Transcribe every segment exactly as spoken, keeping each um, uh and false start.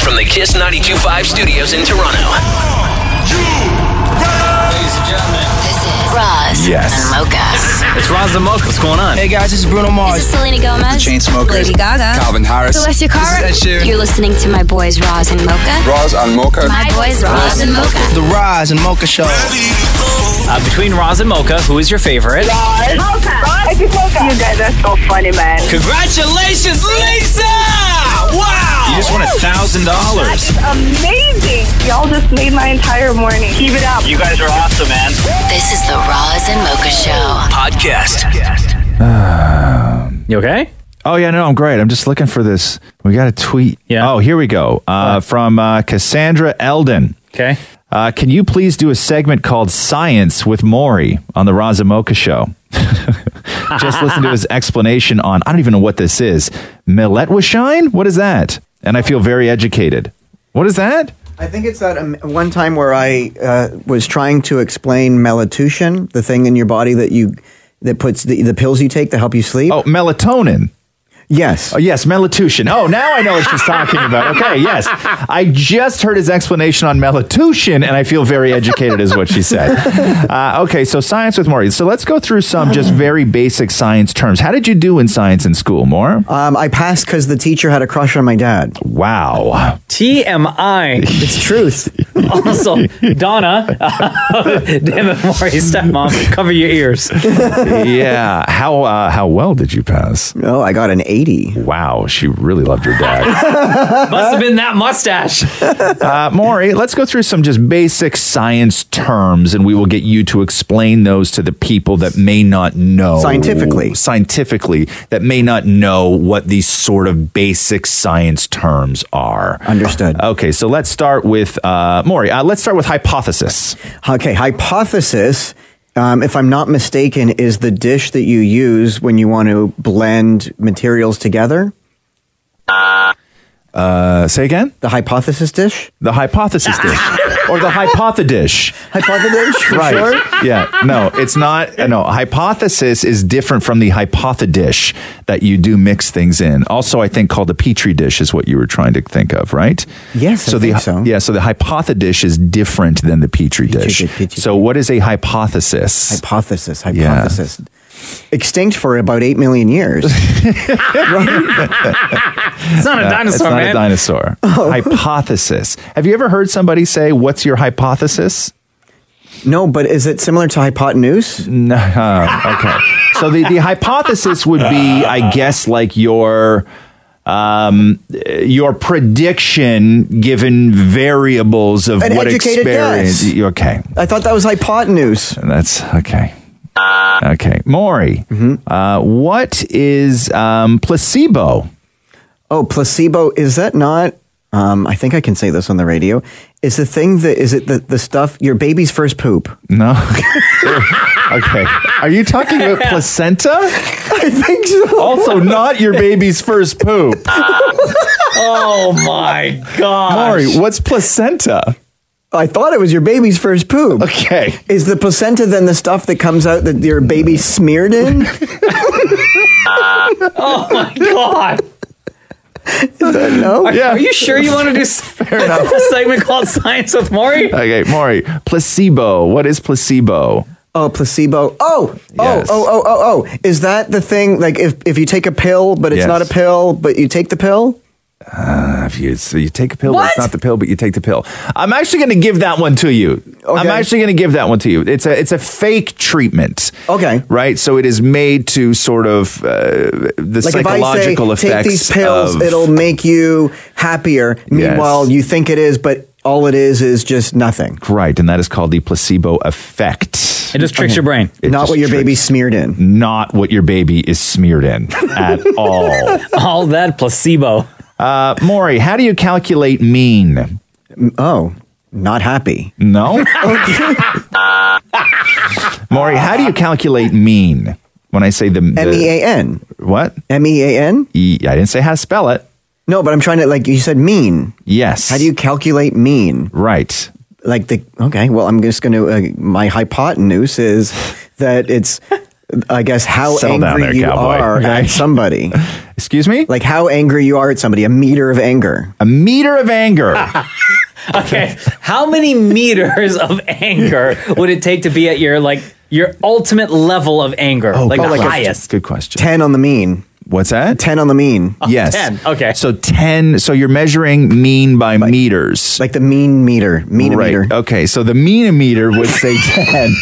from the Kiss ninety-two point five studios in Toronto. Ladies and gentlemen, This is Roz Yes. and Mocha. it's Roz and Mocha. What's going on? Hey guys, this is Bruno Mars. This is Selena Gomez. Chainsmokers. Lady Gaga. Calvin Harris. Celestia Cara. This is Ed Sheeran. You're listening to my boys Roz and Mocha. Roz and Mocha. My boys Roz and Mocha. The Roz and Mocha Show. Uh, between Roz and Mocha, who is your favorite? Mocha. Mocha. You guys are so funny, man. Congratulations, Lisa! Wow! You just won a thousand dollars. Amazing. Y'all just made my entire morning. Keep it up. You guys are awesome, man. This is the Roz and Mocha Show. Podcast. You okay? Oh, yeah, no, I'm great. I'm just looking for this. We got a tweet. Yeah. Oh, here we go. Uh, from uh, Cassandra Eldon. Okay. Uh, can you please do a segment called Science with Maury on the Roz and Mocha Show? Just listen to his explanation on, I don't even know what this is. Milletwashine? What is that? And I feel very educated. What is that? I think it's that um, one time where I uh, was trying to explain melatonin, the thing in your body that you that puts the, the pills you take to help you sleep. Oh, melatonin. Yes. Oh, yes, melatonin. Oh, now I know what she's talking about. Okay, yes. I just heard his explanation on melatonin, and I feel very educated is what she said. Uh, okay, so science with Maury. So let's go through some just very basic science terms. How did you do in science in school, Maura? Um, I passed because the teacher had a crush on my dad. Wow. T M I. It's truth. Also, Donna, uh, damn it, Maury's stepmom, cover your ears. Yeah. How uh, how well did you pass? Oh, I got an eighty. Wow, she really loved your dad. Must have been that mustache. Uh, Maury, let's go through some just basic science terms, and we will get you to explain those to the people that may not know. Scientifically. Scientifically, that may not know what these sort of basic science terms are. Understood. Okay, so let's start with, uh, Maury, uh, let's start with hypothesis. Okay, hypothesis, um, if I'm not mistaken, is the dish that you use when you want to blend materials together. Uh, say again? The hypothesis dish? The hypothesis dish. Or the hypothedish. Hypothedish, for Right. sure? Yeah. No, it's not. uh, No, hypothesis is different from the hypothedish that you do mix things in. Also, I think called a petri dish is what you were trying to think of, right? Yes, I so think the, so. Yeah, so the hypothedish is different than the petri Petri dish. dish, petri So what is a hypothesis? Hypothesis, hypothesis. Extinct for about eight million years. It's not a dinosaur, it's not man. a dinosaur. Oh. Hypothesis. Have you ever heard somebody say, "What's your hypothesis?" No, but is it similar to hypotenuse? No. Uh, okay. So the, the hypothesis would be, I guess, like your um, your prediction given variables of An what educated experience. guess. Okay. I thought that was hypotenuse. That's okay. Okay. Maury, uh, what is um, placebo? Oh, placebo, is that not, um, I think I can say this on the radio, is the thing that, is it the, the stuff, your baby's first poop? No. Okay. Are you talking about placenta? I think so. Also, not your baby's first poop. Oh, my gosh. Maury, what's placenta? I thought it was your baby's first poop. Okay. Is the placenta then the stuff that comes out that your baby's smeared in? Oh, my God. No? Are, Yeah. are you sure you want to do Fair enough. a segment called Science with Maury? Okay, Maury, placebo. What is placebo? Oh, placebo. Oh, Yes. oh, oh, oh, oh, oh. Is that the thing, like if, if you take a pill, but it's Yes. not a pill, but you take the pill? Uh, if you, so you take a pill, but What? it's not the pill, but you take the pill. I'm actually going to give that one to you. I'm Okay. actually going to give that one to you. It's a it's a fake treatment. Okay. Right? So it is made to sort of uh, the Like if I say, psychological take effects these pills, of, it'll make you happier. Meanwhile, you think it is, but all it is is just nothing. Right, and that is called the placebo effect. It just tricks your brain. It Not just what your tricks- baby's smeared in. Not what your baby is smeared in at all. All that placebo. Uh, Maury, how do you calculate mean? Oh, not happy. No? Maury, how do you calculate mean? When I say the... the M E A N. What? M E A N? E, I didn't say how to spell it. No, but I'm trying to, like, you said mean. Yes. How do you calculate mean? Right. Like the, okay, well, I'm just going to, uh, my hypotenuse is that it's I guess, how Settle down angry there, you cowboy. are Okay. at somebody. Excuse me? Like how angry you are at somebody. A meter of anger. A meter of anger. Okay, how many meters of anger would it take to be at your like your ultimate level of anger, like good the question. highest? Good question. ten on the mean. What's that? ten on the mean. Yes. ten, okay. So ten. So you're measuring mean by meters. Like the mean meter. Mean right. meter. Okay. So the mean meter would say ten.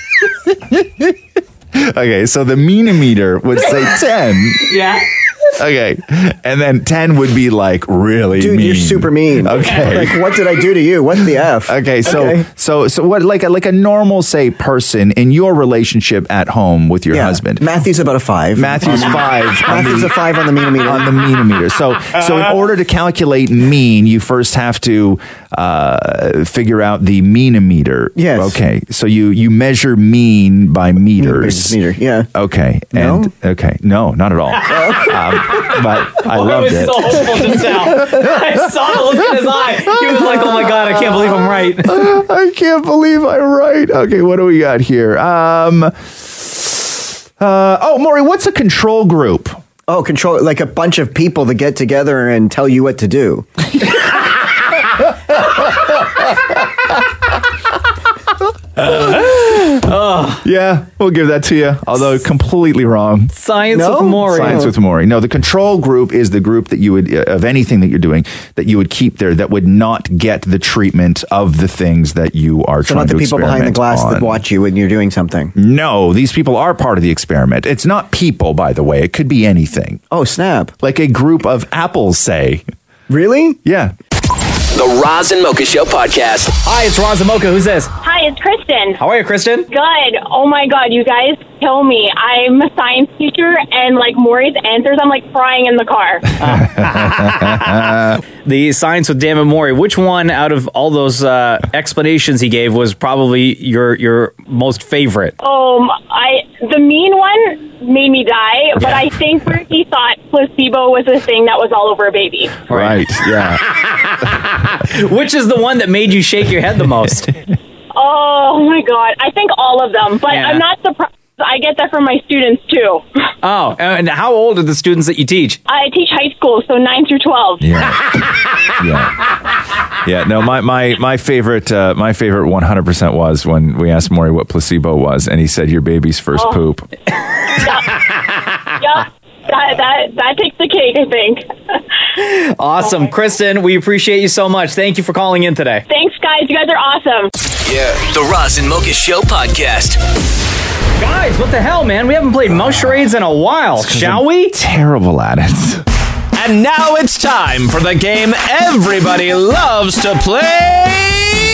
Okay. So the mean meter would say ten. Yeah. Okay. And then ten would be like really Dude, mean. you're super mean. Okay. Like, what did I do to you? What's the F? Okay, so Okay. so so what like a, like a normal say person in your relationship at home with your Yeah. husband. Matthew's about a five. Matthew's five on Matthew's the, a five on the mean meter. on the mean meter. So so in order to calculate mean, you first have to uh, figure out the mean meter. Yes. Okay. So you you measure mean by meters. Meter, yeah. Okay. No? And okay. No, not at all. um, but I Oh, loved it was it. so hopeful just now. I saw the look in his eye. He was like, "Oh my god, I can't believe I'm right." I can't believe I'm right. Okay, what do we got here? Um, uh, oh, Maury, what's a control group? Oh, control, like a bunch of people that get together and tell you what to do. Yeah, we'll give that to you, although completely wrong. Science No? with Maury. Science with Maury. No, the control group is the group that you would, uh, of anything that you're doing, that you would keep there that would not get the treatment of the things that you are So trying not the to people behind the experiment glass on. that watch you when you're doing something. No, these people are part of the experiment. It's not people, by the way. It could be anything. Oh, snap. Like a group of apples, say. Really? Yeah. The Roz and Mocha Show podcast. Hi, it's Roz and Mocha. Who's this? Hi, it's Kristen. How are you, Kristen? Good. Oh my God, you guys kill me. I'm a science teacher, and like Maury's answers, I'm like crying in the car. The Science with Dan and Maury. Which one out of all those uh, explanations he gave was probably your your most favorite? Um, I the mean one made me die, but I think where he thought placebo was a thing that was all over a baby. Right. Yeah. Which is the one that made you shake your head the most? Oh my God, I think all of them, but Yeah. I'm not surprised. I get that from my students too. Oh, and how old are the students that you teach? I teach high school, so nine through twelve. Yeah. Yeah. Yeah. No, my, my, my favorite, uh, my favorite one hundred percent was when we asked Maury what placebo was, and he said, your baby's first Oh. poop. Yep. That, that, that takes the cake, I think. Awesome. Kristen, we appreciate you so much. Thank you for calling in today. Thanks, guys. You guys are awesome. Yeah. The Roz and Mocha Show podcast. Guys, what the hell, man? We haven't played mouse charades in a while, shall we? Terrible at it. And now it's time for the game everybody loves to play.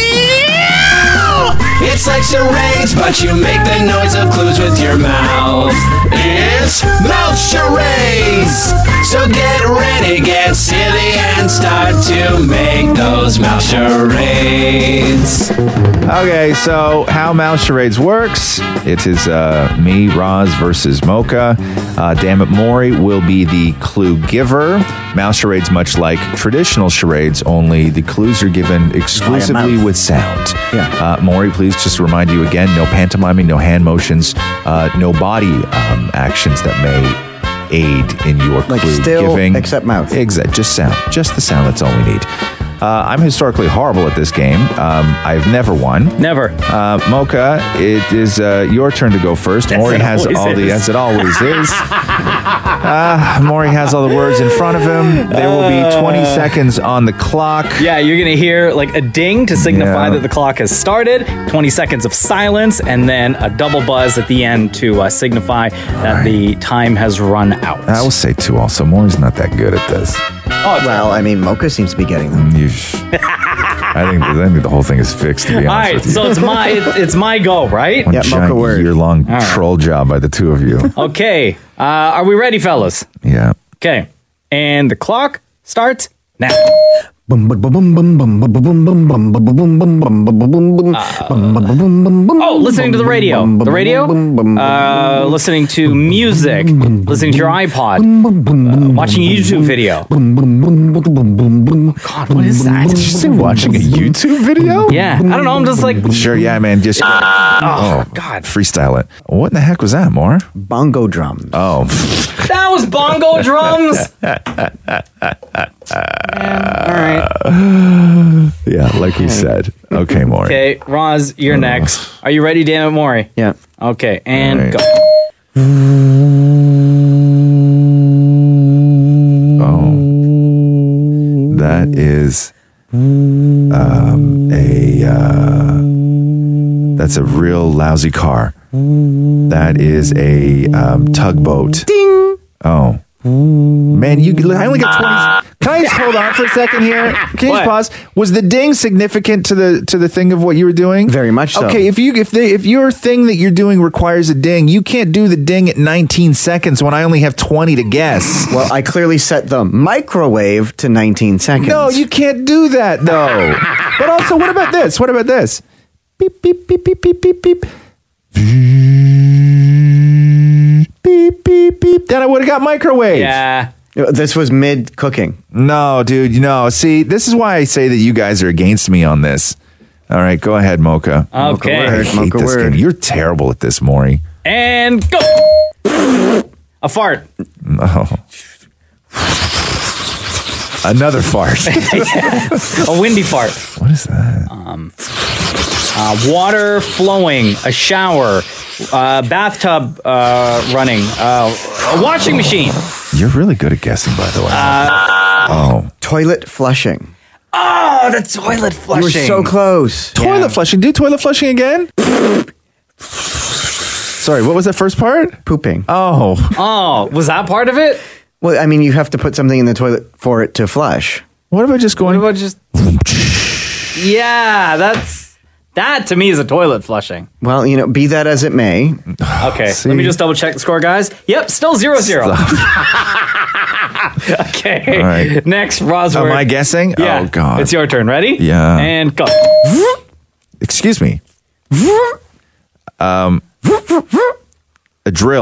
It's like charades, but you make the noise of clues with your mouth. It's mouth charades. So get ready, get silly, and start to make those mouth charades. Okay, so how Mouse Charades works, it is uh, me, Roz, versus Mocha. Uh, Damn It Maury will be the clue giver. Mouse Charades, much like traditional charades, only the clues are given exclusively mouth. with sound. Yeah. Uh, Maury, please just remind you again, no pantomiming, no hand motions, uh, no body um, actions that may aid in your Like clue still, giving. except mouth. Exact, just sound. Just the sound, that's all we need. Uh, I'm historically horrible at this game. Um, I've never won. Never. Uh, Mocha, it is uh, your turn to go first. As Maury it has always all the, is. as it always is. Uh, Maury has all the words in front of him. There will be twenty seconds on the clock. Yeah, you're going to hear like a ding to signify Yeah. that the clock has started, twenty seconds of silence, and then a double buzz at the end to uh, signify that the time has run out. I will say, too, also, Maury's not that good at this. Oh, Well, I mean, Mocha seems to be getting them. You sh- I, think, I think the whole thing is fixed, to be honest all right, with you. so it's my it's, it's my go, right? One Yeah, Mocha giant word. year-long right. troll job by the two of you. Okay, uh, are we ready, fellas? Yeah. Okay, and the clock starts now. Oh, listening to the radio. The radio? Uh, listening to music. Listening to your iPod. Uh, watching a YouTube video. God, what is that? Did you say watching a YouTube video? Yeah. I don't know. I'm just like... Sure, yeah, man. Just... Oh, God. Freestyle it. What in the heck was that, More? Bongo drums. Oh. That was bongo drums? Yeah, all right. Yeah, like you said. Okay, Maury. Okay, Roz, you're next. Are you ready, damn it, Maury? Yeah. Okay, and All right. go. Oh. That is um, a... Uh, that's a real lousy car. That is a um, tugboat. Ding! Oh. Man, you I only got twenty. Can I just hold on for a second here? Can you just pause? Was the ding significant to the to the thing of what you were doing? Very much so. Okay, if you if they if your thing that you're doing requires a ding, you can't do the ding at nineteen seconds when I only have twenty to guess. Well, I clearly set the microwave to nineteen seconds. No, you can't do that though. But also, what about this? What about this? Beep beep beep beep beep beep beep. Beep, beep, beep. Then I would have got microwave. Yeah. This was mid cooking. No, dude, you know, see, this is why I say that you guys are against me on this. All right, go ahead, Mocha. Okay. I hate Mocha this word. game. You're terrible at this, Maury. And go. A fart. Oh. Another fart. A windy fart. What is that? Um, uh, water flowing. A shower. Uh, bathtub uh, running. Uh, a washing machine. You're really good at guessing, by the way. Uh, oh. Toilet flushing. Oh, the toilet flushing. You were so close. Toilet Yeah. flushing. Do toilet flushing again? Sorry, what was that first part? Pooping. Oh. Oh, was that part of it? Well, I mean, you have to put something in the toilet for it to flush. What about just What going... about just... Yeah, that's... That, to me, is a toilet flushing. Well, you know, be that as it may. Okay, See? let me just double check the score, guys. Yep, still zero zero. Okay, All right. next, Roswell. Am I guessing? Yeah, Oh, God. it's your turn. Ready? Yeah. And go. Excuse me. Um, a drill.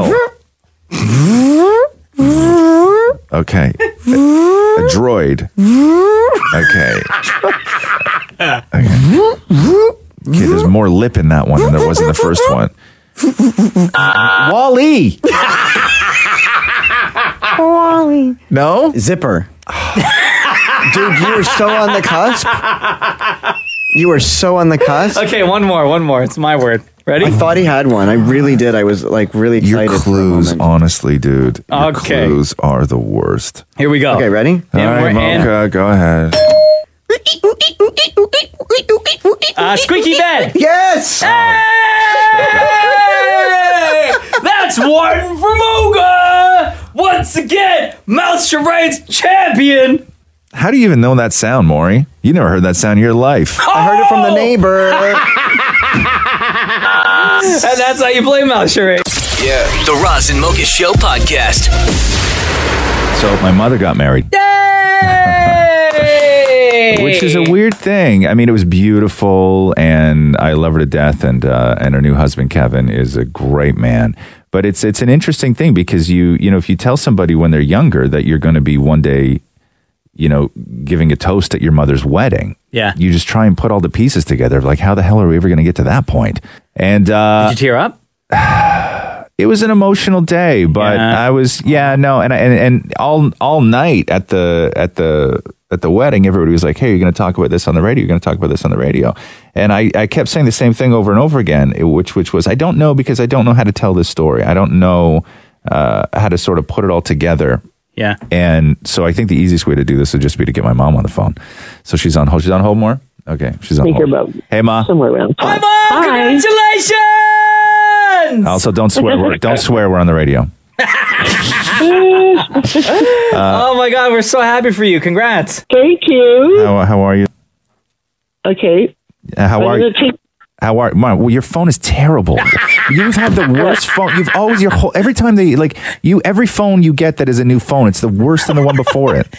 Okay. A, a droid. Okay. Okay. Okay, there's more lip in that one than there was in the first one. Wall-E. Wally. No? Zipper. Dude, you were so on the cusp. You were so on the cusp. Okay, one more, one more. It's my word. Ready? I thought he had one. I really did. I was like really Your excited. clues, for a moment. honestly, dude. Your Okay. clues are the worst. Here we go. Okay, ready? All right, we're in. Mocha, go ahead. Uh, squeaky bed. Yes. Hey! That's Warden from Ooga! Once again, Mouth Charade's champion! How do you even know that sound, Maury? You never heard that sound in your life. I heard it from the neighbor. And that's how you play Mouth Charade. Yeah. The Roz and Mocha Show podcast. So my mother got married. Yay! Which is a weird thing. I mean, it was beautiful, and I love her to death. And uh, and her new husband Kevin is a great man. But it's it's an interesting thing because you you know if you tell somebody when they're younger that you're going to be one day, you know, giving a toast at your mother's wedding, Yeah. you just try and put all the pieces together. Like, how the hell are we ever going to get to that point? And uh, Did you tear up? it was an emotional day, but Yeah. I was yeah no, and and and all all night at the at the at the wedding, everybody was like, "Hey, you're going to talk about this on the radio. You're going to talk about this on the radio," and I, I kept saying the same thing over and over again, which which was I don't know because I don't know how to tell this story. I don't know uh, how to sort of put it all together. Yeah. And so I think the easiest way to do this would just be to get my mom on the phone. So she's on hold. She's on hold more. Okay, she's on think hold. you're about Hey, Ma. somewhere around Hi, five. Mom! Congratulations! Also, don't swear. We're, don't swear. We're on the radio. oh my God, we're so happy for you. Congrats. Thank you. How, how are you? Okay. Uh, How I'm are gonna you? take How are Mom? Well, your phone is terrible. You've had the worst phone. You've always your whole every time they like you every phone you get that is a new phone, it's the worse than the one before it.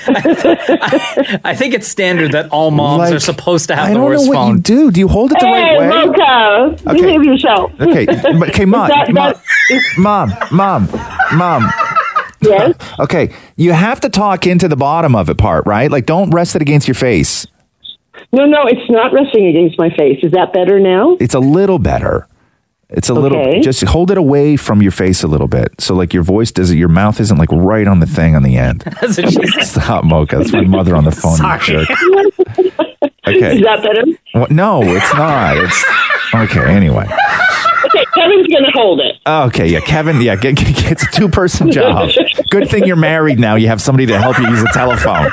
I, I think it's standard that all moms Like, are supposed to have I the don't worst know what phone. you do. Do you hold it the Hey, right way? Mocha, Okay. behave yourself. Okay, but okay, mom, That- mom, that- mom, mom, mom. Yes. Okay, you have to talk into the bottom of it part, right? Like, don't rest it against your face. No, no, it's not resting against my face. Is that better now? It's a little better. It's a little. Okay. Just hold it away from your face a little bit, so like your voice does it. Your mouth isn't like right on the thing on the end. That's what she said. Stop, Mocha. That's my mother on the phone. Sorry. You jerk. Okay. Is that better? Well, no, it's not. It's okay. Anyway. Okay, Kevin's going to hold it. Okay, yeah, Kevin, yeah, get, get, it's a two-person job. Good thing you're married now. You have somebody to help you use a telephone.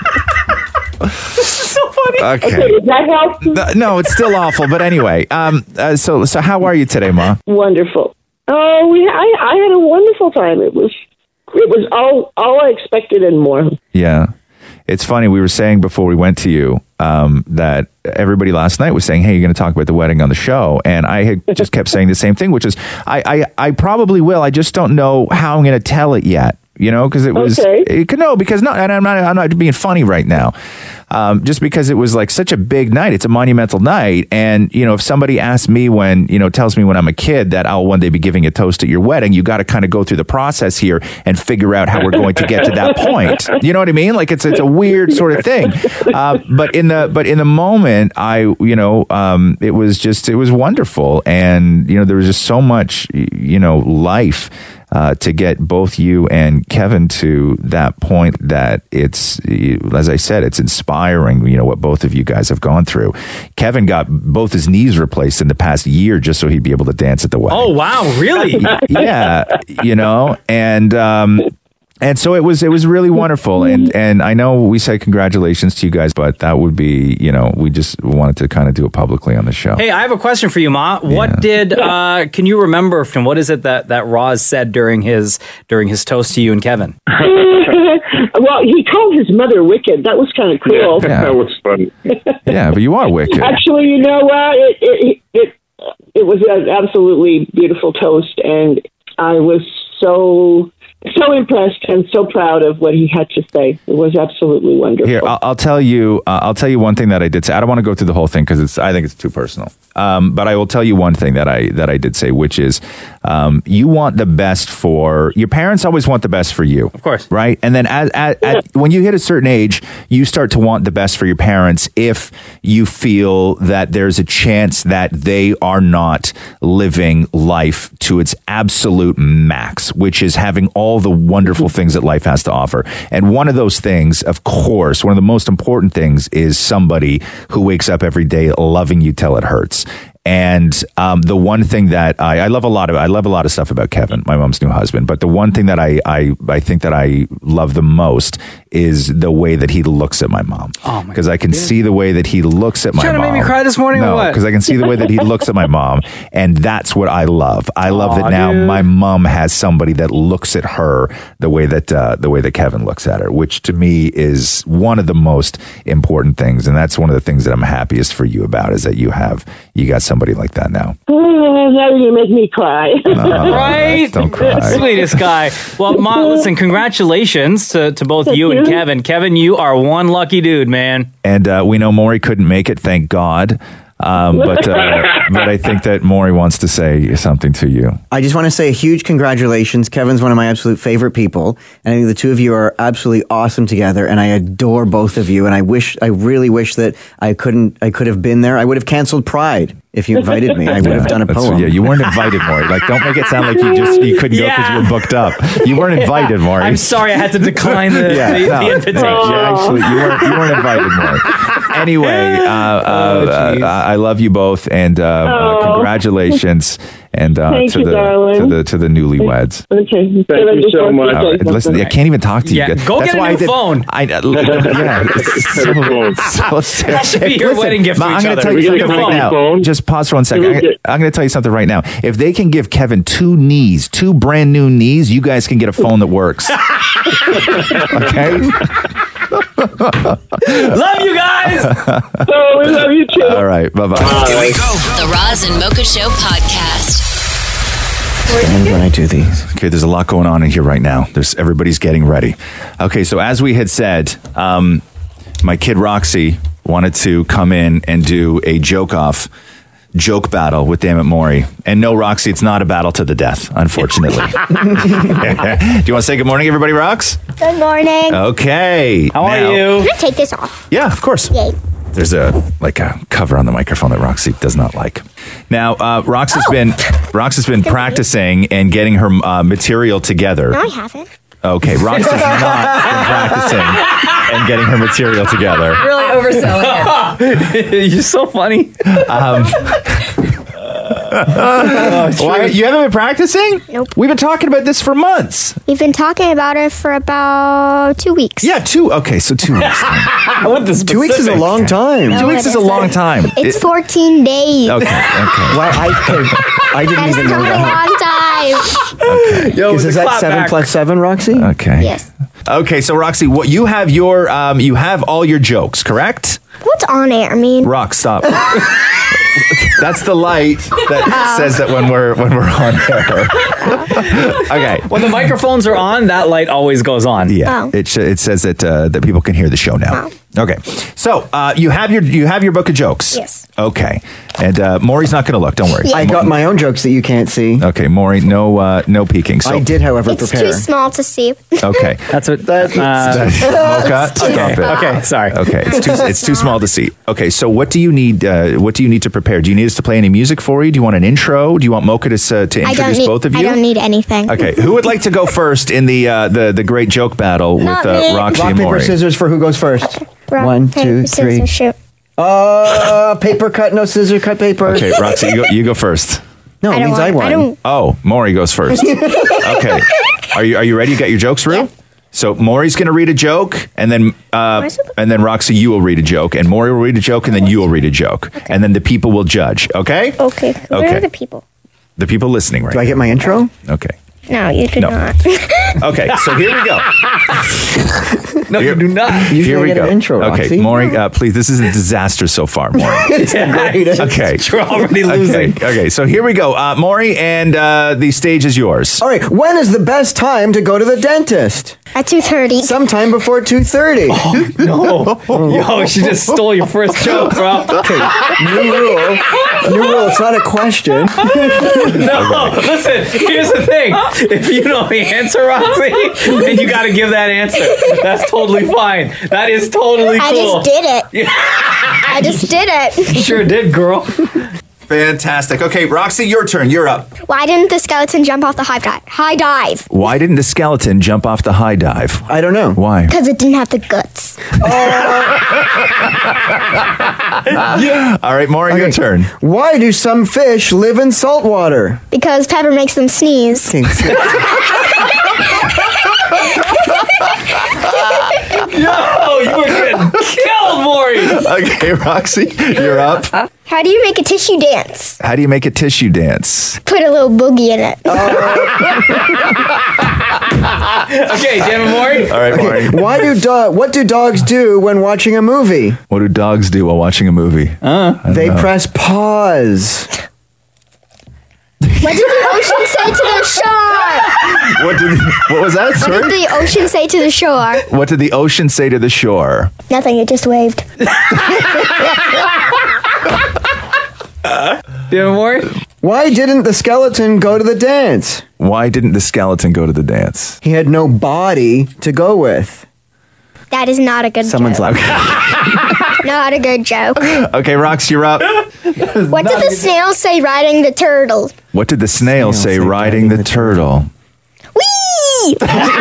So funny. Okay. Okay, does that help? No, no, it's still awful, but anyway. Um, uh, so, so how are you today, Ma? Wonderful. Oh, we I, I had a wonderful time. It was it was all all I expected and more. Yeah. It's funny. We were saying before we went to you um, that everybody last night was saying, hey, you're going to talk about the wedding on the show. And I had just kept saying the same thing, which is I, I, I probably will. I just don't know how I'm going to tell it yet. You know, because it was Okay. it could no because not and I'm not I'm not being funny right now, um, just because it was like such a big night. It's a monumental night, and you know, if somebody asks me when you know tells me when I'm a kid that I'll one day be giving a toast at your wedding, you got to kind of go through the process here and figure out how we're going to get to that point. You know what I mean? Like it's it's a weird sort of thing, uh, but in the but in the moment, I you know um, it was just it was wonderful, and you know there was just so much you know life. Uh, to get both you and Kevin to that point that it's, as I said, it's inspiring, you know, what both of you guys have gone through. Kevin got both his knees replaced in the past year just so he'd be able to dance at the wedding. Oh, wow. Really? Yeah, you know, and um, and so it was it was really wonderful, and and I know we said congratulations to you guys, but that would be, you know, we just wanted to kind of do it publicly on the show. Hey, I have a question for you, Ma. What Yeah. did uh, can you remember from what is it that that Roz said during his during his toast to you and Kevin? Well, he called his mother wicked. That was kind of cool. Yeah. That was funny. Yeah, but you are wicked. Actually, you know what? It it it, it was an absolutely beautiful toast, and I was so so impressed and so proud of what he had to say. It was absolutely wonderful. Here, I'll, I'll tell you. Uh, I'll tell you one thing that I did say. I don't want to go through the whole thing because it's. I think it's too personal. Um, but I will tell you one thing that I that I did say, which is, um, you want the best for your parents. Always want the best for you, Of course. right? And then as, as, at, when you hit a certain age, you start to want the best for your parents if you feel that there's a chance that they are not living life to its absolute max, which is having all the wonderful things that life has to offer. And one of those things, of course, one of the most important things is somebody who wakes up every day loving you till it hurts. And um, the one thing that I, I love a lot of, I love a lot of stuff about Kevin, my mom's new husband. But the one thing that I, I, I think that I love the most is the way that he looks at my mom. Oh, my Because I can see the way that he looks at my Trying to mom. make me cry this morning or no, what? because I can see the way that he looks at my mom, and that's what I love. I love Aw, that now dude. my mom has somebody that looks at her the way that uh, the way that Kevin looks at her, which to me is one of the most important things, and that's one of the things that I'm happiest for you about is that you have you got somebody like that now. Oh, now you make me cry. Oh, Right? Don't cry. Sweetest guy. Well, Ma, listen, congratulations to, to both Thank you and you. Kevin. Kevin, you are one lucky dude, man. And uh, we know Maury couldn't make it, thank God. Um, but uh, but I think that Maury wants to say something to you. I just want to say a huge congratulations. Kevin's one of my absolute favorite people, and I think the two of you are absolutely awesome together. And I adore both of you. And I wish, I really wish that I couldn't, I could have been there. I would have canceled Pride if you invited me. I would have done a That's- poem. Yeah, you weren't invited, Maury. Like, don't make it sound like you just you couldn't go because you were booked up. You weren't invited, Maury. I'm sorry I had to decline the, Yeah, the, no, the invitation. no, you actually you weren't you weren't invited, Maury. Anyway, uh, uh, Oh, geez. uh, I love you both, and uh, uh, Oh. congratulations, and uh, Thank to you, the darling. to the to the newlyweds. Okay. Thank you so much. All right, listen, I can't even talk to you. Yeah, guys. go That's get a why new I did, phone. I, uh, yeah, it's so, so, so, That should be your listen, wedding gift to Ma, I'm each gonna other. tell you We something get a right phone. now. phone. Just pause for one second. We I'm, get- I'm going to tell you something right now. If they can give Kevin two knees, two brand new knees, you guys can get a phone that works. Okay. Love you guys. Oh, we love you too. All right. Bye-bye. Here we go. The Roz and Mocha Show podcast. And when I do these. Okay, there's a lot going on in here right now. There's everybody's getting ready. Okay, so as we had said, um, my kid Roxy wanted to come in and do a joke off joke battle with Dammit Maury. And no, Roxy, it's not a battle to the death, unfortunately. Do you want to say good morning, everybody, Rox? Good morning. Okay. How are now- you? I'm gonna take this off. Yeah, of course. Yay. There's a like a cover on the microphone that Roxy does not like. Now, uh, Rox has Oh. been Rox has been practicing and getting her uh, material together. No, I haven't. Okay, Rox has not been practicing and getting her material together. Really overselling it. You're so funny. Um, Why, you haven't been practicing? Nope. We've been talking about this for months. We've been talking about it for about two weeks. Yeah, two. Okay, so two weeks. then. I want the Two weeks is a specifics. long time. No, Two weeks it is a isn't. long time. It's It- fourteen days. Okay, okay. Well, I, I didn't That is even know not a that. long time. Yo, Is the that clap seven back. plus seven, Roxy? Okay. Yes. Okay, so Roxy, what you have your um, you have all your jokes, correct? What's on air? I mean, Rock, stop. That's the light that says that when we're when we're on air. Okay. When the microphones are on, that light always goes on. Yeah. Oh. It sh- it says that uh, that people can hear the show now. Okay. So uh, you have your you have your book of jokes. Yes. Okay. And uh, Maury's not going to look. Don't worry. I got my own jokes that you can't see. Okay, Maury, no uh, no peeking. So I did, however, it's prepare. too small to see. Okay. That's what. That- uh, Mocha, stop it. okay, sorry. Okay, it's too it's too small to see. Okay, so what do you need? Uh, what do you need to prepare? Do you need us to play any music for you? Do you want an intro? Do you want Mocha to uh, to I don't introduce need. both of you? I don't need anything. Okay, who would like to go first in the uh, the the great joke battle Not with uh, me. Roxy Rock, and paper, Maury? scissors for who goes first. Rock, One, paper, two, scissors, three. shoot. Uh, paper cut, no scissor cut paper. Okay, Roxy, you go, you go first. No, I it don't means want. I won. I don't. Oh, Maury goes first. Okay, are you are you ready? You got your jokes through? Yeah. So Maury's going to read a joke, and then uh, and then Roxy, you will read a joke, and Maury will read a joke, and then you will read a joke, and then the people will judge. Okay? Okay. Where Okay. are the people? The people listening right Do I get my intro? now. Okay. No, you do No. not. Okay, so here we go. No, you do not. Usually Here I we get go. an intro, Okay, Roxy. Maury, uh, please. This is a disaster so far, Maury. It's the greatest. Okay. You're already Okay. losing. Okay. So here we go, uh, Maury, and uh, the stage is yours. All right, when is the best time to go to the dentist? At two thirty. Sometime before two thirty. No. Yo, she just stole your first joke, bro. Okay, new rule. New rule, it's not a question. No, listen, here's the thing. If you know the answer, Roxy, then you got to give that answer. That's totally fine. That is totally I cool. just did it. I just did it. Sure did, girl. Fantastic. Okay, Roxy, your turn. You're up. Why didn't the skeleton jump off the high dive? High dive. Why didn't the skeleton jump off the high dive? I don't know. Why? Because it didn't have the guts. All right, Maury, your Okay. turn. Why do some fish live in salt water? Because pepper makes them sneeze. Yo, you were getting killed, Maury. Okay, Roxy, you're up. How do you make a tissue dance? How do you make a tissue dance? Put a little boogie in it. Okay, damn it, Maury. All right, Maury. Why do do- what do dogs do when watching a movie? What do dogs do while watching a movie? They press pause. What did the ocean say to the shore? What did? What was that? What Sorry. did the ocean say to the shore? What did the ocean say to the shore? Nothing, it just waved. Damn it, Maury. Why didn't the skeleton go to the dance? Why didn't the skeleton go to the dance? He had no body to go with. That is not a good Someone's joke. laughing. Not a good joke. Okay, Rox, you're up. What did the snail say riding the turtle? What did the snail, say, say riding the, turtle? Whee!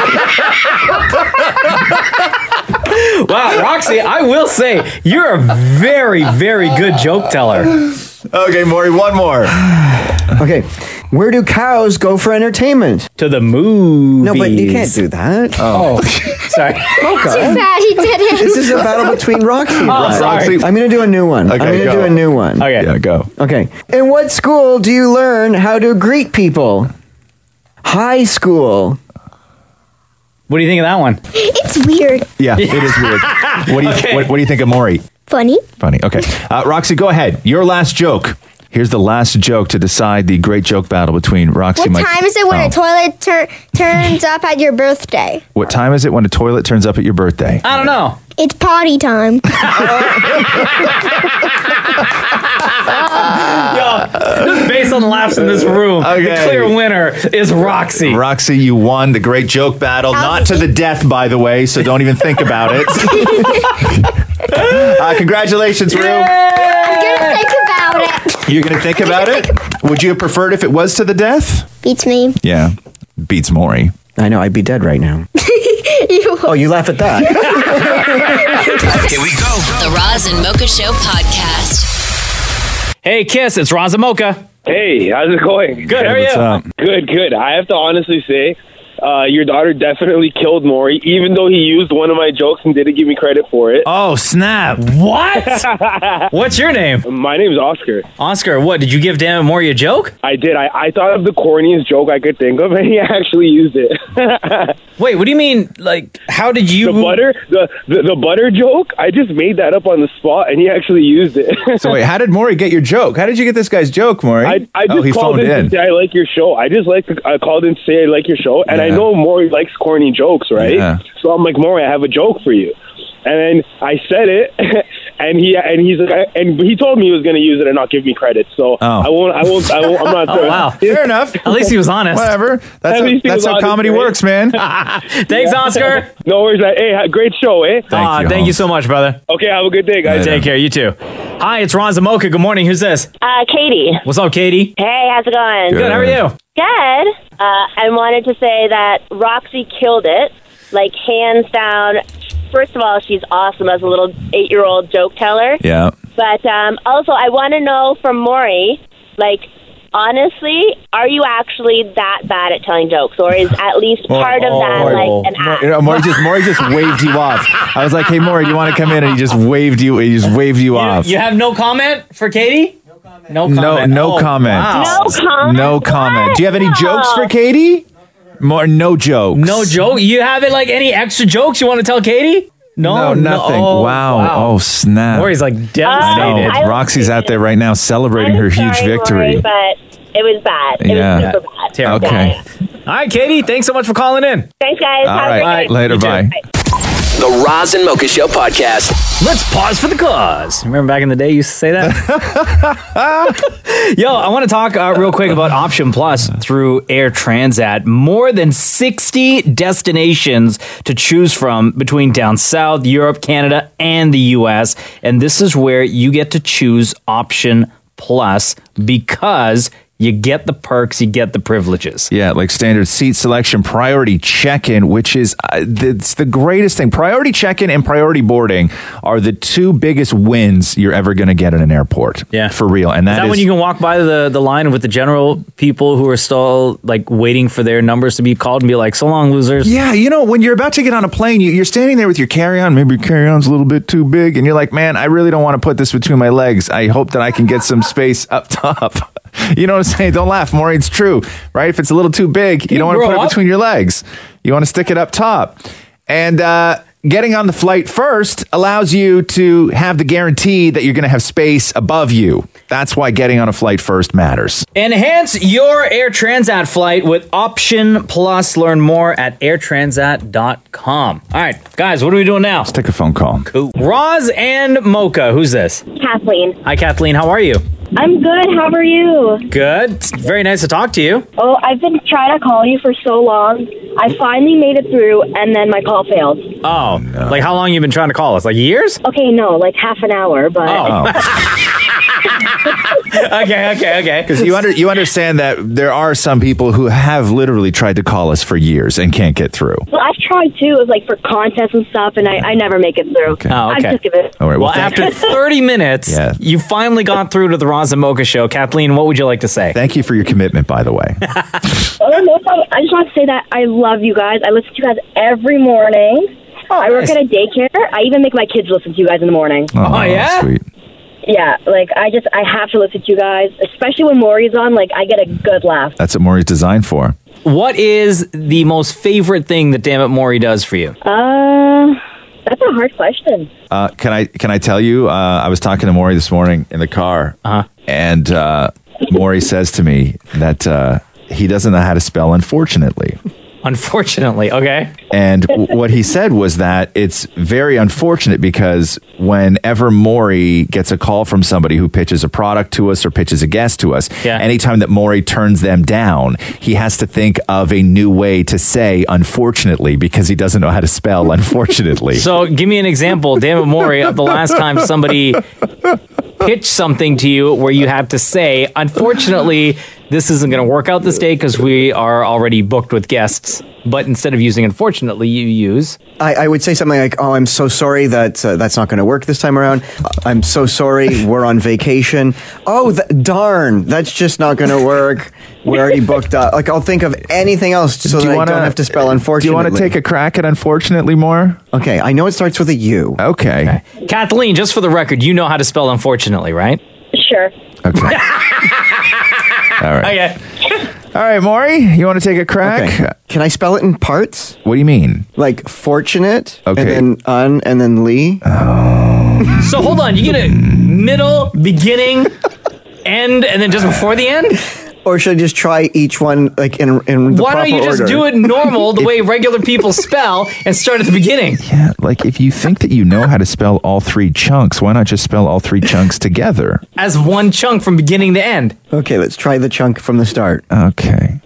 Wow, Roxy, I will say, you're a very, very good joke teller. Okay, Maury, one more. Okay, where do cows go for entertainment? To the movies. No, but you can't do that. Oh, sorry. Too bad he did it. This is a battle between Roxy and Brian. sorry. I'm going to do a new one. Okay, I'm going to go. do a new one. Okay. Yeah, go. Okay. In what school do you learn how to greet people? High school. What do you think of that one? It's weird. Yeah, it is weird. What do you Okay. what, what do you think of Maury? Funny. Funny. Okay. Uh, Roxy, go ahead. Your last joke. Here's the last joke to decide the great joke battle between Roxy What and Mike. time is it when Oh. a toilet tur- turns up at your birthday? What time is it when a toilet turns up at your birthday? I don't know. It's potty time. Yo, just based on the laughs in this room, the Okay. clear winner is Roxy. Roxy, you won the great joke battle. Not to the death, by the way, so don't even think about it. uh, congratulations, Rue. I'm gonna think about it. You're going to think about it? Would you have preferred if it was to the death? Beats me. Yeah. Beats Maury. I know, I'd be dead right now. You- Oh, you laugh at that. Here we go. The Roz and Mocha Show podcast. Hey, Kiss, it's Roz and Mocha. Hey, how's it going? Good, how are you? What's up? Good, good. I have to honestly say, uh, your daughter definitely killed Maury, even though he used one of my jokes and didn't give me credit for it. Oh, snap. What? What's your name? My name's Oscar. Oscar, what? Did you give Dan Maury a joke? I did. I, I thought of the corniest joke I could think of, and he actually used it. Wait, what do you mean? Like, how did you... The butter, the, the the butter joke, I just made that up on the spot, and he actually used it. So wait, how did Maury get your joke? How did you get this guy's joke, Maury? I, I just oh, he called phoned in, in. to say I like your show. I just like to, I called in to say I like your show, and I Yeah. know Maury likes corny jokes, right? Yeah. So I'm like, Maury, I have a joke for you. And then I said it, and he and he's like, and he told me he was going to use it and not give me credit. So Oh. I won't, I won't, I won't. I'm not. Oh, wow. Fair enough. At least he was honest. Whatever. That's, At how, least he that's was how honest, comedy right? works, man. Thanks, Oscar. No worries. Hey, great show, eh? Thank Aw, you, thank you Holmes. so much, brother. Okay, have a good day, guys. Take care. You too. Hi, it's Roz and Mocha. Good morning. Who's this? Uh, Katie. What's up, Katie? Hey, how's it going? Good. How are you? Good. Uh, I wanted to say that Roxy killed it, like hands down. First of all, she's awesome as a little eight-year-old joke teller. Yeah. But um, also, I want to know from Maury, like, honestly, are you actually that bad at telling jokes, or is at least part of that Maury, like an act? You know, Maury just Maury just waved you off. I was like, "Hey, Maury, do you want to come in?" And he just waved you. He just waved you, off. You have no comment for Katie? No comment. No no, comment. no Oh, comment. wow. No comment. No comment. What? Do you have any jokes for No. Katie? More, no jokes. No joke? You have it like any extra jokes you want to tell Katie? No, No, nothing. Oh, wow. Oh, snap. Maury's like I know. devastated. I- Roxy's out there right now celebrating I'm her huge sorry, victory. Maury, but it was bad. It Yeah. was super bad. Terrible. Okay. All right, Katie, thanks so much for calling in. Thanks, guys. All Have a right. great day. Later. You too. Bye. The Roz and Mocha Show podcast. Let's pause for the cause. Remember back in the day you used to say that? Yo, I want to talk uh, real quick about Option Plus through Air Transat. More than sixty destinations to choose from between down south, Europe, Canada, and the U S. And this is where you get to choose Option Plus because you get the perks, you get the privileges. Yeah, like standard seat selection, priority check-in, which is uh, it's the greatest thing. Priority check-in and priority boarding are the two biggest wins you're ever going to get in an airport. Yeah. For real. And Is that that is, when you can walk by the, the line with the general people who are still like waiting for their numbers to be called and be like, so long, losers? Yeah, you know, when you're about to get on a plane, you, you're standing there with your carry-on. Maybe your carry-on's a little bit too big. And you're like, man, I really don't want to put this between my legs. I hope that I can get some space up top. You know what I'm saying? Don't laugh, Maury. It's true, right? If it's a little too big, you don't want to grow put it up? between your legs. You want to stick it up top. And uh, getting on the flight first allows you to have the guarantee that you're going to have space above you. That's why getting on a flight first matters. Enhance your Air Transat flight with Option Plus. Learn more at air transat dot com. All right, guys, what are we doing now? Let's take a phone call. Cool. Roz and Mocha, who's this? Kathleen. Hi, Kathleen. How are you? I'm good. How are you? Good. It's very nice to talk to you. Oh, I've been trying to call you for so long. I finally made it through, and then my call failed. Oh, like how long you been trying to call us? Like years? Okay, no, like half an hour, but... Oh. okay, okay, okay. Because you under you understand that there are some people who have literally tried to call us for years and can't get through. Well, I've tried too. It was like for contests and stuff, and I, I never make it through. Okay. Oh, okay. I just give it. All right. Well, thank- after thirty minutes, Yeah. you finally got through to the Roz and Mocha show. Kathleen, what would you like to say? Thank you for your commitment, by the way. Oh, no problem. I just want to say that I love you guys. I listen to you guys every morning. I work nice. at a daycare. I even make my kids listen to you guys in the morning. Oh, yeah? Sweet. Yeah, like I just I have to listen to you guys, especially when Maury's on. Like I get a good laugh. That's what Maury's designed for. what is the most favorite thing that Damn It Maury does for you? Uh, that's a hard question. Uh, can I can I tell you? Uh, I was talking to Maury this morning in the car, uh-huh. and uh, Maury says to me that uh, he doesn't know how to spell unfortunately. Unfortunately, okay. And w- what he said was that it's very unfortunate because whenever Maury gets a call from somebody who pitches a product to us or pitches a guest to us, yeah. anytime that Maury turns them down, he has to think of a new way to say unfortunately because he doesn't know how to spell unfortunately. So give me an example, Damn It Maury, of the last time somebody pitched something to you where you had to say, unfortunately, this isn't going to work out this day because we are already booked with guests. But instead of using unfortunately, you use... I, I would say something like, oh, I'm so sorry that uh, that's not going to work this time around. I'm so sorry, we're on vacation. Oh, th- darn, that's just not going to work. We're already booked up. Like, I'll think of anything else so do that you wanna, I don't have to spell unfortunately. Do you want to take a crack at unfortunately more? Okay, I know it starts with a U. Okay. okay. Kathleen, just for the record, you know how to spell unfortunately, right? Sure. Okay. All right. Okay. All right, Maury, you want to take a crack? Okay. Can I spell it in parts? What do you mean? Like fortunate, okay. and then un, and then Lee. Oh. So hold on, you get a middle, beginning, end, and then just before the end? Or should I just try each one like in in the Why proper don't you just order? do it normal, the way regular people spell, and start at the beginning? Yeah, like if you think that you know how to spell all three chunks, why not just spell all three chunks together? As one chunk from beginning to end. Okay, let's try the chunk from the start. Okay.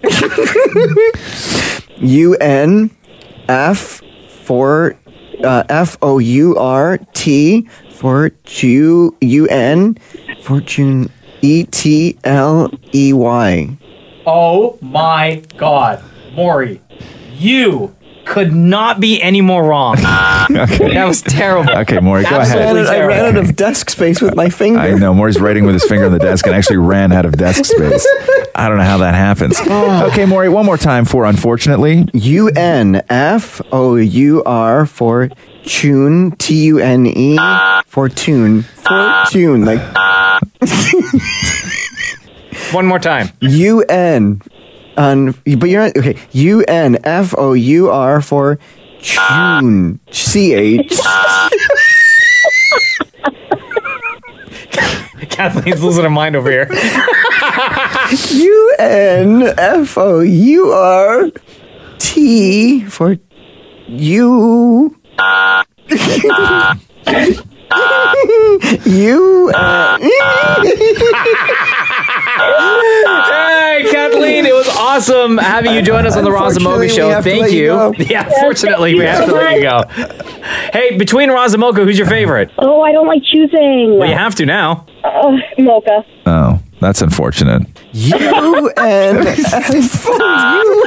U N F for uh, F O U R T for Ju U N fortune E T L E Y. Oh my God, Maury, you could not be any more wrong. Okay. That was terrible. Okay, Maury, go ahead. I ran, I ran out of desk space with my finger. I know, Maury's writing with his finger on the desk and actually ran out of desk space. I don't know how that happens. Okay, Maury, one more time for unfortunately. U N F O U R for tune, T U N E, for tune, fortune, like... One more time. U N, um, but you're not, okay, U N F O U R for tune, C H. Kathleen's losing her mind over here. U N F O U R T for you. You. Uh, Hey, Kathleen, it was awesome having you join us on the Roz and Mocha Show. Thank you. you yeah, fortunately, we have to let you go. Hey, between Roz and Mocha, who's your favorite? Oh, I don't like choosing. Well, you have to now. Uh, Mocha. Oh, that's unfortunate. U N F O U.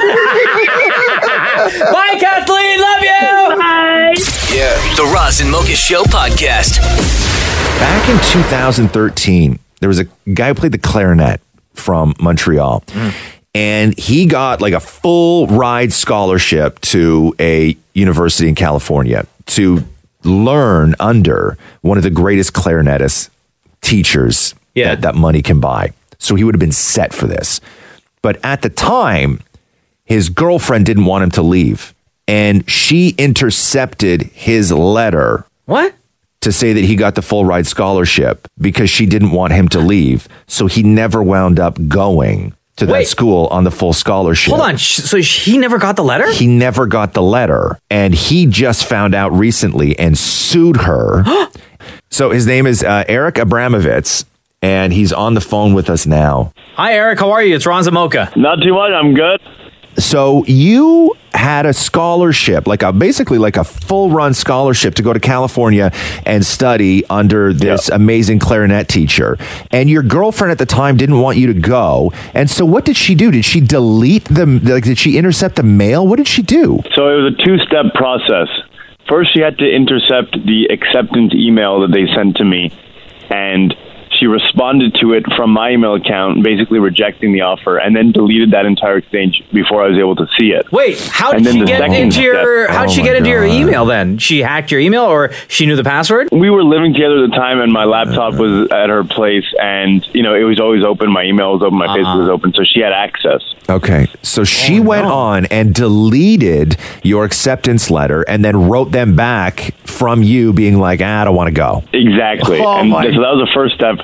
Bye, Kathleen. Love you. Bye. Yeah. The Roz and Mocha Show podcast. Back in two thousand thirteen, there was a guy who played the clarinet from Montreal. Mm. And he got like a full ride scholarship to a university in California to learn under one of the greatest clarinetist teachers yeah. that, that money can buy. So he would have been set for this. But at the time, his girlfriend didn't want him to leave. And she intercepted his letter. What? To say that he got the full ride scholarship because she didn't want him to leave. So he never wound up going to that Wait. school on the full scholarship. Hold on. So he never got the letter? He never got the letter. And he just found out recently and sued her. So his name is uh, Eric Abramovitz, and he's on the phone with us now. Hi, Eric. How are you? It's Ron Zamoka. Not too much. I'm good. So you had a scholarship, like a basically like a full run scholarship to go to California and study under this yep. amazing clarinet teacher. And your girlfriend at the time didn't want you to go. And so what did she do? Did she delete the, like, did she intercept the mail? What did she do? So it was a two-step process. First, she had to intercept the acceptance email that they sent to me. And she responded to it from my email account, basically rejecting the offer, and then deleted that entire exchange before I was able to see it. Wait, how And did then she the get second into your? step- How did Oh she my get into your God. email then? She hacked your email, or she knew the password? We were living together at the time, and my laptop was at her place, and you know it was always open. My email was open, my Facebook was open, so she had access. Okay, so she Oh, went on and deleted your acceptance letter and then wrote them back from you being like, ah, I don't want to go. Exactly. Oh, and my- so that was the first step.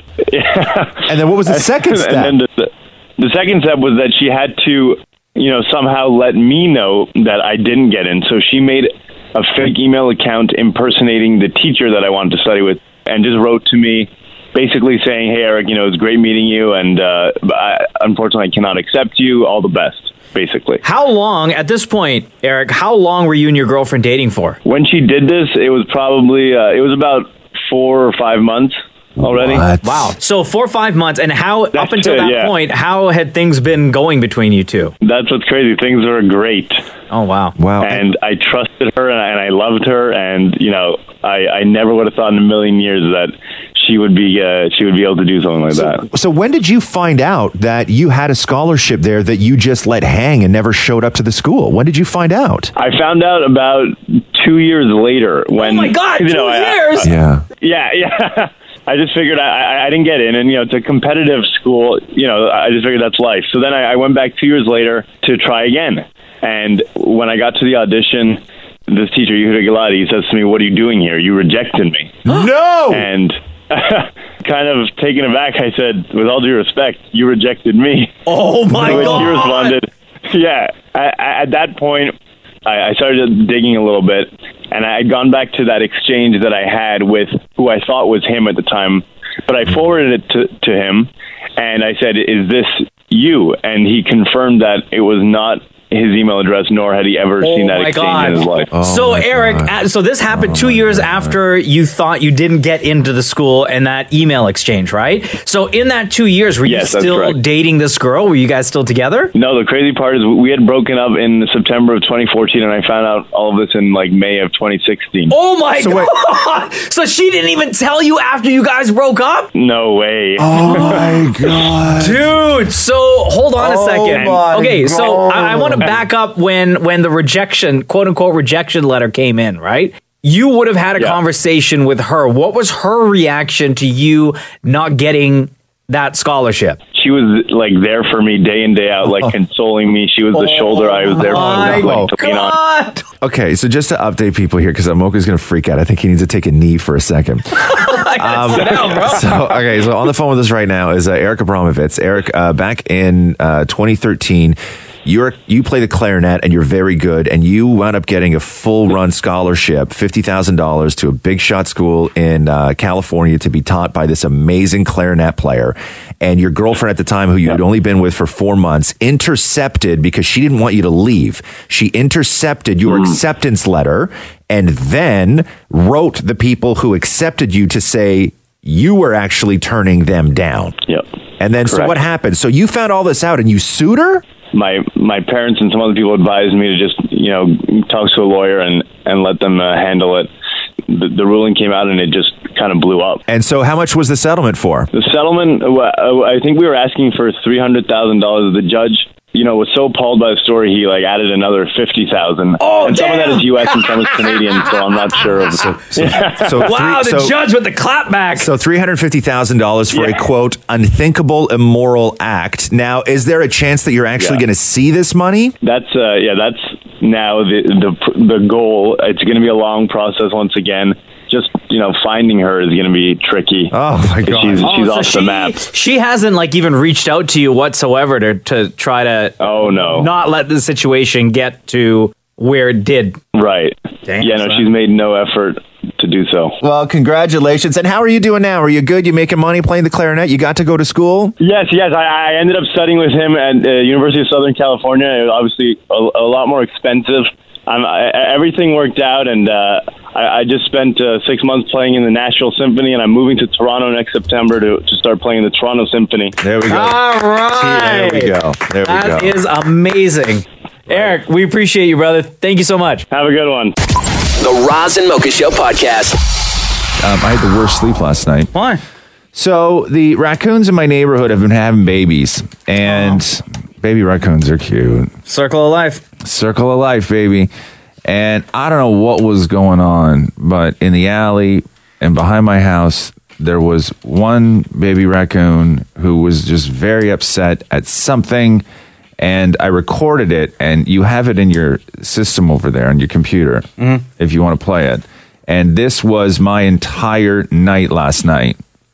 And then what was the second step? And then the, the second step was that she had to, you know, somehow let me know that I didn't get in. So she made a fake email account impersonating the teacher that I wanted to study with, and just wrote to me basically saying, hey, Eric, you know, it's great meeting you, and uh, I, unfortunately I cannot accept you. All the best, basically. How long, at this point, Eric, how long were you and your girlfriend dating for? When she did this, it was probably, uh, it was about four or five months already. Wow. So four or five months, and how, up That's until it, that yeah. point, how had things been going between you two? That's what's crazy. Things were great. Oh, wow. Wow. And I trusted her, and I, and I loved her, and, you know, I, I never would have thought in a million years that she would be uh, she would be able to do something like that. So when did you find out that you had a scholarship there that you just let hang and never showed up to the school? When did you find out? I found out about two years later when. Oh my God, you two know, I- years? I- Yeah. yeah, yeah. I just figured I, I, I didn't get in, and you know, it's a competitive school. You know, I just figured that's life. So then I, I went back two years later to try again, and when I got to the audition, this teacher, Yehuda Giladi, he says to me, "What are you doing here? You rejected me." No. And kind of taken aback, I said, "With all due respect, you rejected me." Oh my To which God. he responded, "Yeah." I, I, at that point, I, I started digging a little bit, and I had gone back to that exchange that I had with who I thought was him at the time, but I forwarded it to, to him, and I said, "Is this you?" And he confirmed that it was not his email address, nor had he ever Oh seen that my exchange God. in his life. so, Eric, uh, so this happened two years after you thought you didn't get into the school and that email exchange, right? So, in that two years, were you Yes, that's still correct. dating this girl? Were you guys still together? No, the crazy part is we had broken up in September of twenty fourteen, and I found out all of this in like May of twenty sixteen. Oh my So wait- God! So she didn't even tell you after you guys broke up? No way. Oh my God. Dude, so hold on a Oh second. my Okay, so God. I, I want to back up when when the rejection, quote unquote, rejection letter came in, right? You would have had a Yeah. conversation with her. What was her reaction to you not getting that scholarship? She was like there for me day in, day out, like consoling me. She was the shoulder I was there My for, like, to lean on. God! Okay, so just to update people here, because Mocha's going to freak out. I think he needs to take a knee for a second. Um, Sit down, bro. So, okay, so on the phone with us right now is uh, Eric Abramovitz. Eric, uh, back in uh, twenty thirteen, you're you play the clarinet and you're very good, and you wound up getting a full run scholarship, fifty thousand dollars, to a big shot school in uh, California to be taught by this amazing clarinet player. And your girlfriend at the time, who you had only been with for four months, intercepted, because she didn't want you to leave. She intercepted your acceptance letter and then wrote the people who accepted you to say you were actually turning them down. Yep. And then, so Correct. what happened? So you found all this out and you sued her? My my parents and some other people advised me to just you know talk to a lawyer and and let them uh, handle it. The, the ruling came out and it just kind of blew up. And so how much was the settlement for? The settlement, uh, I think we were asking for three hundred thousand dollars. The judge, you know, was so appalled by the story, he like added another fifty thousand. Oh, and some of that damn. is U S and some is Canadian, so I'm not sure. Of, So, so Wow, three- the so- judge with the clapback. So three hundred fifty thousand dollars for Yeah. a, quote, unthinkable immoral act. Now, is there a chance that you're actually Yeah. going to see this money? That's uh, yeah, that's now the the the goal. It's going to be a long process once again. Just you know, finding her is going to be tricky. Oh, my God. She's Oh, she's so off she, the map. She hasn't like even reached out to you whatsoever to to try to Oh no, not let the situation get to where it did. right? Damn, yeah, no, son. she's made no effort to do so. Well, congratulations. And how are you doing now? Are you good? You making money playing the clarinet? You got to go to school? Yes, yes. I, I ended up studying with him at uh, University of Southern California. It was obviously a, a lot more expensive. Um, I, everything worked out, and uh, I, I just spent uh, six months playing in the Nashville Symphony, and I'm moving to Toronto next September to, to start playing in the Toronto Symphony. There we go. All right. There we go. There we That go. is amazing. Eric, we appreciate you, brother. Thank you so much. Have a good one. The Roz and Mocha Show podcast. Um, I had the worst sleep last night. Why? So the raccoons in my neighborhood have been having babies, and baby raccoons are cute. Circle of life. Circle of life, baby. And I don't know what was going on, but in the alley and behind my house, there was one baby raccoon who was just very upset at something, and I recorded it, and you have it in your system over there on your computer Mhm. if you want to play it. And this was my entire night last night.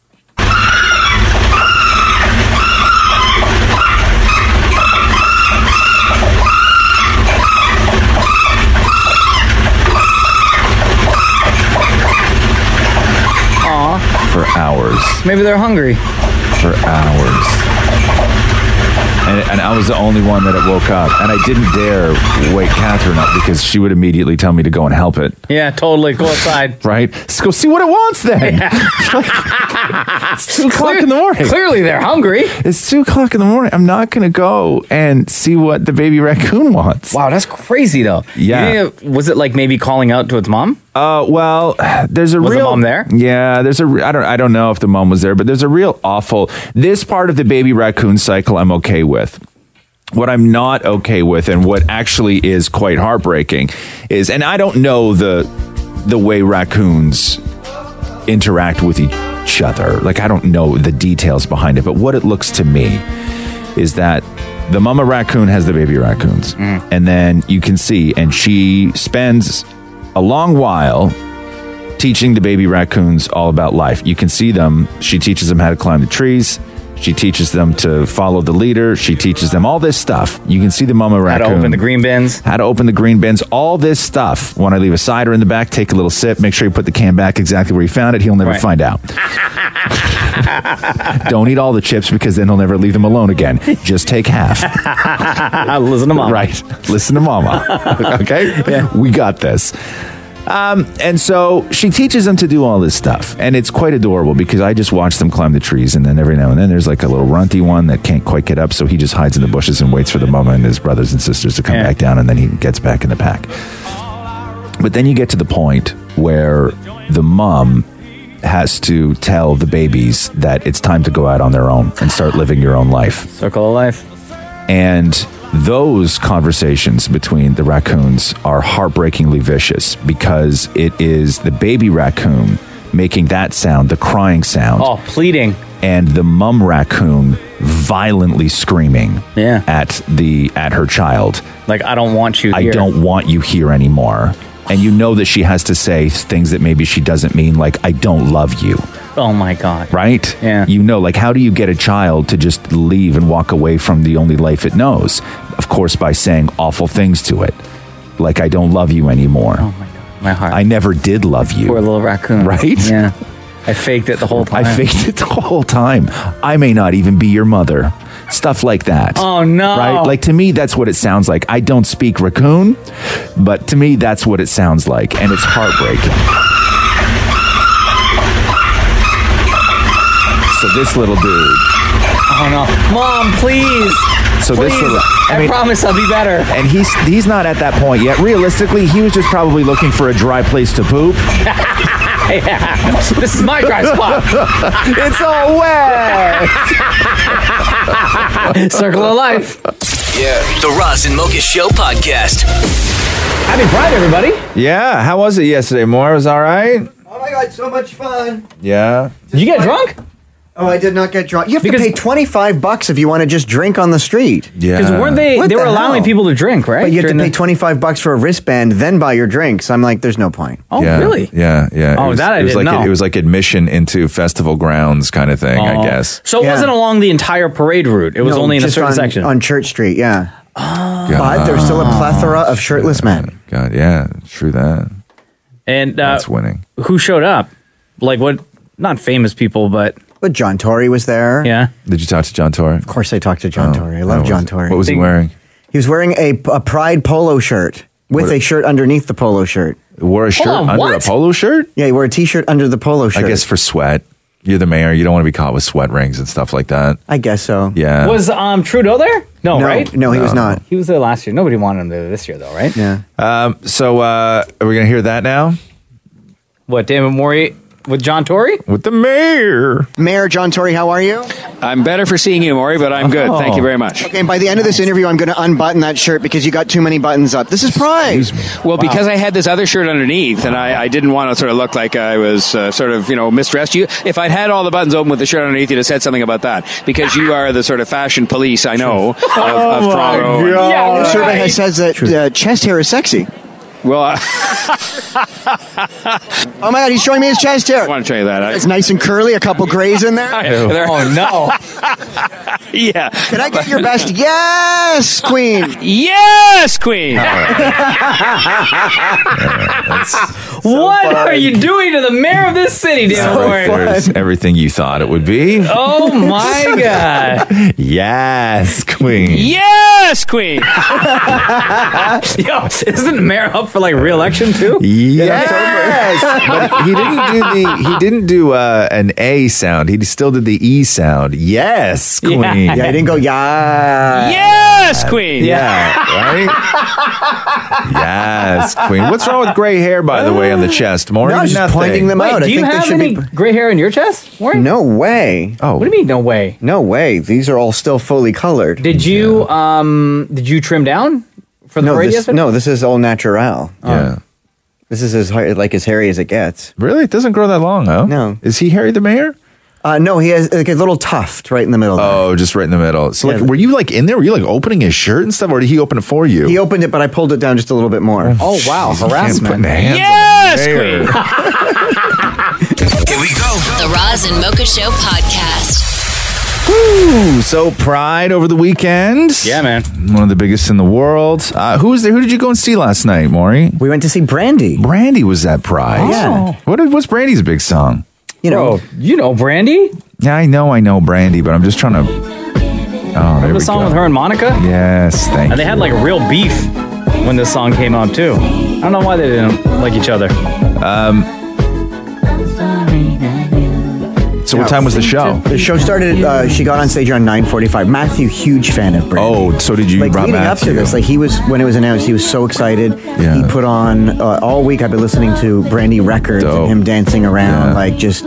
For hours. Maybe they're hungry. For hours. And, and I was the only one that had woke up. And I didn't dare wake Catherine up because she would immediately tell me to go and help it. Yeah, totally. Go outside. Right? Let's go see what it wants then. It's two o'clock in the morning. Clearly they're hungry. It's two o'clock in the morning. I'm not going to go and see what the baby raccoon wants. Wow, that's crazy though. Yeah. You think it- was it like maybe calling out to its mom? Uh, well, there's a Was the real mom there? Yeah, there's a. I don't. I don't know if the mom was there, but there's a real awful. This part of the baby raccoon cycle, I'm okay with. What I'm not okay with, and what actually is quite heartbreaking, is, and I don't know the the way raccoons interact with each other. Like I don't know the details behind it, but what it looks to me is that the mama raccoon has the baby raccoons, and then you can see, and she spends a long while teaching the baby raccoons all about life. You can see them. She teaches them how to climb the trees. She teaches them to follow the leader. She teaches them all this stuff. You can see the mama raccoon. How to open the green bins. How to open the green bins. All this stuff. When I leave a cider in the back, take a little sip. Make sure you put the can back exactly where you found it. He'll never Right. find out. Don't eat all the chips because then he'll never leave them alone again. Just take half. Listen to mama. Right. Listen to mama. Okay? Yeah. We got this. Um, and so she teaches them to do all this stuff. And it's quite adorable because I just watch them climb the trees. And then every now and then there's like a little runty one that can't quite get up. So he just hides in the bushes and waits for the mama and his brothers and sisters to come Yeah. back down. And then he gets back in the pack. But then you get to the point where the mom has to tell the babies that it's time to go out on their own and start living your own life. Circle of life. And those conversations between the raccoons are heartbreakingly vicious because it is the baby raccoon making that sound, the crying sound. Oh, pleading. And the mum raccoon violently screaming Yeah. at the at her child. Like, I don't want you I here. don't want you here anymore. And you know that she has to say things that maybe she doesn't mean, like, I don't love you. Oh my God. Right? Yeah. You know, like, how do you get a child to just leave and walk away from the only life it knows? Of course, by saying awful things to it. Like, I don't love you anymore. Oh my God. My heart. I never did love you. Poor little raccoon. Right? Yeah. I faked it the whole time. I faked it the whole time. I may not even be your mother. Stuff like that. Oh no. Right? Like, to me, that's what it sounds like. I don't speak raccoon, but to me, that's what it sounds like. And it's heartbreaking. So this little dude. Oh no. Mom, please. So please. this little, I, I mean, promise I'll be better. and he's he's not at that point yet. Realistically, he was just probably looking for a dry place to poop. Yeah. This is my dry spot. It's all wet. Circle of life. Yeah. The Roz and Mocha Show podcast. Happy Pride, everybody. Yeah, how was it yesterday? More was all right. Oh my God, so much fun. Yeah. Did you get drunk? Oh, I did not get drunk. You have Because- to pay twenty-five bucks if you want to just drink on the street. Yeah. Because weren't they? What they the were allowing hell? people to drink, right? But you have to During pay the- twenty-five bucks for a wristband, then buy your drinks. I'm like, there's no point. Oh, yeah, really? Yeah, yeah. Oh, it was, that I it was didn't like know. It was like admission into festival grounds kind of thing, I Oh. guess. So it Yeah. wasn't along the entire parade route. It was No, only in a just certain on, section. on Church Street, yeah. God, But there's still a plethora of shirtless men. God, yeah, true that. and uh, That's winning. who showed up? Like what? Not famous people, but But John Tory was there. yeah. Did you talk to John Tory? Of course I talked to John Oh, Tory. I love oh, John what- Tory. What was he Big- wearing? He was wearing a, a Pride polo shirt with What- a shirt underneath the polo shirt. Wore a shirt on, under what? a polo shirt? Yeah, he wore a t-shirt under the polo shirt. I guess for sweat. You're the mayor. You don't want to be caught with sweat rings and stuff like that. I guess so. Yeah. Was um Trudeau there? No, No, right? no, he was No. not. He was there last year. Nobody wanted him there this year, though, right? Yeah. Um, so uh, are we going to hear that now? What? David Morey with John Tory? With the mayor. Mayor John Tory, how are you? I'm better for seeing you, Maury, but I'm good. Oh. Thank you very much. Okay, and by the end of this interview, I'm going to unbutton that shirt because you got too many buttons up. This is pride. Well, wow. because I had this other shirt underneath, and I, I didn't want to sort of look like I was uh, sort of, you know, misdressed. You, if I'd had all the buttons open with the shirt underneath, you'd have said something about that. Because you are the sort of fashion police I know of, oh of Toronto. Yeah, the survey has says that uh, chest hair is sexy. Well, uh, oh my God, he's showing me his chest hair. I want to show you that. I, it's nice and curly, a couple grays in there. there. Oh no. Yeah. Can I get your best yes, Queen? Yes, Queen. What fun. Are you doing to the mayor of this city, Dan Roy? So everything you thought it would be. Oh my God. Yes, Queen. Yes, Queen. Yo, isn't the mayor up for like re-election too? Yes. But he didn't do the he didn't do uh, an A sound. He still did the E sound. Yes, Queen. Yeah, yeah he didn't go yeah. Yes, Queen. Yeah, right? Yes, Queen. What's wrong with gray hair, by the way, on the chest, Maury? No, I was just Nothing. pointing them Wait, out. Do I you think have they should any be... gray hair in your chest, Maury? No way. Oh. What do you mean, no way? No way. These are all still fully colored. Did you yeah. um did you trim down for the no, parade this, yesterday? No, this is all natural. Yeah. This is as like as hairy as it gets. Really? It doesn't grow that long, though? No. Is he Harry the mayor? Uh, no, he has like a little tuft right in the middle. Oh, there. just right in the middle. So, like, yeah. were you like in there? Were you like opening his shirt and stuff, or did he open it for you? He opened it, but I pulled it down just a little bit more. Oh wow, harassment! Yes, Queen. Here we go. The Roz and Mocha Show podcast. Woo! So Pride over the weekend. Yeah, man. One of the biggest in the world. Uh, who was there? Who did you go and see last night, Maury? We went to see Brandy. Brandy was at Pride. Oh. Yeah. What? What's Brandy's big song? You know, Bro, you know Brandy? Yeah, I know, I know Brandy, but I'm just trying to. Oh, there the we song go. with her and Monica? Yes, thank and you. And they had like real beef when this song came out too. I don't know why they didn't like each other. Um. So what time was the show? The show started. Uh, she got on stage around nine forty-five. Matthew, huge fan of Brandy. Oh, so did you? Like brought leading Matthew. up to this, like he was when it was announced, he was so excited. Yeah. He put on uh, all week. I've been listening to Brandy records Dope. and him dancing around, Yeah. like just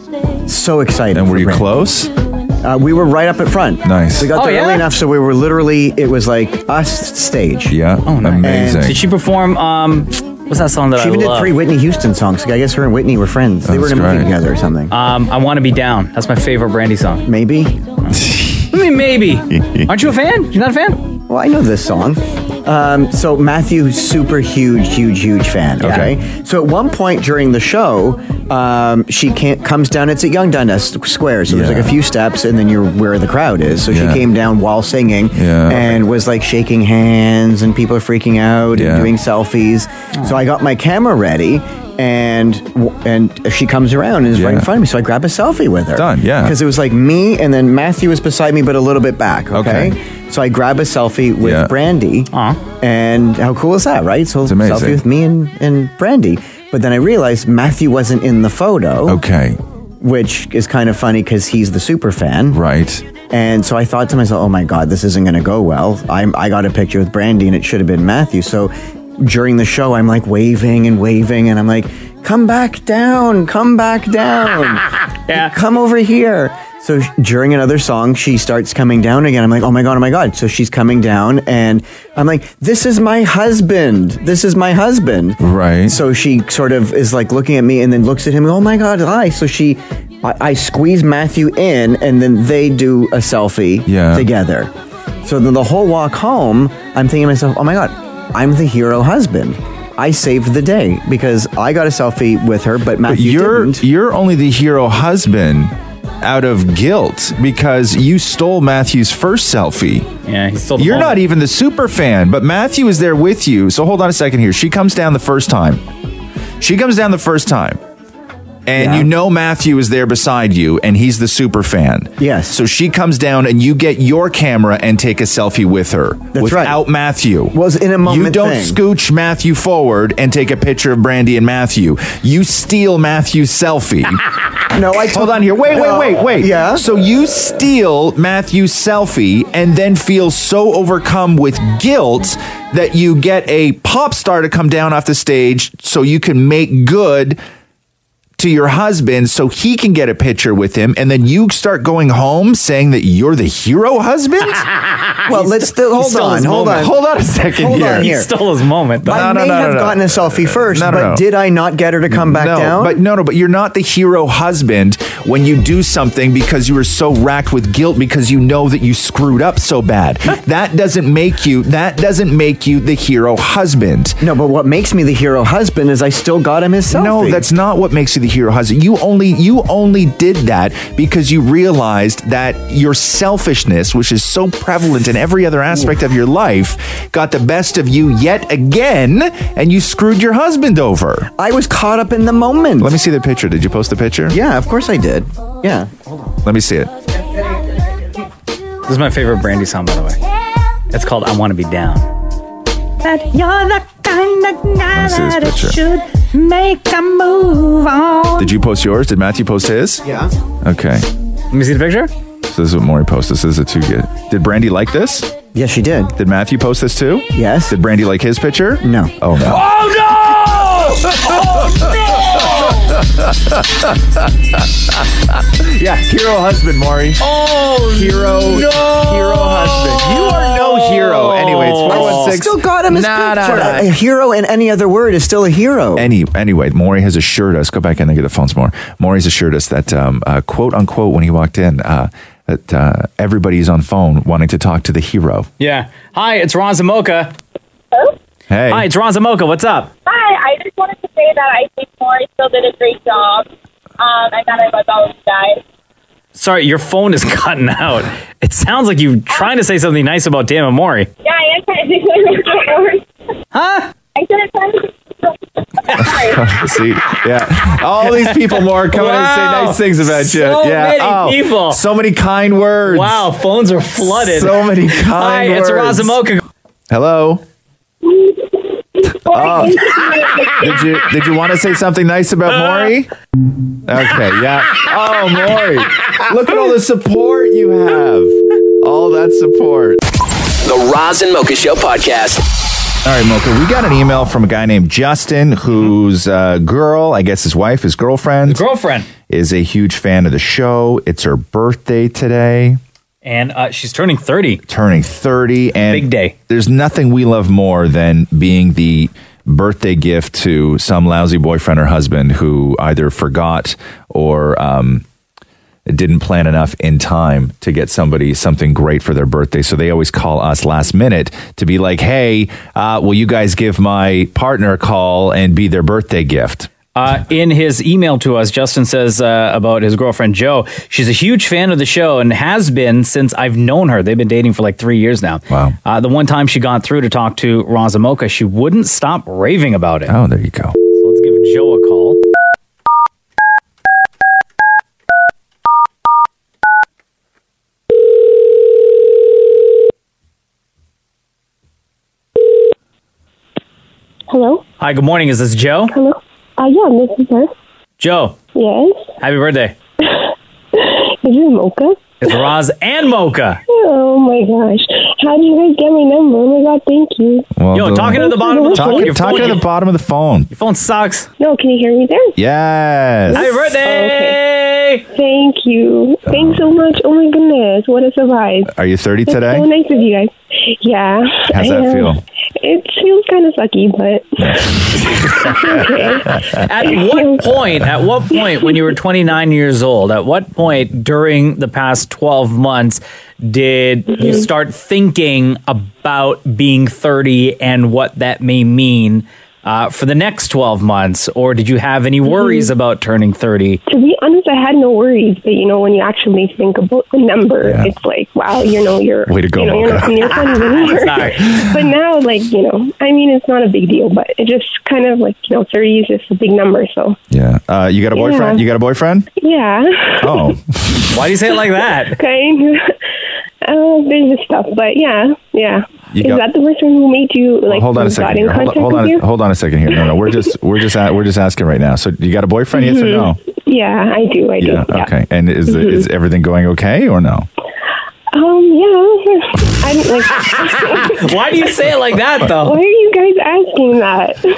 so excited. And were for you Brandy. close? Uh, we were right up at front. Nice. We got Oh, there yeah? early enough, so we were literally. It was like us stage. Yeah. Oh, nice. Amazing. Did she perform? Um, what's that song that She I even love? did three Whitney Houston songs. I guess her and Whitney were friends. They That's were in a movie great. together or something. Um, I Want to Be Down. That's my favorite Brandy song. Maybe. I mean, maybe. Aren't you a fan? You're not a fan? Well, I know this song. Um, so Matthew, super huge, huge, huge fan. Okay. So at one point during the show, um, she can't, comes down. It's at Yonge Dundas Square, so there's Yeah. like a few steps, and then you're where the crowd is. So Yeah. she came down while singing Yeah. and was like shaking hands, and people are freaking out Yeah. and doing selfies. So I got my camera ready. And and she comes around and is right in Yeah. front of me, so I grab a selfie with her. Done, yeah. Because it was like me, and then Matthew was beside me, but a little bit back. Okay. Okay. So I grab a selfie with Yeah. Brandy. Aw. And how cool is that, right? So It's amazing. selfie with me and, and Brandy. But then I realized Matthew wasn't in the photo, Okay. which is kind of funny because he's the super fan. Right. And so I thought to myself, oh my God, this isn't going to go well. I I got a picture with Brandy and it should have been Matthew. So during the show, I'm like waving and waving and I'm like, come back down, come back down. Yeah. Come over here. So sh- during another song, she starts coming down again. I'm like, oh my God, oh my God. So she's coming down and I'm like, this is my husband. This is my husband. Right. So she sort of is like looking at me and then looks at him. Oh my God, hi. So she, I, I squeeze Matthew in and then they do a selfie Yeah. together. So then the whole walk home, I'm thinking to myself, oh my God, I'm the hero husband. I saved the day because I got a selfie with her, but But Matthew you're didn't. you're only the hero husband out of guilt because you stole Matthew's first selfie. Yeah, he's still. The You're moment. not even the super fan, but Matthew is there with you. So hold on a second here. She comes down the first time. She comes down the first time. And Yeah. you know Matthew is there beside you, and he's the super fan. Yes. So she comes down, and you get your camera and take a selfie with her. That's right. Without Matthew. Was in a moment You don't thing. scooch Matthew forward and take a picture of Brandy and Matthew. You steal Matthew's selfie. No, I took, Hold on here. Wait, wait, wait, wait. Yeah. So you steal Matthew's selfie and then feel so overcome with guilt that you get a pop star to come down off the stage so you can make good to your husband so he can get a picture with him, and then you start going home saying that you're the hero husband? Well, let's still, hold on, hold on. Hold on a second Hold here. on here. He stole his moment. Though. I No, no, may no, have no, no. gotten a selfie first, No, no, but no. did I not get her to come back no, down? But no, no, but you're not the hero husband when you do something because you were so racked with guilt because you know that you screwed up so bad. That doesn't make you that doesn't make you the hero husband. No, but what makes me the hero husband is I still got him his selfie. No, that's not what makes you the hero husband. You only you only did that because you realized that your selfishness, which is so prevalent in every other aspect of your life, got the best of you yet again, and you screwed your husband over. I was caught up in the moment. Let me see the picture. Did you post the picture? Yeah, of course I did. Yeah. Let me see it. This is my favorite Brandy song, by the way. It's called "I Want to Be Down." That you're the kind of guy see this that picture. should make a move on. Did you post yours? Did Matthew post his? Yeah. Okay. Let me see the picture. So this is what Maury posted. This is a too good. Did Brandy like this? Yes, she did. Did Matthew post this too? Yes. Did Brandy like his picture? No. Oh no. Oh no! Yeah, hero husband, Maury. Oh Hero, no! hero husband. You are no hero. Anyway, it's four one I six. still got him his Nah, nah, picture. nah. A hero in any other word is still a hero. Any anyway, Maury has assured us. Go back in and get the phones more. Maury's assured us that um, uh, quote unquote when he walked in uh, that uh, everybody's on phone wanting to talk to the hero. Yeah. Hi, it's Ron Zamoka. Hello? Hey, Hi, it's Ron Zamoka. What's up? Hi, I just wanted to say that I think Maury still did a great job, um, and that I love all of you guys. Sorry, your phone is cutting out. It sounds like you're trying to say something nice about Dan and Maury. Yeah, I am trying to do Huh? I said I'm trying to see, yeah, all these people more coming in and say Wow. nice things about you. So yeah, many oh, people. so many kind words. Wow, phones are flooded. So many kind Hi, it's Ron words. Zamoka. Hello. Oh. Did you did you want to say something nice about Maury? Okay, yeah. Oh, Maury, look at all the support you have. All that support. The Roz and Mocha Show podcast. All right, Mocha, we got an email from a guy named Justin, whose uh, girl, I guess his wife, his girlfriend, Girlfriend. is a huge fan of the show. It's her birthday today. And uh, she's turning thirty. Turning thirty. And Big day. There's nothing we love more than being the birthday gift to some lousy boyfriend or husband who either forgot or um, didn't plan enough in time to get somebody something great for their birthday. So they always call us last minute to be like, hey, uh, will you guys give my partner a call and be their birthday gift? Uh, in his email to us, Justin says uh, about his girlfriend, Joe, she's a huge fan of the show and has been since I've known her. They've been dating for like three years now. Wow. Uh, the one time she got through to talk to Ron Zamoka, she wouldn't stop raving about it. Oh, there you go. So let's give Joe a call. Hello? Hi, good morning. Is this Joe? Hello? Uh, yeah, this is her. Joe, Yes? happy birthday. Is this Mocha? It's Roz and Mocha. Oh my gosh. How did you guys get my number? Oh my god, thank you. Well, Yo, talking to the bottom of the phone. talking, Your talking phone, to the bottom of the phone. your phone sucks. No, can you hear me there? Yes. Happy birthday! Thank you. Thanks so much. Oh my goodness, what a surprise. Are you thirty That's today? so nice of you guys. Yeah. How's I that am. feel? It feels kind of sucky, but okay. At what point, at what point when you were twenty-nine years old, at what point during the past twelve months did you start thinking about being thirty and what that may mean uh, for the next twelve months? Or did you have any worries about turning thirty? To be honest, I had no worries. But, you know, when you actually think about the number, Yeah. it's like, wow, you know, you're, Way to go, you know, you're Mocha. not in your twenties anymore. Sorry. But now, like, you know, I mean, it's not a big deal, but it just kind of like, you know, thirty is just a big number. So, Yeah. Uh, you got a boyfriend? Yeah. You got a boyfriend? yeah. Oh. Why do you say it like that? kind of. Uh, there's just stuff, but yeah, yeah. You Is got- that the person who made you like hold on a who got second. in Here. Hold, contact hold with on. you? Hold on a second here. No, no. We're just we're just a- we're just asking right now. So you got a boyfriend? Yes or no? Yeah, I do. I do. Yeah. Yeah. Okay. And is Mhm. is everything going okay or no? Um. Yeah. I like. Why do you say it like that, though? Why are you guys asking that?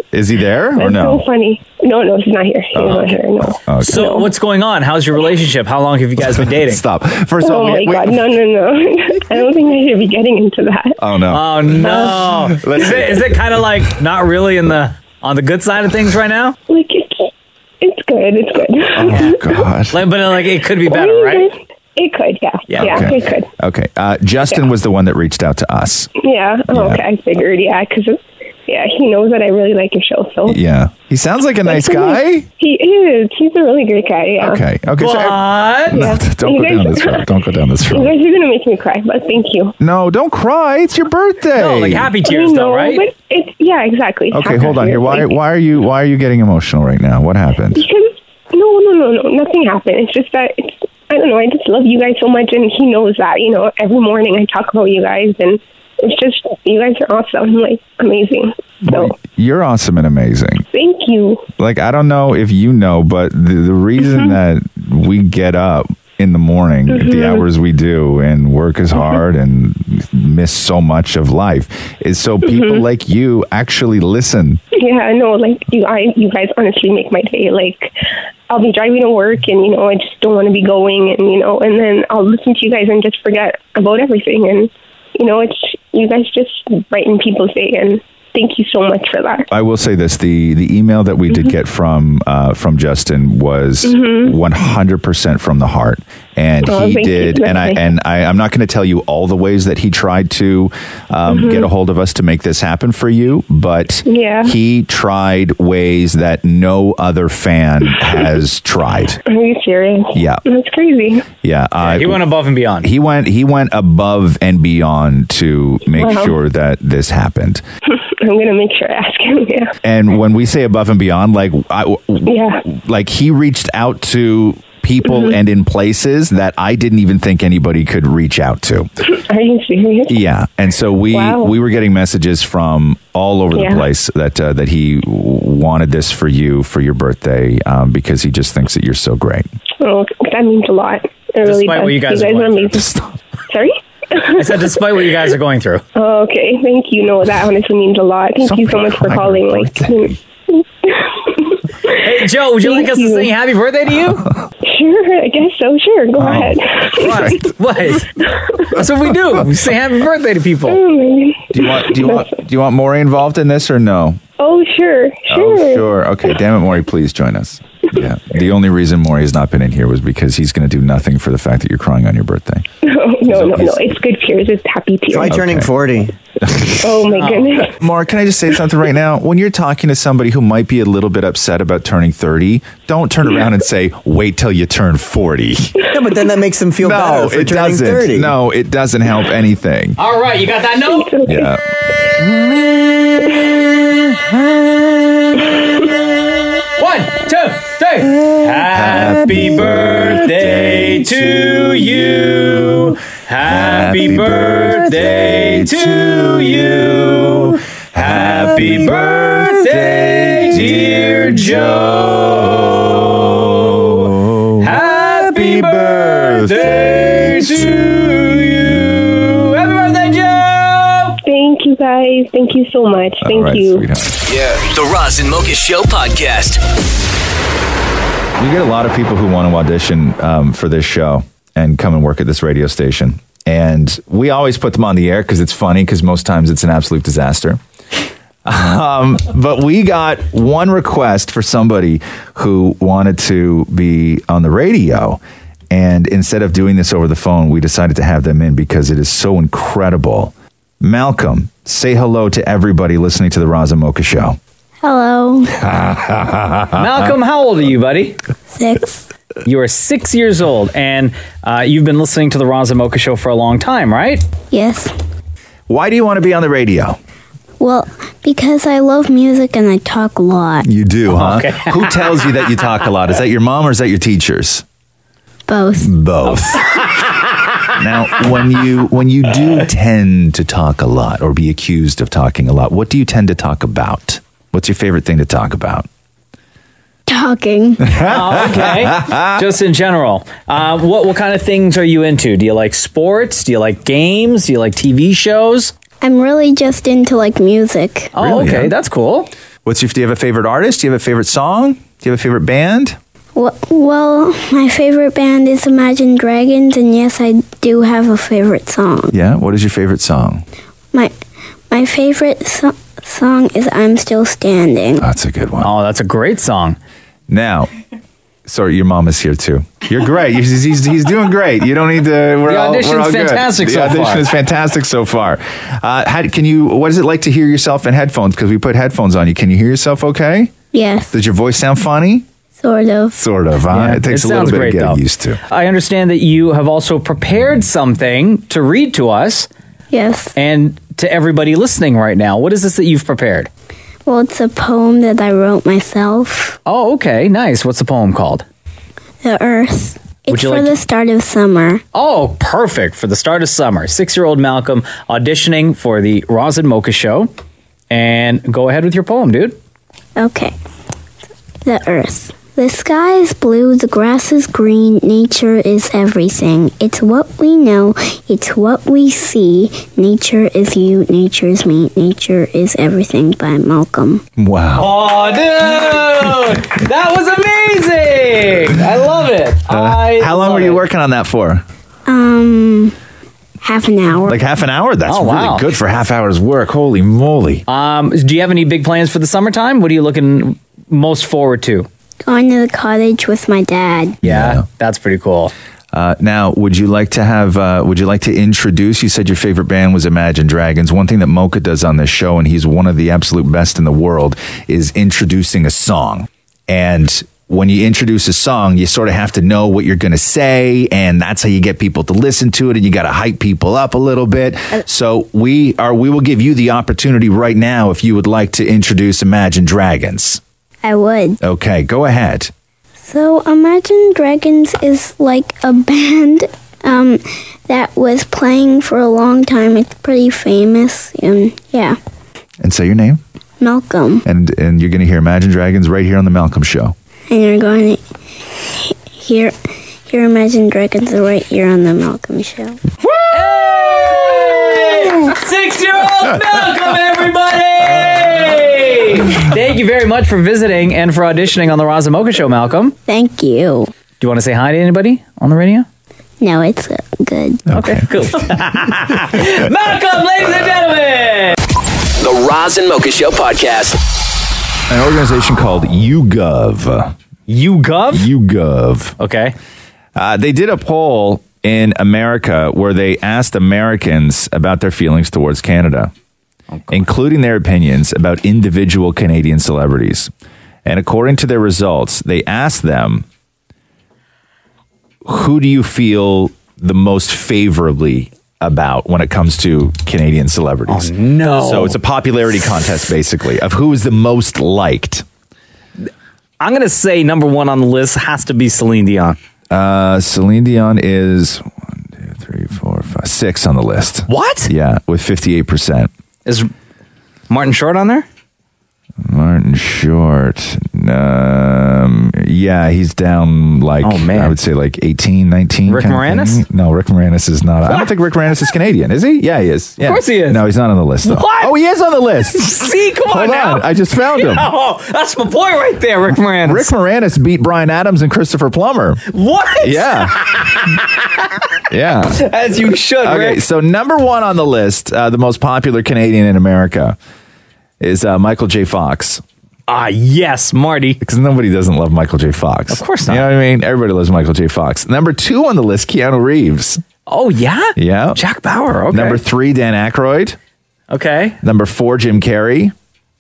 Is he there or That's no? so funny. No, no, he's not here. He's Oh, not okay. here. No. Okay. So what's going on? How's your relationship? How long have you guys been dating? Stop. First of Oh all, my we, we- God! No, no, no! I don't think I should be getting into that. Oh no. Oh no. Let's is see. it, is it kind of like not really in the on the good side of things right now? Like it's it's good. It's good. Oh God. Like, but like it could be better, right? It could, yeah. Yeah, Yeah, okay. it could. Okay. Uh, Justin Yeah. was the one that reached out to us. Yeah. Oh, Yeah. okay. I figured. Yeah, because yeah, he knows that I really like your show. So Yeah. He sounds like a nice guy. He is. He's a really great guy. Yeah. Okay. Okay. So, What? no, Yeah. don't You go down guys- this road. Don't go down this You road. guys are gonna make me cry, but thank you. No, don't cry. It's your birthday. No, like happy I tears though, know, right? But it's yeah, exactly. Okay, Happy hold on here. tears, Why like- why are you why are you getting emotional right now? What happened? Because no, no, no, no, nothing happened. It's just that it's I don't know. I just love you guys so much, and he knows that. You know, every morning I talk about you guys, and it's just you guys are awesome, like amazing. So You're awesome and amazing. thank you. Like I don't know if you know, but the, the reason that we get up in the morning at the Mhm. hours we do and work as hard and miss so much of life is so people Mhm. like you actually listen. Yeah, no, like you, I, you guys honestly make my day. Like, I'll be driving to work, and you know, I just don't want to be going, and you know, and then I'll listen to you guys and just forget about everything, and you know, it's you guys just brighten people's day, and thank you so much for that. I will say this: the the email that we did get from uh, from Justin was Mhm. one hundred percent from the heart, and Oh, he thank you. did. That's And I nice. and I, I'm not going to tell you all the ways that he tried to um, Mhm. get a hold of us to make this happen for you, but Yeah. he tried ways that no other fan has tried. Are you serious? Yeah. That's crazy. Yeah, uh, he went above and beyond. He went he went above and beyond to make Wow. sure that this happened. I'm gonna make sure I ask him. Yeah. And when we say above and beyond, like I, Yeah. like he reached out to people Mhm. and in places that I didn't even think anybody could reach out to. Are you serious? Yeah, and so we Wow. we were getting messages from all over Yeah. the place that uh, that he wanted this for you for your birthday um, because he just thinks that you're so great. Oh, that means a lot. It really Despite does. what you guys are are going through. amazing. Sorry. I said, despite what you guys are going through. Oh, okay, thank you. No, that honestly means a lot. Thank you so much for calling. Like, Hey, Joe, would you like us to sing happy birthday to you? sure, I guess so. Sure, go Oh. ahead. What? What? That's what we do. We say happy birthday to people. Oh, Do you want do you want do you want Maury involved in this or no? oh, sure, sure. Oh, sure. Okay, damn it, Maury, please join us. Yeah. The only reason Maury has not been in here was because he's going to do nothing for the fact that you're crying on your birthday. No, no, no, no. It's good tears. It's happy tears. Try turning forty. Oh my goodness. Maury, can I just say something right now? When you're talking to somebody who might be a little bit upset about turning thirty, don't turn around and say, wait till you turn forty. Yeah, but then that makes them feel no, better for it turning doesn't. thirty. No, it doesn't help anything. All right, you got that note? Yeah. One, two, three. Happy birthday to you. Happy birthday to you. Happy birthday, dear Joe. Happy birthday to you. Happy birthday, Joe. Thank you, guys. Thank you so much. Thank you. Yeah. The Roz and Mocha Show podcast. We get a lot of people who want to audition um, for this show and come and work at this radio station. And we always put them on the air because it's funny, because most times it's an absolute disaster. Um, but we got one request for somebody who wanted to be on the radio. And instead of doing this over the phone, we decided to have them in because it is so incredible. Malcolm, say hello to everybody listening to the Roz and Mocha Show. Hello. Malcolm, how old are you, buddy? Six. You are six years old, and uh, you've been listening to the Roz and Mocha Show for a long time, right? Yes. Why do you want to be on the radio? Well, because I love music and I talk a lot. You do, huh? Okay. Who tells you that you talk a lot? Is that your mom or is that your teachers? Both. Both. Now, when you when you do tend to talk a lot or be accused of talking a lot, what do you tend to talk about? What's your favorite thing to talk about? Talking. Oh, okay. Just in general. Uh, what what kind of things are you into? Do you like sports? Do you like games? Do you like T V shows? I'm really just into like music. Oh, Really, okay. huh? That's cool. What's your? Do you have a favorite artist? Do you have a favorite song? Do you have a favorite band? Well, well, my favorite band is Imagine Dragons, and yes, I do have a favorite song. Yeah. What is your favorite song? My my favorite so- song is I'm Still Standing. That's a good one. Oh, that's a great song. Now, sorry, your mom is here too. You're great. He's, he's, he's doing great. You don't need to. We're The all, audition's we're all good. fantastic the so audition far. is fantastic so far. Uh, how, can you? What is it like to hear yourself in headphones? Because we put headphones on you. Can you hear yourself? Okay. Yes, Does your voice sound funny? sort of. Sort of. Huh? Yeah, it takes it a little sounds bit great, of getting though. used to. I understand that you have also prepared something to read to us Yes. and to everybody listening right now. What is this that you've prepared? Well, it's a poem that I wrote myself. Oh, okay. Nice. What's the poem called? The Earth. Would It's you for like the to- start of summer. Oh, perfect. For the start of summer. Six-year-old Malcolm auditioning for the Roz and Mocha Show. And go ahead with your poem, dude. Okay. The Earth. The sky is blue, the grass is green, nature is everything. It's what we know, it's what we see. Nature is you, nature is me, nature is everything by Malcolm. Wow. Oh, dude! That was amazing! I love it. I Uh, How long love were you it. working on that for? Um, half an hour. Like half an hour? That's Oh, wow. really good for half hour's work. Holy moly. Um, do you have any big plans for the summertime? What are you looking most forward to? Going to the cottage with my dad. Yeah, that's pretty cool. Uh, now, would you like to have? Uh, would you like to introduce? You said your favorite band was Imagine Dragons. One thing that Mocha does on this show, and he's one of the absolute best in the world, is introducing a song. And when you introduce a song, you sort of have to know what you're going to say, and that's how you get people to listen to it. And you got to hype people up a little bit. So we are. We will give you the opportunity right now if you would like to introduce Imagine Dragons. I would. Okay, go ahead. So, Imagine Dragons is like a band um, that was playing for a long time. It's pretty famous. And yeah, And say your name. Malcolm. And and you're going to hear Imagine Dragons right here on the Malcolm Show. And you're going to hear, hear Imagine Dragons right here on the Malcolm Show. Six-year-old Malcolm, everybody! Thank you very much for visiting and for auditioning on the Roz and Mocha Show, Malcolm. Thank you. Do you want to say hi to anybody on the radio? No, it's uh, good. Okay, cool. Malcolm, ladies and gentlemen! The Roz and Mocha Show podcast. An organization called YouGov. YouGov? YouGov. Okay. Uh, they did a poll in America where they asked Americans about their feelings towards Canada, including their opinions about individual Canadian celebrities. And according to their results, they asked them, who do you feel the most favorably about when it comes to Canadian celebrities? Oh, no. So it's a popularity contest, basically, of who is the most liked. I'm going to say number one on the list has to be Celine Dion. Uh, Celine Dion is one, two, three, four, five, six on the list. What? Yeah, with fifty-eight percent. Is Martin Short on there? Martin Short. Um, yeah, he's down like, Oh, man. I would say like eighteen, nineteen. Rick kind of Moranis? thing. No, Rick Moranis is not. I don't think Rick Moranis is Canadian, is he? Yeah, he is. Yeah. Of course he is. No, he's not on the list, though. What? Oh, he is on the list. See, come on Hold now. on. I just found him. Oh, that's my boy right there, Rick Moranis. Rick Moranis beat Bryan Adams and Christopher Plummer. What? Yeah. Yeah. As you should, Okay, Rick. so number one on the list, uh, the most popular Canadian in America, is uh, Michael J. Fox. Ah, yes, Marty. Because nobody doesn't love Michael J. Fox. Of course not. You know what I mean? Everybody loves Michael J. Fox. Number two on the list, Keanu Reeves. Oh, yeah? Yeah. Jack Bauer, okay. Number three, Dan Aykroyd. Okay. Number four, Jim Carrey.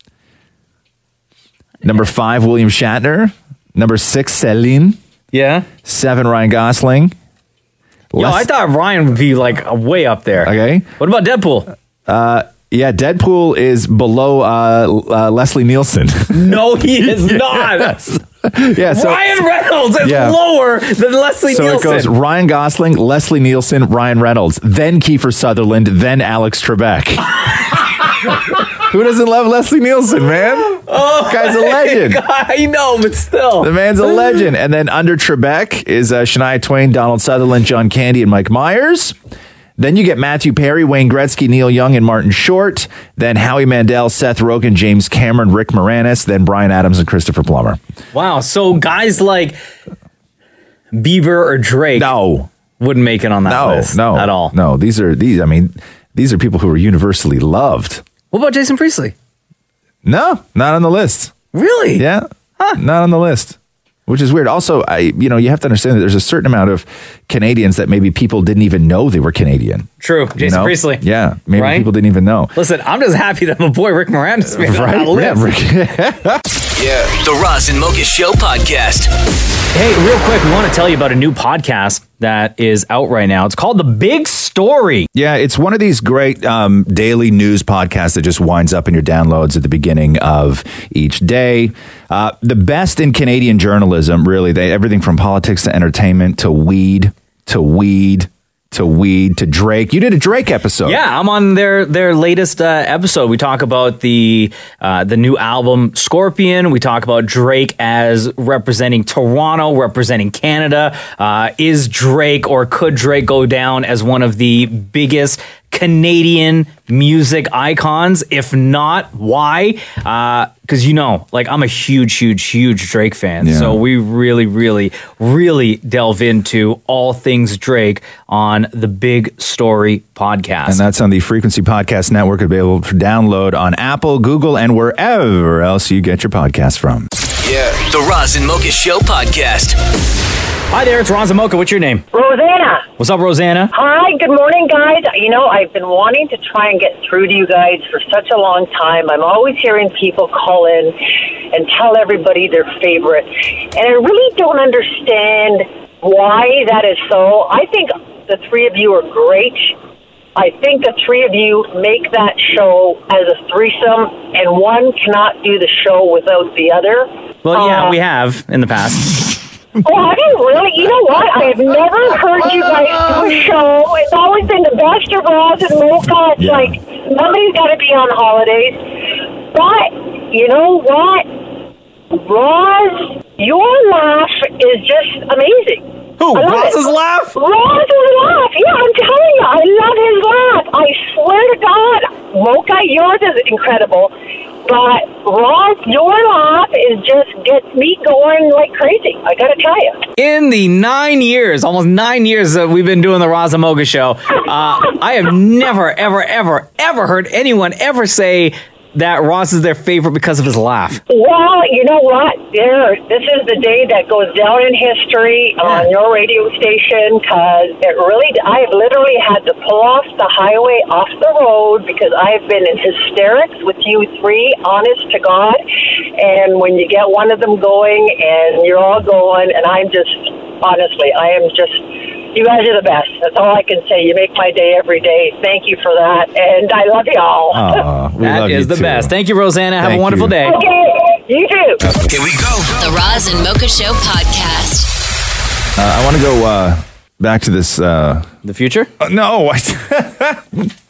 Number five, William Shatner. Number six, Celine. Yeah. Seven, Ryan Gosling. Yo, Less- I thought Ryan would be like way up there. Okay. What about Deadpool? Uh, yeah, Deadpool is below uh, uh, Leslie Nielsen. No, he is not. Yeah, so Ryan Reynolds is Yeah. lower than Leslie So Nielsen. it goes Ryan Gosling, Leslie Nielsen, Ryan Reynolds, then Kiefer Sutherland, then Alex Trebek. Who doesn't love Leslie Nielsen, man? Oh, Guy's a legend. God, I know, but still. The man's a legend. And then under Trebek is uh, Shania Twain, Donald Sutherland, John Candy, and Mike Myers. Then you get Matthew Perry, Wayne Gretzky, Neil Young, and Martin Short. Then Howie Mandel, Seth Rogen, James Cameron, Rick Moranis. Then Bryan Adams and Christopher Plummer. Wow. So guys like Bieber or Drake no. wouldn't make it on that no, list no, at all. No, these are these. I mean, these are people who are universally loved. What about Jason Priestley? No, not on the list. Really? Yeah, huh. Not on the list. Which is weird. Also, I you know you have to understand that there's a certain amount of Canadians that maybe people didn't even know they were Canadian. True, Jason you know? Priestley. Yeah, maybe right? people didn't even know. Listen, I'm just happy that my boy Rick Moranis made it right? on that list. Yeah, Rick. Yeah, the Roz and Mocha Show podcast. Hey, real quick, we want to tell you about a new podcast that is out right now. It's called The Big Story. Yeah, it's one of these great um, daily news podcasts that just winds up in your downloads at the beginning of each day. Uh, the best in Canadian journalism, really. They everything from politics to entertainment to weed to weed to weed to Drake. You did a Drake episode. Yeah, I'm on their their latest uh, episode. We talk about the uh, the new album Scorpion. We talk about Drake as representing Toronto, representing Canada. Uh, is Drake or could Drake go down as one of the biggest Canadian music icons? If not, why? Because, uh, you know, like I'm a huge, huge, huge Drake fan. Yeah. So we really, really, really delve into all things Drake on the Big Story podcast. And that's on the Frequency Podcast Network, available for download on Apple, Google, and wherever else you get your podcasts from. Yeah, the Roz and Mocha Show podcast. Hi there, it's Roz and Mocha. What's your name? Rosanna. What's up, Rosanna? Hi, good morning, guys. You know, I've been wanting to try and get through to you guys for such a long time. I'm always hearing people call in and tell everybody their favorite. And I really don't understand why that is so. I think the three of you are great. I think the three of you make that show as a threesome, and one cannot do the show without the other. Well, yeah, Uh, we have in the past. Oh, have you really? You know what? I have never heard you guys do a show. It's always been the best of Roz and Mocha. It's Yeah. like somebody's got to be on holidays. But you know what? Roz, your laugh is just amazing. Who? I love Roz's it. laugh? Roz's laugh. Yeah, I'm telling you, I love his laugh. I swear to God, Mocha, yours is incredible. But Roz, your laugh is just gets me going like crazy. I got to tell you. In the nine years, almost nine years that we've been doing the Roz and Mocha Show, uh, I have never, ever, ever, ever heard anyone ever say that Roz is their favorite because of his laugh. Well, you know what? There, this is the day that goes down in history on your radio station because it really, I have literally had to pull off the highway, off the road, because I have been in hysterics with you three, honest to God. And when you get one of them going and you're all going, and I'm just, honestly, I am just, you guys are the best. That's all I can say. You make my day every day. Thank you for that. And I love y'all. Aw, we That love is you the too. best. Thank you, Rosanna. Have Thank a wonderful you. day. Okay, you too. Here we go. The Roz and Mocha Show podcast. Uh, I want to go uh, back to this. Uh, The future? uh, no. I-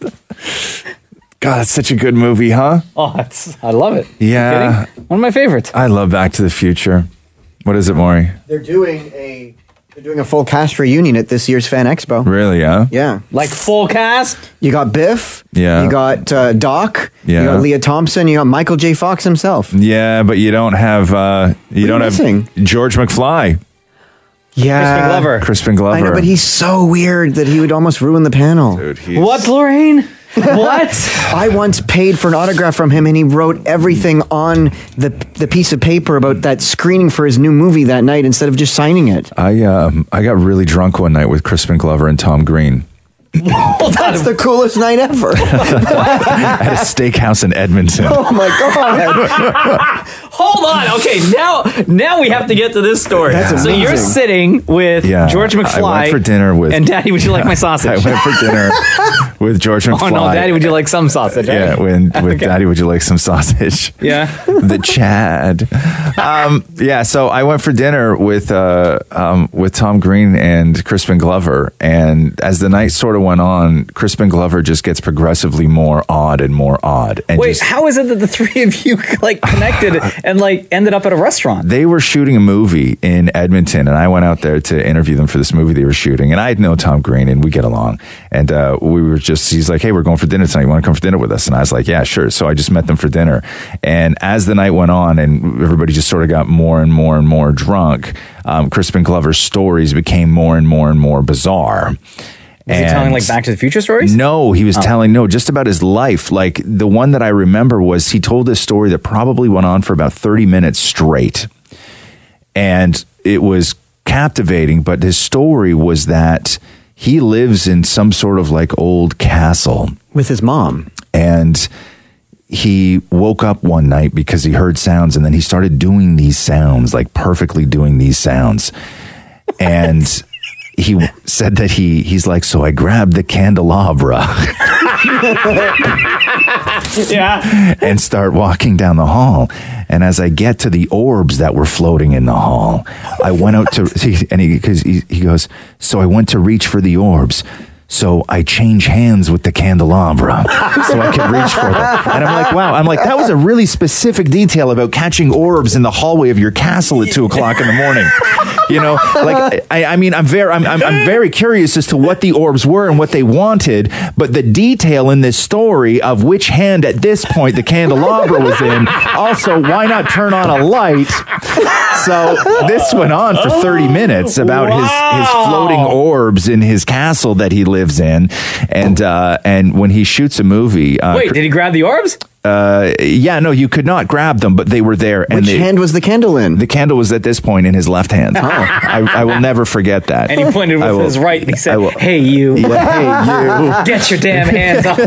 God, that's such a good movie, huh? Oh, it's, I love it. Yeah. Kidding? One of my favorites. I love Back to the Future. What is it, Maury? They're doing a they're doing a full cast reunion at this year's Fan Expo. Really, huh? Yeah, Like full cast? you got Biff. Yeah. you got uh, Doc. Yeah. you got Leah Thompson. You got Michael J. Fox himself. Yeah, but you don't have uh, you you don't missing? have George McFly, Yeah, Crispin Glover. Crispin Glover. I know, but he's so weird that he would almost ruin the panel. Dude, he's- What, Lorraine? What? I once paid for an autograph from him, and he wrote everything on the the piece of paper about that screening for his new movie that night instead of just signing it. I um, I got really drunk one night with Crispin Glover and Tom Green That's the coolest night ever. at a steakhouse in Edmonton. Oh my god! Hold on. Okay, now now we have to get to this story. That's so you're amazing. sitting with Yeah, George McFly. I went for dinner with. And Daddy, would you like my sausage? I went for dinner with George McFly. Oh no, Daddy, would you like some sausage? Yeah, right? when, with Okay. Daddy, would you like some sausage? Yeah. The Chad. Um, yeah, so I went for dinner with uh, um, with Tom Green and Crispin Glover, and as the night sort of went on, Crispin Glover just gets progressively more odd and more odd. And Wait, just, how is it that the three of you like connected and like ended up at a restaurant? they were shooting a movie in Edmonton, and I went out there to interview them for this movie they were shooting. And I know Tom Green, and we get along. And uh, we were just, he's like, hey, we're going for dinner tonight. You want to come for dinner with us? And I was like, yeah, sure. So I just met them for dinner. And as the night went on, and everybody just sort of got more and more and more drunk, um, Crispin Glover's stories became more and more and more bizarre. Was he telling like Back to the Future stories? No, he was Oh. telling, no, just about his life. Like the one that I remember was he told this story that probably went on for about thirty minutes straight. And it was captivating, but his story was that he lives in some sort of like old castle with his mom. And he woke up one night because he heard sounds, and then he started doing these sounds, like perfectly doing these sounds. And he w- said that he he's like, so I grabbed the candelabra Yeah. and start walking down the hall. And as I get to the orbs that were floating in the hall, I went out to, he, and he, cause he, he goes, so I went to reach for the orbs. So I change hands with the candelabra so I could reach for them. And I'm like, wow. I'm like, that was a really specific detail about catching orbs in the hallway of your castle at two o'clock in the morning. You know, like, I, I mean, I'm very, I'm, I'm, I'm very curious as to what the orbs were and what they wanted, but the detail in this story of which hand at this point the candelabra was in, also, why not turn on a light? So this went on for thirty minutes about Wow. his, his floating orbs in his castle that he lives in. And, uh, and when he shoots a movie, uh, Wait, did he grab the orbs? Uh, yeah, no, you could not grab them, but they were there. And Which they, hand was the candle in? The candle was at this point in his left hand. Oh. I, I will never forget that. And he pointed I with will- his right and he said, I will- hey, you. Yeah, hey, Get your damn hands off.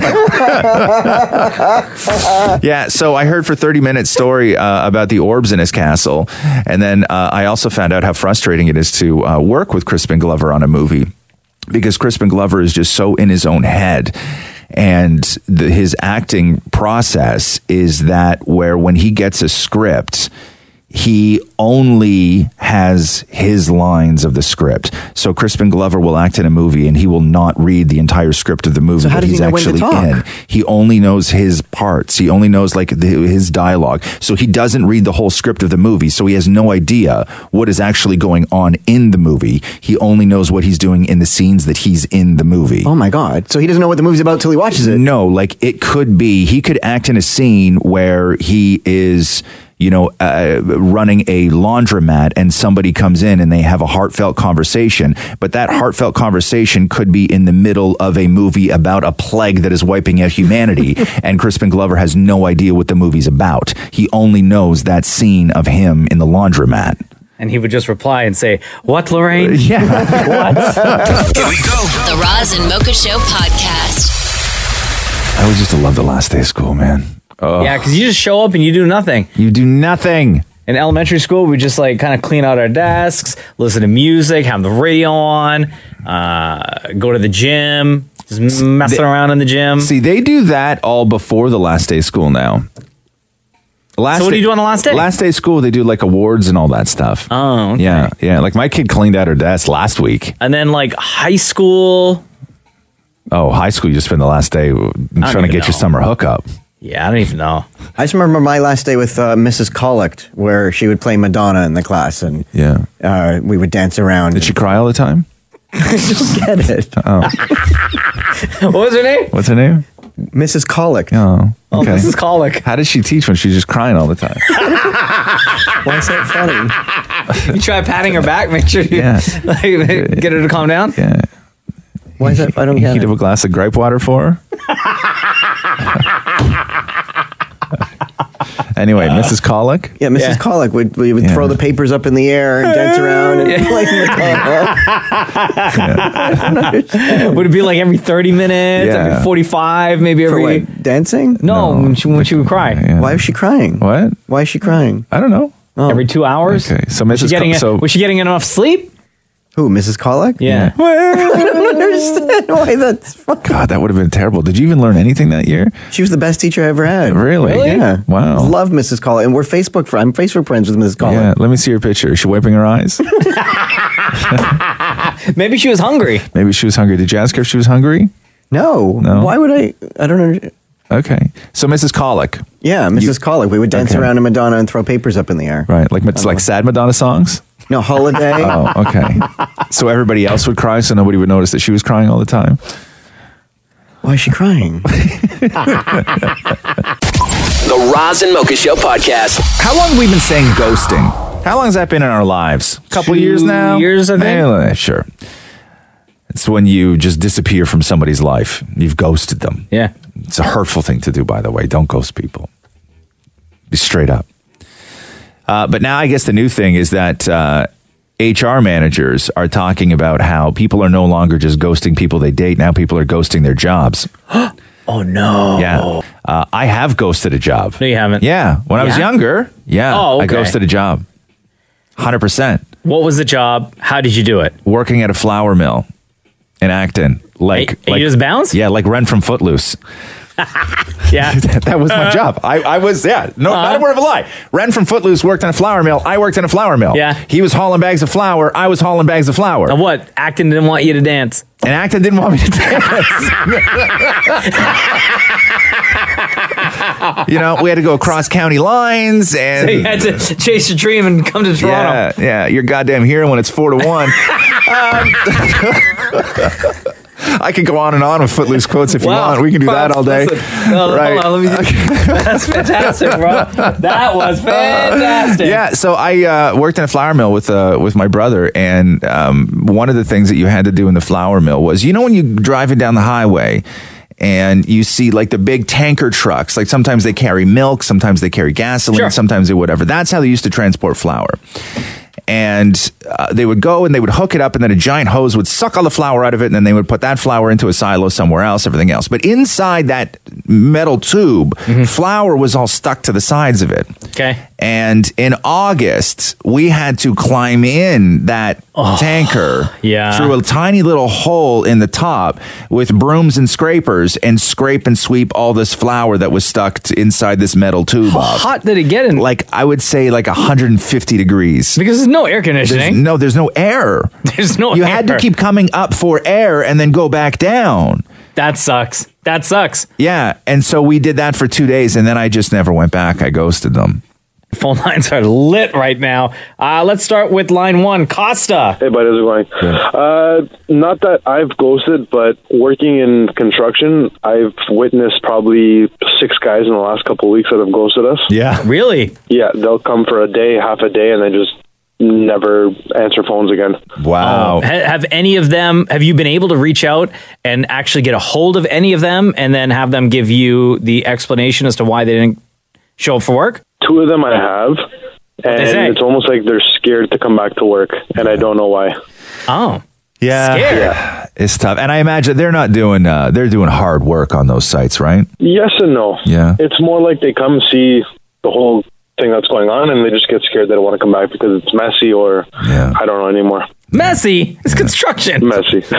Yeah, so I heard for thirty minutes story uh, about the orbs in his castle, and then uh, I also found out how frustrating it is to uh, work with Crispin Glover on a movie, because Crispin Glover is just so in his own head. And the, his acting process is that where when he gets a script, he only has his lines of the script. So Crispin Glover will act in a movie and he will not read the entire script of the movie So how that does he he's know when to actually talk? in. He only knows his parts. He only knows like the, his dialogue. So he doesn't read the whole script of the movie. So he has no idea what is actually going on in the movie. He only knows what he's doing in the scenes that he's in the movie. Oh my God. So he doesn't know what the movie's about till he watches it. No, like it could be, he could act in a scene where he is, you know, uh, running a laundromat and somebody comes in and they have a heartfelt conversation. But that heartfelt conversation could be in the middle of a movie about a plague that is wiping out humanity. And Crispin Glover has no idea what the movie's about. He only knows that scene of him in the laundromat. And he would just reply and say, what, Lorraine? Yeah. What? Here we go. The Roz and Mocha Show podcast. I would just love the last day of school, man. Oh, Yeah, because you just show up and you do nothing. you do nothing. In elementary school, we just like kind of clean out our desks, listen to music, have the radio on, uh, go to the gym, just messing They- around in the gym. See, they do that all before the last day of school now. Last So what do you do on the last day? Last day of school, they do like awards and all that stuff. Oh, okay. Yeah, yeah. Like my kid cleaned out her desk last week. And then like high school. Oh, high school, you just spend the last day trying to even get your know. summer hookup. Yeah, I don't even know. I just remember my last day with uh, Missus Collect, where she would play Madonna in the class, and Yeah. uh, we would dance around. Did she cry all the time? I don't get it. Oh, What was her name? what's her name? Missus Collect. Oh, Oh, okay. Missus Colic. How does she teach when she's just crying all the time? Why is that funny? You try patting her back, make sure you Yeah. like, get her to calm down. Yeah. Why is that? I don't get Heat it. up a glass of gripe water for her. Anyway, Missus Colic. Yeah, Missus Yeah. Colic would we would Yeah. throw the papers up in the air and dance around and play Madonna. Would it be like every thirty minutes, Yeah. every forty-five, maybe For every... what, dancing? No, When, she, when she would cry. Yeah. Why is she crying? What? Why is she crying? I don't know. Oh. Every two hours? Okay, so Was she, Missus getting Co- a- so was she getting enough sleep? Who, Missus Colick? Yeah. I don't understand why that's fucking... God, that would have been terrible. Did you even learn anything that year? She was the best teacher I ever had. Really? Really? Yeah. Wow. Love Missus Colick. And we're Facebook friends. I'm Facebook friends with Missus Colick. Yeah, let me see her picture. Is she wiping her eyes? Maybe she was hungry. Maybe she was hungry. Did you ask her if she was hungry? No. No. Why would I? I don't understand. Okay. So Missus Colick. Yeah, Missus Colick. We would dance Okay. around to Madonna and throw papers up in the air. Right. Like it's like sad Madonna songs? No, Holiday. Oh, okay. So everybody else would cry, so nobody would notice that she was crying all the time. Why is she crying? The Roz and Mocha Show podcast. How long have we been saying ghosting? How long has that been in our lives? A couple Two years now? years, I think. Eh, sure. It's when you just disappear from somebody's life. You've ghosted them. Yeah. It's a hurtful thing to do, by the way. Don't ghost people. Be straight up. Uh, but now I guess the new thing is that uh, H R managers are talking about how people are no longer just ghosting people they date. Now people are ghosting their jobs. Oh, no. Yeah. Uh, I have ghosted a job. No, you haven't. Yeah. When I was Yeah? younger, yeah, Oh, okay. I ghosted a job. one hundred percent. What was the job? How did you do it? Working at a flour mill in Acton. Like, And like you just bounced? Yeah, like Ren from Footloose. Yeah. that, that was my job. I, I was, yeah, no, Uh-huh. not a word of a lie. Ren from Footloose worked in a flour mill. I worked in a flour mill. Yeah. He was hauling bags of flour. I was hauling bags of flour. And what? Acton didn't want you to dance. And Acton didn't want me to dance. You know, we had to go across county lines and... So you had to chase your dream and come to Toronto. Yeah, yeah, you're goddamn hero when it's four to one. um, I could go on and on with Footloose quotes if you Wow. want. We can do that all day. Listen, no, Right. Hold on, let me That's fantastic, bro. That was fantastic. Yeah, so I uh, worked in a flour mill with uh, with my brother, and um, one of the things that you had to do in the flour mill was, you know, when you're driving down the highway and you see like the big tanker trucks, like sometimes they carry milk, sometimes they carry gasoline, Sure. sometimes they whatever. That's how they used to transport flour. And uh, they would go and they would hook it up, and then a giant hose would suck all the flour out of it, and then they would put that flour into a silo somewhere else, everything else. But inside that metal tube, flour was all stuck to the sides of it. Okay. And in August, we had to climb in that tanker yeah. through a tiny little hole in the top with brooms and scrapers and scrape and sweep all this flour that was stuck to inside this metal tube How off. hot did it get in? Like, I would say like one hundred fifty degrees. Because there's no air There's, conditioning. no, there's no air. There's no You air. had to keep coming up for air and then go back down. That sucks. That sucks. Yeah. And so we did that for two days, and then I just never went back. I ghosted them. Phone lines are lit right now. Uh, let's start with line one. Costa. Hey, bud, how's it going? Uh, not that I've ghosted, but working in construction, I've witnessed probably six guys in the last couple of weeks that have ghosted us. Yeah. Really? Yeah, they'll come for a day, half a day, and then just never answer phones again. Wow. Ha- have any of them, have you been able to reach out and actually get a hold of any of them and then have them give you the explanation as to why they didn't show up for work? Two of them I have, they say? and it's almost like they're scared to come back to work, and I don't know why. Oh. Yeah. Scared. Yeah. It's tough. And I imagine they're not doing, uh, they're doing hard work on those sites, right? Yes and no. Yeah. It's more like they come see the whole thing that's going on, and they just get scared they don't want to come back because it's messy, or Yeah. I don't know anymore. Messy. It's construction. Messy. It's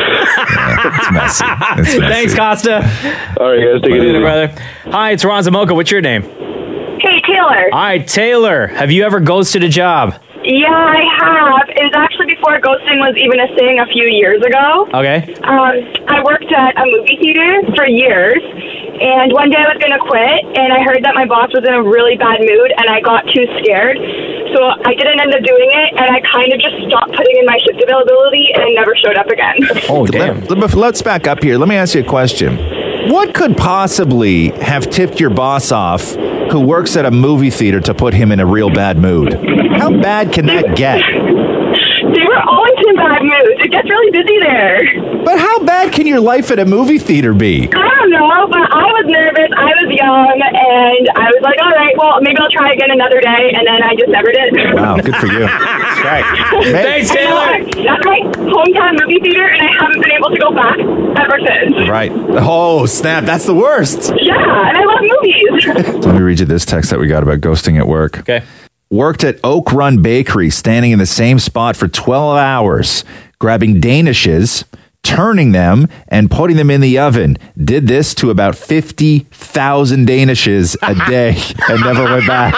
messy. It's messy. Thanks, Costa. All right, guys, take it easy. Brother. Hi, it's Ron Zamoka. What's your name? Hey, Taylor. All right, Taylor. Have you ever ghosted a job? Yeah, I have. It was actually before ghosting was even a thing a few years ago. Okay. Um, I worked at a movie theater for years, and one day I was going to quit, and I heard that my boss was in a really bad mood, and I got too scared. So I didn't end up doing it, and I kind of just stopped putting in my shift availability and never showed up again. Oh, damn. Let, let- let's back up here. Let me ask you a question. What could possibly have tipped your boss off who works at a movie theater to put him in a real bad mood? How bad can that get? They were always in bad moods. It gets really busy there. But how bad can your life at a movie theater be? I don't know, but I was nervous. I was young, and I was like, all right, well, maybe I'll try again another day, and then I just never did. Wow, good for you. That's right. Thanks, Taylor. That's my hometown movie theater, and I haven't been able to go back ever since. Right. Oh, snap. That's the worst. Yeah, and I love movies. Let me read you this text that we got about ghosting at work. Okay. Worked at Oak Run Bakery, standing in the same spot for twelve hours. grabbing danishes, turning them, and putting them in the oven. Did this to about fifty thousand danishes a day and never went back.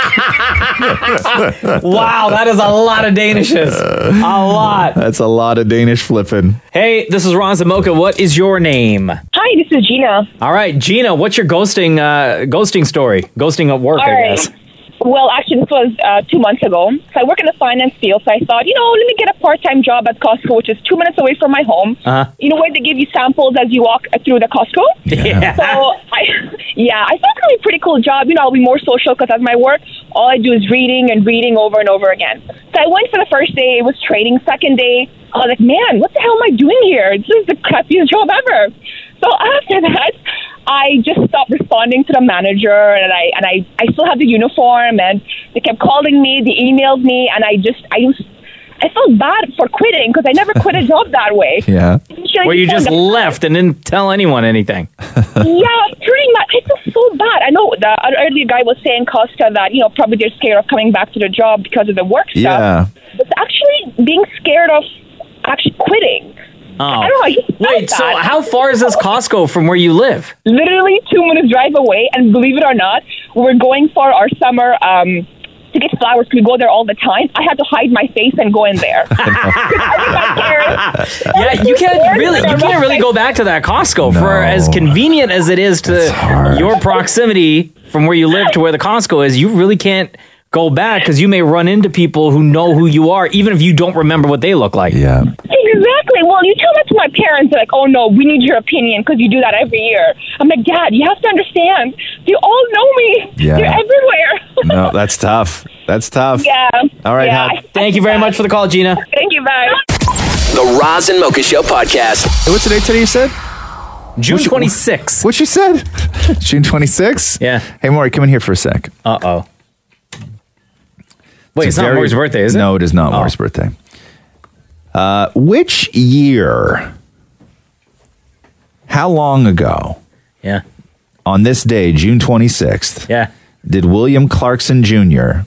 Wow, that is a lot of danishes. A lot. That's a lot of Danish flipping. Hey, this is Roz and Mocha. What is your name? Hi, this is Gina. All right, Gina, what's your ghosting uh, ghosting story? Ghosting at work, All I right. guess. Well, actually, this was uh, two months ago. So I work in the finance field, so I thought, you know, let me get a part-time job at Costco, which is two minutes away from my home. Uh-huh. You know where they give you samples as you walk through the Costco? Yeah. So, I, yeah, I thought it would be a pretty cool job. You know, I'll be more social because as my work, all I do is reading and reading over and over again. So I went for the first day. It was trading. Second day, I was like, man, what the hell am I doing here? This is the crappiest job ever. So after that, I just stopped responding to the manager, and I and I, I still have the uniform, and they kept calling me, they emailed me, and I just I was I felt bad for quitting because I never quit a job that way. Yeah. Where you just left and didn't tell anyone anything. Yeah, pretty much. I feel so bad. I know the earlier guy was saying, Costa, that, you know, probably they're scared of coming back to the job because of the work stuff. Yeah. But actually being scared of actually quitting. Oh. I don't know. I just felt Wait, so that. how far is this Costco from where you live? Literally two minutes drive away, and believe it or not, we're going for our summer um, to get flowers. We go there all the time. I had to hide my face and go in there. Yeah, you can't really you can't really go back to that Costco for as convenient as it is to your proximity from where you live to where the Costco is. You really can't go back because you may run into people who know who you are, even if you don't remember what they look like. Yeah. Exactly. Well, you tell that to my parents, they're like, oh, no, we need your opinion because you do that every year. I'm like, Dad, you have to understand. They all know me. Yeah. They're everywhere. No, that's tough. That's tough. Yeah. All right, Yeah. Hap. Thank you very much for the call, Gina. Thank you, bye. The Roz and Mocha Show podcast. Hey, what's the date today you said? June twenty-sixth. What you said? June twenty-sixth? Yeah. Hey, Maury, come in here for a sec. Uh-oh. Wait, it's, a not very- Maury's birthday, is it? No, it is not Oh. Maury's birthday. Uh, which year, how long ago, Yeah. on this day, June twenty-sixth, Yeah. did William Clarkson Junior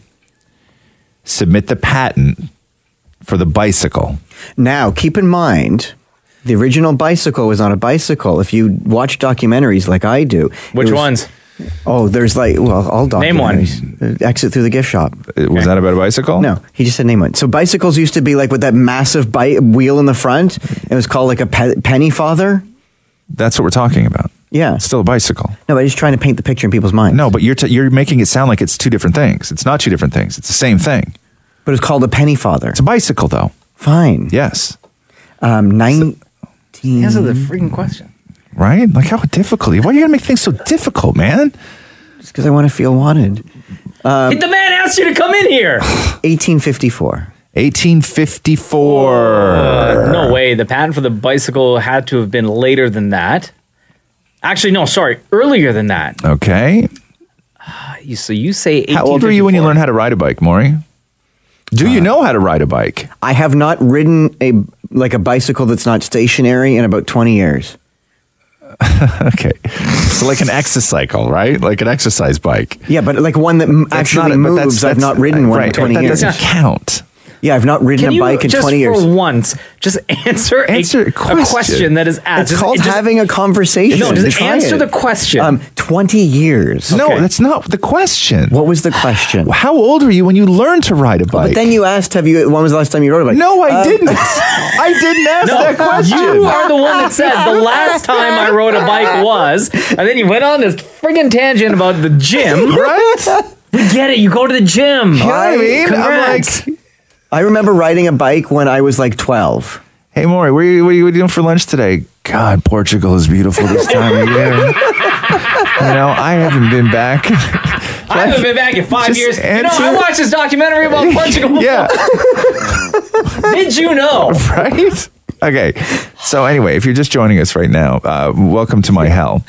submit the patent for the bicycle? Now, keep in mind, the original bicycle was on a bicycle. If you watch documentaries like I do. Which it was- ones? Oh, there's like, well, all documentaries. Name one. Uh, Exit through the gift shop. Was that about a bicycle? No, he just said name one. So bicycles used to be like with that massive bi- wheel in the front. It was called like a pe- penny father. That's what we're talking about. Yeah. It's still a bicycle. No, but I'm just trying to paint the picture in people's minds. No, but you're t- you're making it sound like it's two different things. It's not two different things. It's the same thing. But it's called a penny father. It's a bicycle, though. Fine. Yes. Um, nineteen. Answer the freaking question. Right? Like, how difficult? Why are you going to make things so difficult, man? Just because I want to feel wanted. Um, the man asked you to come in here. eighteen fifty-four. eighteen fifty-four. Uh, no way. The patent for the bicycle had to have been later than that. Actually, no, sorry. Earlier than that. Okay. You- So you say eighteen fifty-four. How old were you when you learned how to ride a bike, Maury? Do you know how to ride a bike? I have not ridden a like a bicycle that's not stationary in about twenty years. Okay. So like an exercycle, right? Like an exercise bike. Yeah, but like one that m- That's actually not a- but that's- moves. I've that's- not ridden one right, in twenty that years. doesn't count. Yeah, I've not ridden Can a you bike in just twenty years. for once just answer, Answer a a, question. a question that is asked? It's Just- called just- having a conversation. No, just Try answer it. the question. Um, twenty years. No, Okay. that's not the question. What was the question? How old were you when you learned to ride a bike? But then you asked, "Have you? When was the last time you rode a bike?" no, I Um, didn't. I didn't ask No, that question. you are the one that said the last time I rode a bike was, and then you went on this friggin' tangent about the gym. Right? We get it. You go to the gym. You know what I mean? Congrats. I'm like, I remember riding a bike when I was like twelve. hey, Maury, what are, you, what are you doing for lunch today? God, Portugal is beautiful this time of year. You know, I haven't been back. I haven't been back in five Just years. You know, answer- I watched this documentary about Portugal before. Yeah. Did you know? Right? Okay. So anyway, if you're just joining us right now, uh, welcome to my hell.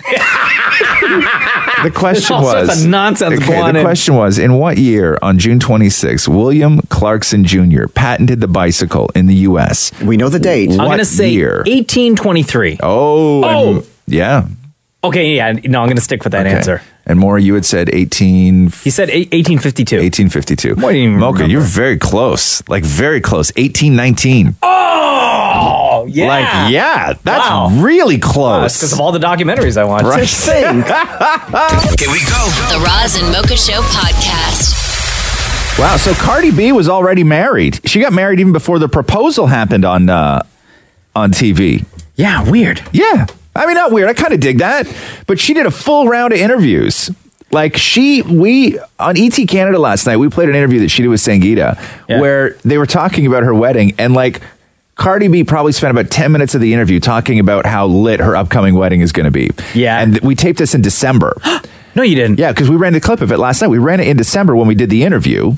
The question All sorts was of nonsense okay, going the in. question was, in what year on June twenty-sixth, William Clarkson Junior patented the bicycle in the U S? We know the date. I'm What going to say year? eighteen twenty-three. Oh, Oh. and- yeah. Okay, yeah. No, I'm going to stick with that Okay. answer. And Maury, you had said eighteen. He said eight- eighteen fifty-two. eighteen fifty-two. What do you even Mocha, remember? you're very close. Like very close. eighteen nineteen. Oh! yeah. Like, yeah, that's Wow. really close. Because of all the documentaries I watched. Right. Just saying. Here we go. The Roz and Mocha Show podcast. Wow, so Cardi B was already married. She got married even before the proposal happened on uh, on T V. Yeah, weird. Yeah. I mean, not weird. I kind of dig that. But she did a full round of interviews. Like she, we, on E T Canada last night, we played an interview that she did with Sangeeta Yeah. where they were talking about her wedding. And like Cardi B probably spent about ten minutes of the interview talking about how lit her upcoming wedding is going to be. Yeah. And we taped this in December. No, you didn't. Yeah, because we ran the clip of it last night. We ran it in December when we did the interview.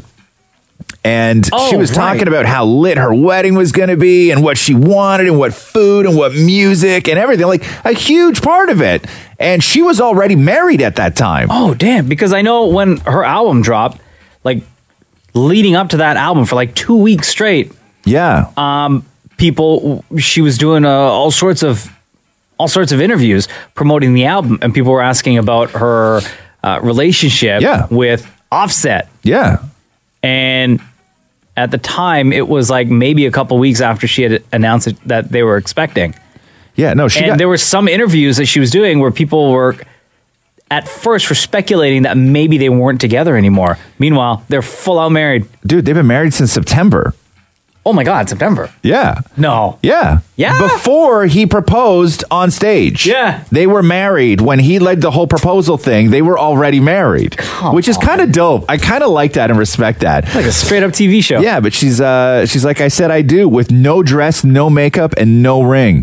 And Oh, she was right. talking about how lit her wedding was going to be and what she wanted and what food and what music and everything. Like a huge part of it. And she was already married at that time. Oh, damn. Because I know when her album dropped, like leading up to that album for like two weeks straight, Yeah. um, people, she was doing uh, all sorts of all sorts of interviews promoting the album, and people were asking about her uh, relationship Yeah. with Offset. Yeah. And at the time, it was like maybe a couple weeks after she had announced it, that they were expecting. Yeah. No, she and got, there were some interviews that she was doing where people were at first were speculating that maybe they weren't together anymore. Meanwhile, they're full out married. dude, they've been married since September. Oh my God, September. Yeah. No. Yeah. Yeah? Before he proposed on stage. Yeah. They were married. When he led the whole proposal thing, they were already married. Come which is kind of dope. I kind of like that and respect that. Like a straight up T V show. Yeah, but she's uh she's like I said I do, with no dress, no makeup, and no ring.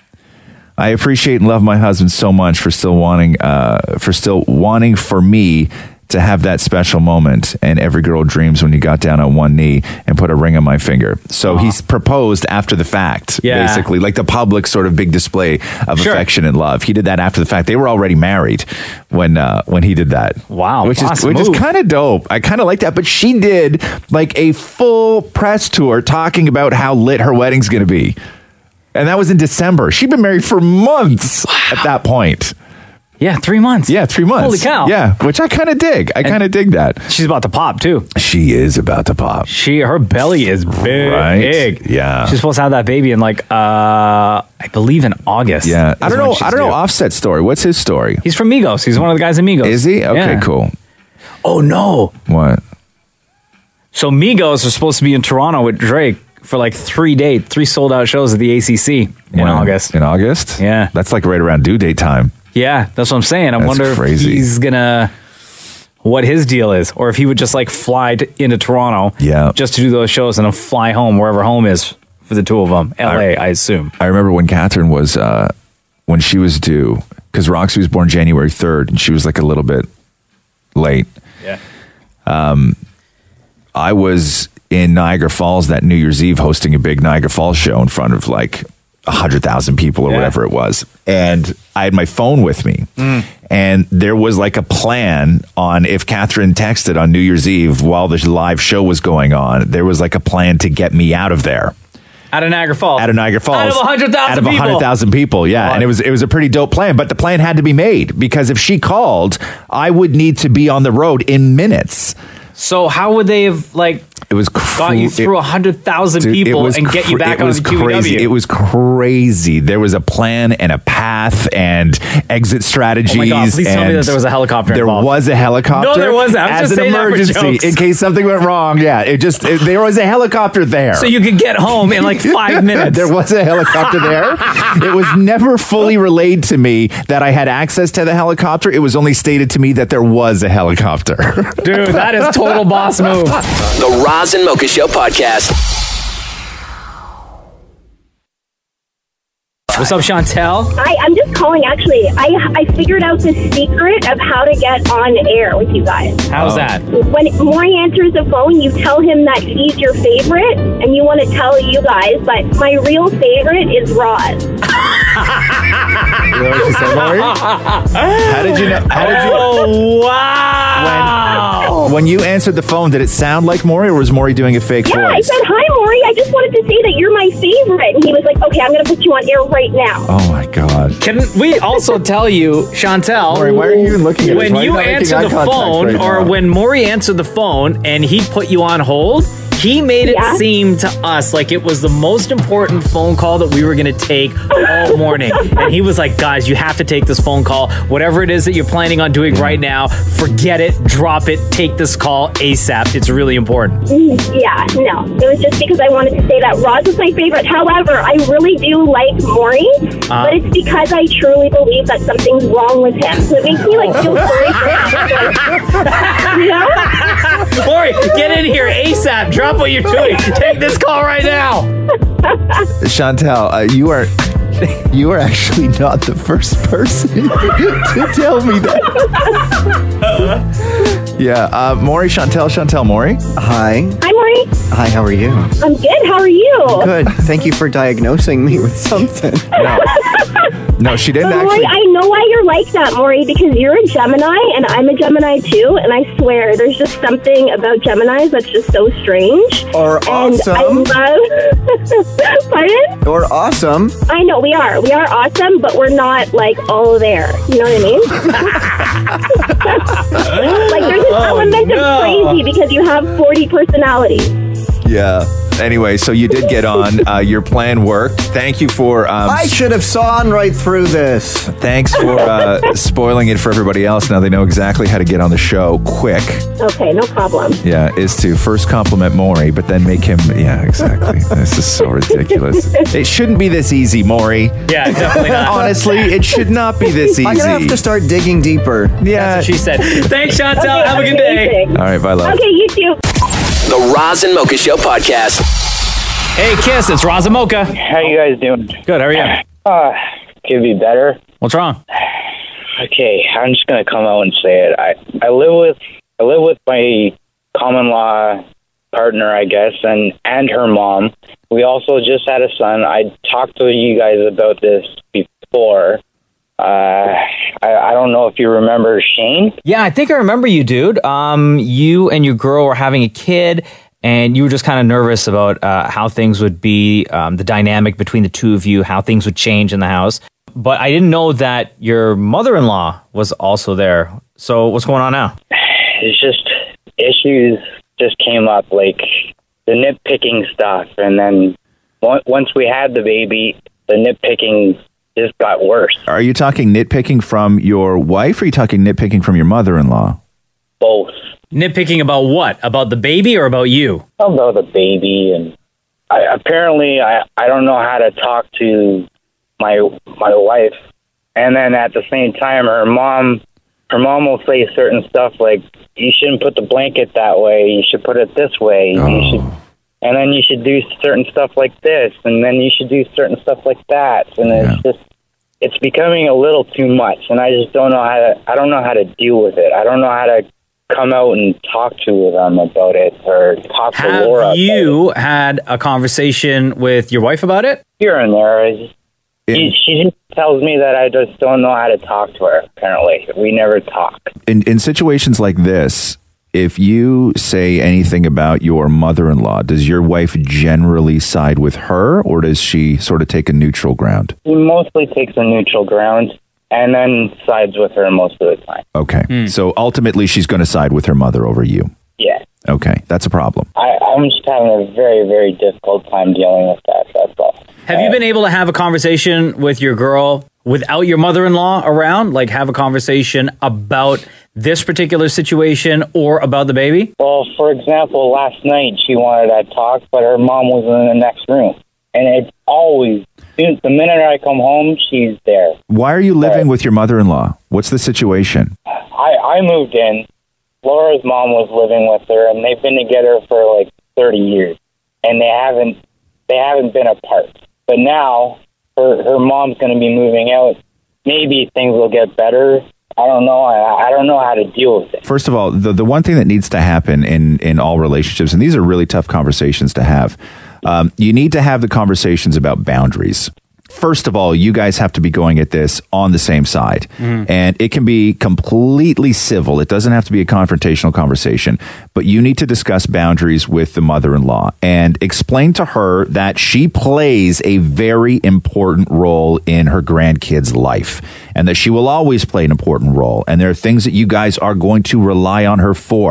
I appreciate and love my husband so much for still wanting uh for still wanting for me to have that special moment, and every girl dreams when you got down on one knee and put a ring on my finger. So he's proposed after the fact, Yeah. basically, like the public sort of big display of Sure. affection and love. He did that after the fact. They were already married when uh, when he did that. Wow, which is boss which is move. kind of dope. I kind of like that. But she did like a full press tour talking about how lit her wedding's going to be, and that was in December. She'd been married for months at that point. Yeah, three months. Yeah, three months. Holy cow. Yeah, which I kind of dig. I kind of dig that. She's about to pop too. She is about to pop. She her belly is big. Right. Yeah. She's supposed to have that baby in like uh I believe in August. Yeah, is I don't when know. she's I don't know due. Offset's story. What's his story? He's from Migos. He's one of the guys in Migos. Is he? Okay, Yeah. cool. Oh no. What? So Migos are supposed to be in Toronto with Drake for like three dates, three sold out shows at the A C C in When? August. In August? Yeah. That's like right around due date time. Yeah, that's what I'm saying. I That's wonder crazy. if he's gonna what his deal is, or if he would just like fly to, into Toronto, Yeah. just to do those shows and then fly home wherever home is for the two of them. L A, I, assume. I remember when Catherine was, uh, when she was due, because Roxy was born January third, and she was like a little bit late. Yeah. Um, I was in Niagara Falls that New Year's Eve hosting a big Niagara Falls show in front of like a hundred thousand people or Yeah. whatever it was. And I had my phone with me. Mm. And there was like a plan on if Catherine texted on New Year's Eve while the live show was going on, there was like a plan to get me out of there. Out of Niagara Falls. Out of Niagara Falls. Out of one hundred thousand Out of people. one hundred thousand people, yeah. God. And it was it was a pretty dope plan, but the plan had to be made because if she called, I would need to be on the road in minutes. So how would they have like It was got you cr- through a hundred thousand Dude, people it was and get you cra- back it on was the Q E W? crazy. It was crazy. There was a plan and a path and exit strategies. Oh my God, please tell me and that there was a helicopter There involved. was a helicopter. No, there wasn't. I'm as just an saying that for emergency jokes. in case something went wrong. Yeah, it just it, there was a helicopter there. So you could get home in like five minutes. There was a helicopter there. It was never fully relayed to me that I had access to the helicopter. It was only stated to me that there was a helicopter. Dude, that is total boss move. The Roz and Mocha Show podcast. What's up, Chantel? Hi, I'm just calling. Actually, I I figured out the secret of how to get on air with you guys. How's that? When Maury answers the phone, you tell him that he's your favorite, and you want to tell you guys, but my real favorite is Roz. You know what she said, Lori? How did you know? How did you? Oh, wow. When, when you answered the phone, did it sound like Maury, or was Maury doing a fake Yeah, I voice? said, hi, Maury. I just wanted to say that you're my favorite. And he was like, okay, I'm going to put you on air right now. Oh my God! Can we also tell you, Chantel, Maury, why are you even looking at us? when Why are you you not making answer eye the contact phone, right or now? when Maury answered the phone and he put you on hold, He made it Yeah. seem to us like it was the most important phone call that we were going to take all morning. And he was like, guys, you have to take this phone call. Whatever it is that you're planning on doing right now, forget it, drop it, take this call ASAP. It's really important. Yeah, no. It was just because I wanted to say that Roz is my favorite. However, I really do like Maury, Uh. but it's because I truly believe that something's wrong with him. So it makes me like feel sorry for him. Like, you know? Maury, get in here ASAP. Drop what you're doing. Take this call right now. Chantel, uh, you are you are actually not the first person to tell me that. Yeah, uh, Maury, Chantel, Chantel, Maury. Hi. Hi, Maury. Hi, how are you? I'm good. How are you? Good. Thank you for diagnosing me with something. No, she didn't But Maury, actually. I know why you're like that, Maury, because you're a Gemini and I'm a Gemini too, and I swear there's just something about Geminis that's just so strange. Or awesome. And I love. Pardon? Or awesome. I know we are. We are awesome, but we're not like all there. You know what I mean? Like there's an Oh, element no. of crazy because you have forty personalities. Yeah. Anyway, so you did get on. Uh, your plan worked. Thank you for. Um, I should have sawn right through this. Thanks for uh, spoiling it for everybody else. Now they know exactly how to get on the show quick. Okay, no problem. Yeah, is to first compliment Maury, but then make him. Yeah, exactly. This is so ridiculous. It shouldn't be this easy, Maury. Yeah, definitely not. Honestly, it should not be this easy. I'm gonna have to start digging deeper. Yeah, That's what she said. Thanks, Chantel. Okay, Have a good day. amazing. All right, bye, love. Okay, you too. The Roz and Mocha Show podcast. Hey, Kiss, it's Roz and Mocha. How you guys doing? Good, how are you? Uh, could be better. What's wrong? Okay, I'm just gonna come out and say it. I, I live with I live with my common law partner, I guess, and and her mom. We also just had a son. I talked to you guys about this before. Uh, I, I don't know if you remember Shane. Yeah, I think I remember you, dude. Um, you and your girl were having a kid, and you were just kind of nervous about uh, how things would be, um, the dynamic between the two of you, how things would change in the house. But I didn't know that your mother-in-law was also there. So what's going on now? It's just issues just came up, like the nitpicking stuff, and then on- once we had the baby, the nitpicking just got worse. Are you talking nitpicking from your wife, or are you talking nitpicking from your mother-in-law? Both. Nitpicking about what? About the baby or about you? About the baby, and I, apparently I, I don't know how to talk to my my wife, and then at the same time her mom her mom will say certain stuff like, you shouldn't put the blanket that way, you should put it this way, Oh. you should, and then you should do certain stuff like this, and then you should do certain stuff like that, and it's just it's becoming a little too much, and I just don't know how to I don't know how to deal with it. I don't know how to come out and talk to them about it, or talk to Laura Have about it. you had a conversation with your wife about it? Here and there. I just, she, she just tells me that I just don't know how to talk to her, apparently. We never talk. In in situations like this, if you say anything about your mother-in-law, does your wife generally side with her, or does she sort of take a neutral ground? He mostly takes a neutral ground and then sides with her most of the time. Okay. So ultimately, she's going to side with her mother over you. Yeah. Okay. That's a problem. I, I'm just having a very, very difficult time dealing with that. That's all. Have you been able to have a conversation with your girl without your mother-in-law around? Like have a conversation about this particular situation or about the baby? Well, for example, last night she wanted that talk, but her mom was in the next room. And it's always, the minute I come home, she's there. Why are you living with your mother-in-law? What's the situation? I, I moved in. Laura's mom was living with her, and they've been together for like thirty years, and they haven't they haven't been apart. But now her her mom's going to be moving out. Maybe things will get better. I don't know. I, I don't know how to deal with it. First of all, the, the one thing that needs to happen in, in all relationships, and these are really tough conversations to have, um, you need to have the conversations about boundaries. First of all, you guys have to be going at this on the same side. Mm-hmm. And it can be completely civil. It doesn't have to be a confrontational conversation. But you need to discuss boundaries with the mother-in-law and explain to her that she plays a very important role in her grandkids' life and that she will always play an important role. And there are things that you guys are going to rely on her for.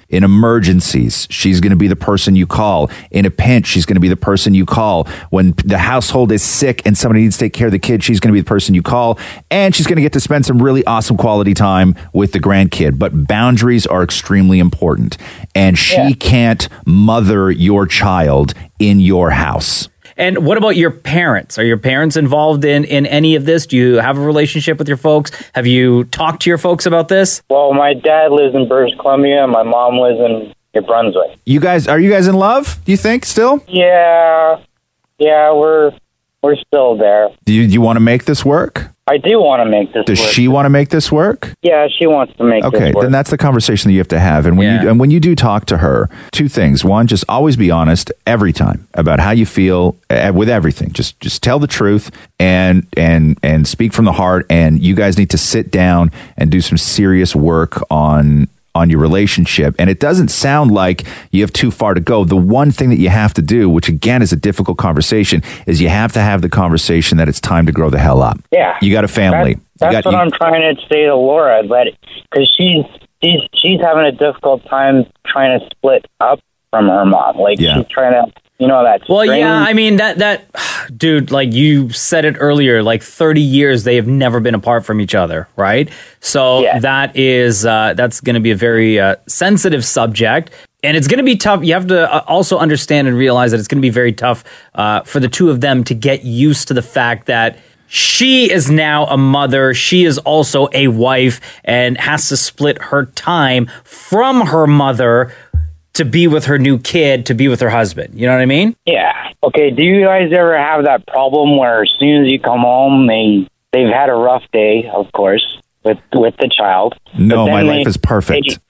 In emergencies, she's going to be the person you call. In a pinch, she's going to be the person you call. When the household is sick and somebody needs to take care of the kid, she's going to be the person you call. And she's going to get to spend some really awesome quality time with the grandkid. But boundaries are extremely important. And she Yeah. can't mother your child in your house. And what about your parents? Are your parents involved in, in any of this? Do you have a relationship with your folks? Have you talked to your folks about this? Well, my dad lives in British Columbia, and my mom lives in New Brunswick. You guys, are you guys in love, do you think, still? Yeah, yeah, we're we're still there. Do you, do you want to make this work? I do want to make this Does work. she want to make this work? Yeah, she wants to make Okay, this work. then that's the conversation that you have to have. And when you and when you do talk to her, two things. One, just always be honest every time about how you feel uh, with everything. Just just tell the truth and and and speak from the heart. And you guys need to sit down and do some serious work on on your relationship. And it doesn't sound like you have too far to go. The one thing that you have to do, which again is a difficult conversation, is you have to have the conversation that it's time to grow the hell up. Yeah. You got a family. That's, You that's got- what you- I'm trying to say to Laura, but because she's she's she's having a difficult time trying to split up from her mom. Like Yeah. she's trying to, you know, that. Well, strange- yeah, I mean, that, that, dude, like you said it earlier, like thirty years, they have never been apart from each other, right? So that is, uh, that's going to be a very uh, sensitive subject. And it's going to be tough. You have to uh, also understand and realize that it's going to be very tough uh, for the two of them to get used to the fact that she is now a mother. She is also a wife and has to split her time from her mother to be with her new kid, to be with her husband. You know what I mean? Yeah. Okay. Do you guys ever have that problem where as soon as you come home, they they've had a rough day, of course, with with the child. No, But then my they- life is perfect.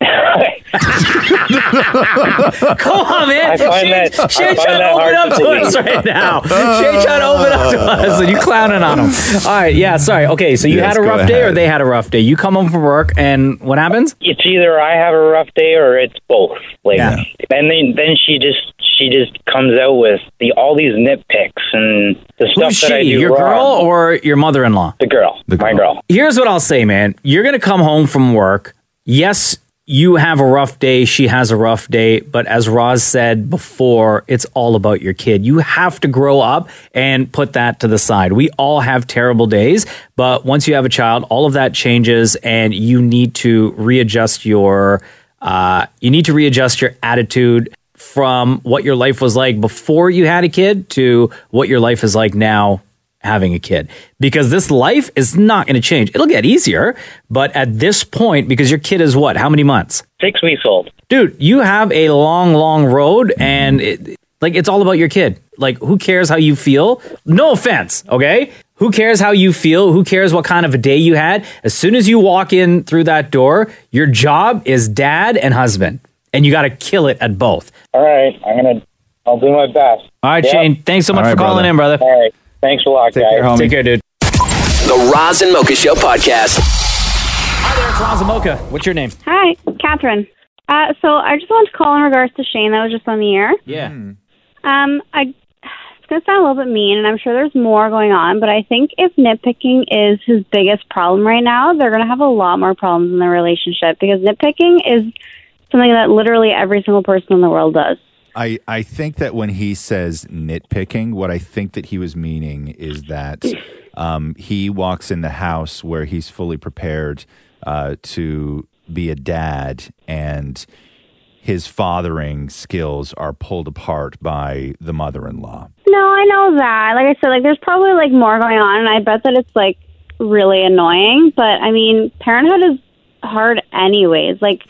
Come on, man. I find She- that- I she find trying to that open hard up to to us believe. right now. She trying to open up to us, and you clowning on him. All right, yeah, sorry. Okay, so you Yes, had a go rough day, or ahead. they had a rough day. You come home from work, and what happens? It's either I have a rough day or it's both. Like, and then then she just she just comes out with the all these nitpicks and the stuff Who's that I she? do Your wrong. girl or your mother-in-law? The girl, my girl. Here's what I'll say, man. You're going to come home from work. Yes, you have a rough day. She has a rough day. But as Roz said before, it's all about your kid. You have to grow up and put that to the side. We all have terrible days. But once you have a child, all of that changes and you need to readjust your, uh, you need to readjust your attitude from what your life was like before you had a kid to what your life is like now having a kid, because this life is not going to change. It'll get easier, but at this point, because your kid is what? How many months? Six weeks old. Dude, you have a long, long road, and it, like it's all about your kid. Like, who cares how you feel? No offense, okay? Who cares how you feel? Who cares what kind of a day you had? As soon as you walk in through that door, your job is dad and husband, and you got to kill it at both. All right, I'm gonna. I'll do my best. All right, Yep. Shane. Thanks so much All right, for calling brother. in, brother. All right. Thanks a lot, guys. Take care, dude. The Roz and Mocha Show podcast. Hi there, it's Roz and Mocha. What's your name? Hi, Catherine. Uh, so I just wanted to call in regards to Shane that was just on the air. Yeah. Um, I it's gonna sound a little bit mean, and I'm sure there's more going on, but I think if nitpicking is his biggest problem right now, they're gonna have a lot more problems in their relationship because nitpicking is something that literally every single person in the world does. I, I think that when he says nitpicking, what I think that he was meaning is that um, he walks in the house where he's fully prepared uh, to be a dad, and his fathering skills are pulled apart by the mother-in-law. No, I know that. Like I said, like there's probably like more going on, and I bet that it's like really annoying. But I mean, parenthood is hard anyways. Like,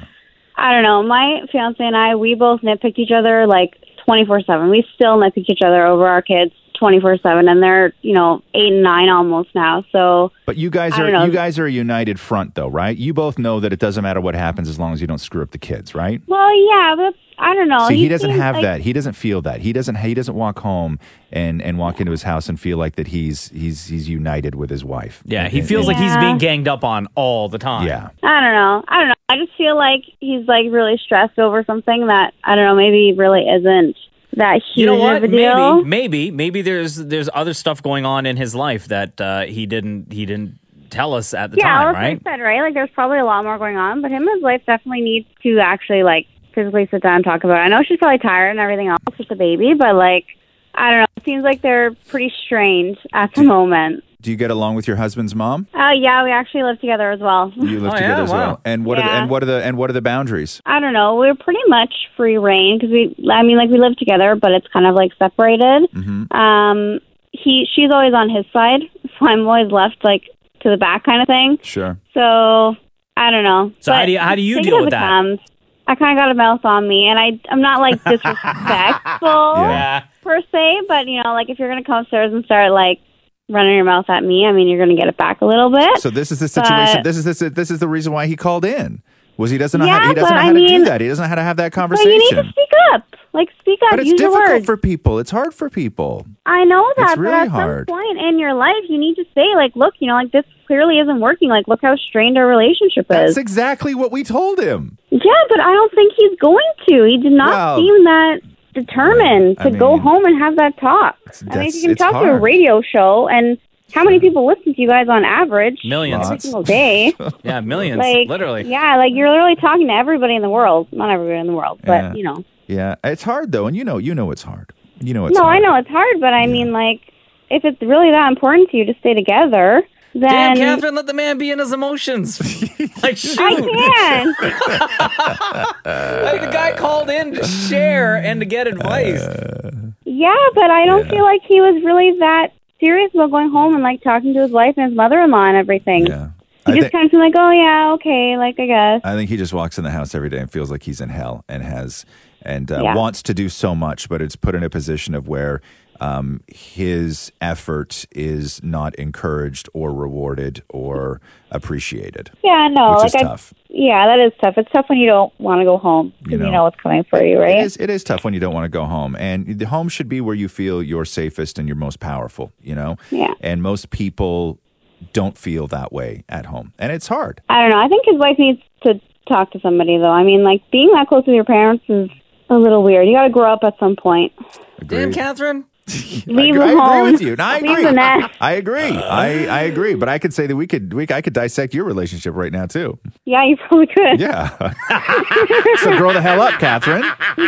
I don't know. My fiance and I, we both nitpick each other like twenty-four seven. We still nitpick each other over our kids twenty-four seven, and they're, you know, eight and nine almost now. So, But you guys I are don't know. you guys are a united front, though, right? You both know that it doesn't matter what happens as long as you don't screw up the kids, right? well, yeah, but I don't know. See, he doesn't seems have like- that. He doesn't feel that. He doesn't. He doesn't walk home and, and walk into his house and feel like that he's he's he's united with his wife. Yeah, he And- feels like he's Yeah. being ganged up on all the time. Yeah. I don't know. I don't know. I just feel like he's like really stressed over something that I don't know. Maybe really isn't that huge You know what? of a deal. Maybe, maybe, maybe there's there's other stuff going on in his life that uh, he didn't he didn't tell us at the yeah, time, well, right? like I said, right? Like, there's probably a lot more going on, but him and his wife definitely needs to actually, like, physically sit down and talk about it. I know she's probably tired and everything else with the baby, but, like, I don't know. It seems like they're pretty strained at the moment. Do you get along with your husband's mom? Uh, yeah, we actually live together as well. You live Oh, together yeah? as Wow. well. And what are the Yeah. and what are the and what are the boundaries? I don't know. We're pretty much free reign because we, I mean, like, we live together, but it's kind of, like, separated. Mm-hmm. Um, he, she's always on his side, so I'm always left, like, to the back kind of thing. Sure. So, I don't know. So how But do you- how do you take it deal as with it that? comes. I kind of got a mouth on me, and I, I'm not, like, disrespectful Yeah. per se, but, you know, like, if you're going to come upstairs and start, like, running your mouth at me, I mean, you're going to get it back a little bit. So this is the situation. But- This is this this is the reason why he called in. Was he doesn't know Yeah, how he doesn't but know I how to do mean- that. He doesn't know how to have that But conversation. you need to speak up. Like, speak up. But it's Use your difficult words. for people. It's hard for people. I know that, It's but really at hard. some point in your life, you need to say, like, look, you know, like, this clearly isn't working. Like, look how strained our relationship That's is. exactly what we told him. Yeah, but I don't think he's going to. He did not Well, seem that determined I to go mean, home and have that talk. I mean, that's- if you can it's talk to a hard. radio show, and how many people listen to you guys on average? Millions. Every single day. Yeah, millions, like, literally. Yeah, like, you're literally talking to everybody in the world. Not everybody in the world, but, Yeah. you know. Yeah, it's hard though, and you know, you know, it's hard. You know, it's No, hard. I know it's hard, but I mean, like, if it's really that important to you to stay together, then Damn, Catherine, let the man be in his emotions. Like, shoot. I can. Like, the guy called in to share and to get advice. Yeah, but I don't feel like he was really that serious about going home and, like, talking to his wife and his mother-in-law and everything. Yeah. He I just think- kind of seemed like, oh, yeah, okay, like, I guess. I think he just walks in the house every day and feels like he's in hell and has and uh, Yeah. wants to do so much, but it's put in a position of where um, his effort is not encouraged or rewarded or appreciated. Yeah, no, Which like, is I, tough. yeah, that is tough. It's tough when you don't want to go home because you, know. know what's coming for you, right? It is, it is tough when you don't want to go home. And the home should be where you feel you're safest and you're most powerful, you know? Yeah. And most people don't feel that way at home. And it's hard. I don't know. I think his wife needs to talk to somebody, though. I mean, like, being that close with your parents is a little weird. You got to grow up at some point. Damn, Catherine. Leave I them home. agree with you. No, I Leave agree. the nest. I agree. I, I agree. But I could say that we could we I could dissect your relationship right now too. Yeah, you probably could. Yeah. So grow the hell up, Catherine.